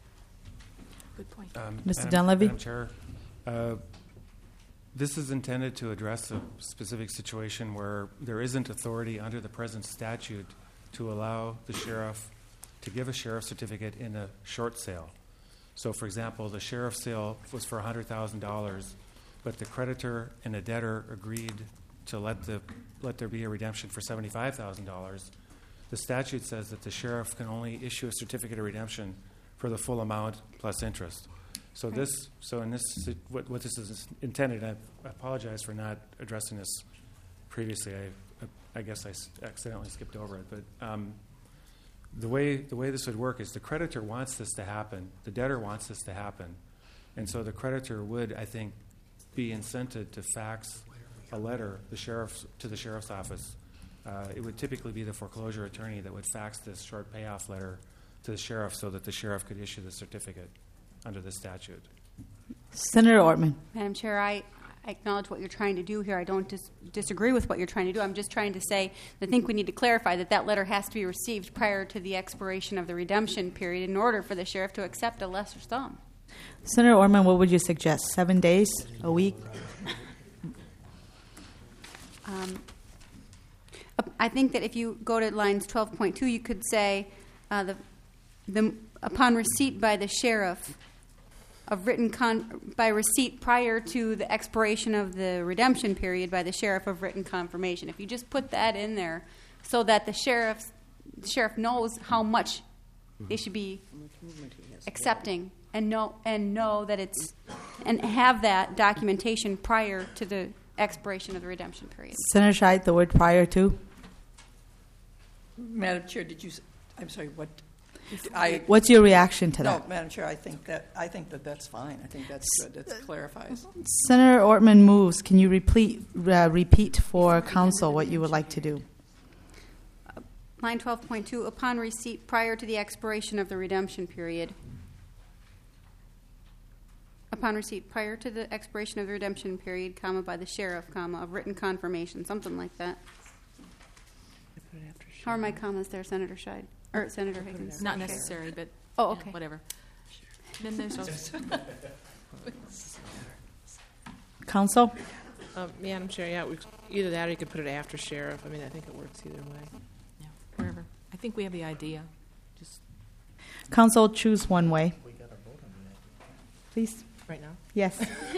Good point. Um, Mister Madam- Dunleavy? Madam Chair, uh, this is intended to address a specific situation where there isn't authority under the present statute to allow the sheriff to give a sheriff's certificate in a short sale. So, for example, the sheriff's sale was for one hundred thousand dollars, but the creditor and the debtor agreed to let the let there be a redemption for seventy-five thousand dollars. The statute says that the sheriff can only issue a certificate of redemption for the full amount plus interest. So this, so in this, what, what this is intended, I apologize for not addressing this previously. I, I guess I s- accidentally skipped over it. But um, the way the way this would work is the creditor wants this to happen, the debtor wants this to happen, and so the creditor would, I think, be incented to fax a letter the sheriff's to the sheriff's office. Uh, it would typically be the foreclosure attorney that would fax this short payoff letter to the sheriff so that the sheriff could issue the certificate under the statute. Senator Ortman. Madam Chair, I, acknowledge what you're trying to do here. I don't dis- disagree with what you're trying to do. I'm just trying to say, I think we need to clarify that that letter has to be received prior to the expiration of the redemption period in order for the sheriff to accept a lesser sum. Senator Orman, what would you suggest? Seven days, a week? Um, I think that if you go to lines twelve point two, you could say uh, the, the upon receipt by the sheriff of written con- by receipt prior to the expiration of the redemption period by the sheriff of written confirmation. If you just put that in there, so that the sheriff the sheriff knows how much they should be accepting, and know and know that it's and have that documentation prior to the expiration of the redemption period. Senator Scheid, the word prior to? Madam Chair, did you, s- I'm sorry, what? I, What's your reaction to no, that? Madam Chair, I think that, I think that that's fine. I think that's good. That clarifies. Senator Ortman moves. Can you repeat, uh, repeat for council what you would like to do? Line twelve point two, upon receipt prior to the expiration of the redemption period. Upon receipt prior to the expiration of the redemption period, comma, by the sheriff, comma, of written confirmation, something like that. How are my commas there, Senator Scheid? Or Senator Higgins? Not necessary, but Oh, yeah, okay. whatever. Then there's also- Council? Um, Madam Chair, yeah, we, either that or you could put it after sheriff. I mean, I think it works either way. Yeah, wherever. I think we have the idea. Just Council, choose one way. Please. right now. Yes.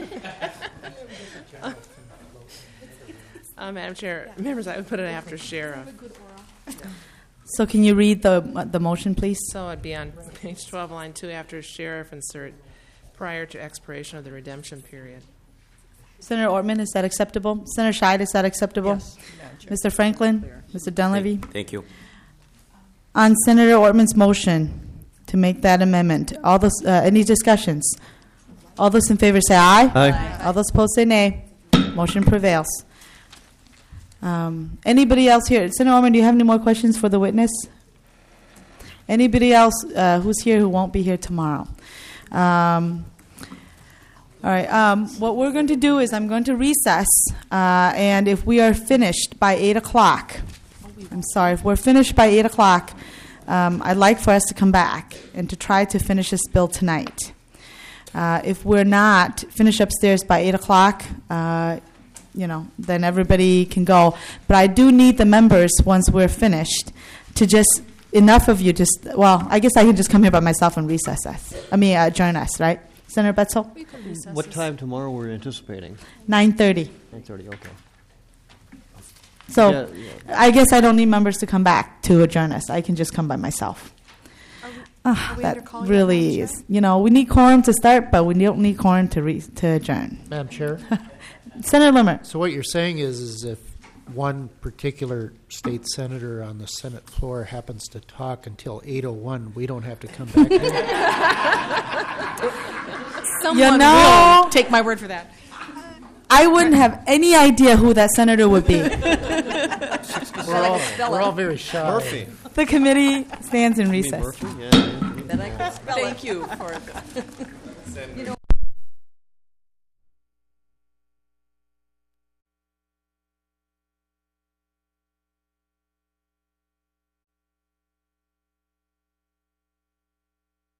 uh, Madam Chair, members, I would put it after sheriff. So can you read the the motion, please? So it'd be on page twelve, line two, after sheriff, insert prior to expiration of the redemption period. Senator Ortman, is that acceptable? Senator Scheid, is that acceptable? Yes, Madam Chair. Mister Franklin? Mister Dunleavy? Thank, thank you. On Senator Ortman's motion to make that amendment, all those, uh, any discussions? All those in favor say aye. Aye. All those opposed say nay. Motion prevails. Um, anybody else here? Senator Orman, do you have any more questions for the witness? Anybody else uh, who's here who won't be here tomorrow? Um, all right. Um, what we're going to do is I'm going to recess, uh, and if we are finished by eight o'clock, I'm sorry, if we're finished by eight o'clock, um, I'd like for us to come back and to try to finish this bill tonight. Uh, if we're not finished upstairs by eight o'clock, uh, you know, then everybody can go. But I do need the members, once we're finished, to just, enough of you just, well, I guess I can just come here by myself and recess us. I mean, uh, join us, right? Senator Betzel? What time tomorrow we're anticipating? nine thirty. nine thirty, okay. So Yeah, yeah. I guess I don't need members to come back to adjourn us. I can just come by myself. Ah, are we that under call yet, really Madam is, you know, we need quorum to start, but we don't need quorum to re- to adjourn. Madam Chair? Senator Limmer. So what you're saying is, is if one particular state senator on the Senate floor happens to talk until eight oh one, we don't have to come back here? Someone You know- will take my word for that. I wouldn't have any idea who that senator would be. We're all, we're all very shy. Murphy. The committee stands in You mean recess. Murphy? Yeah, yeah. That I can spell it. Thank you for You know,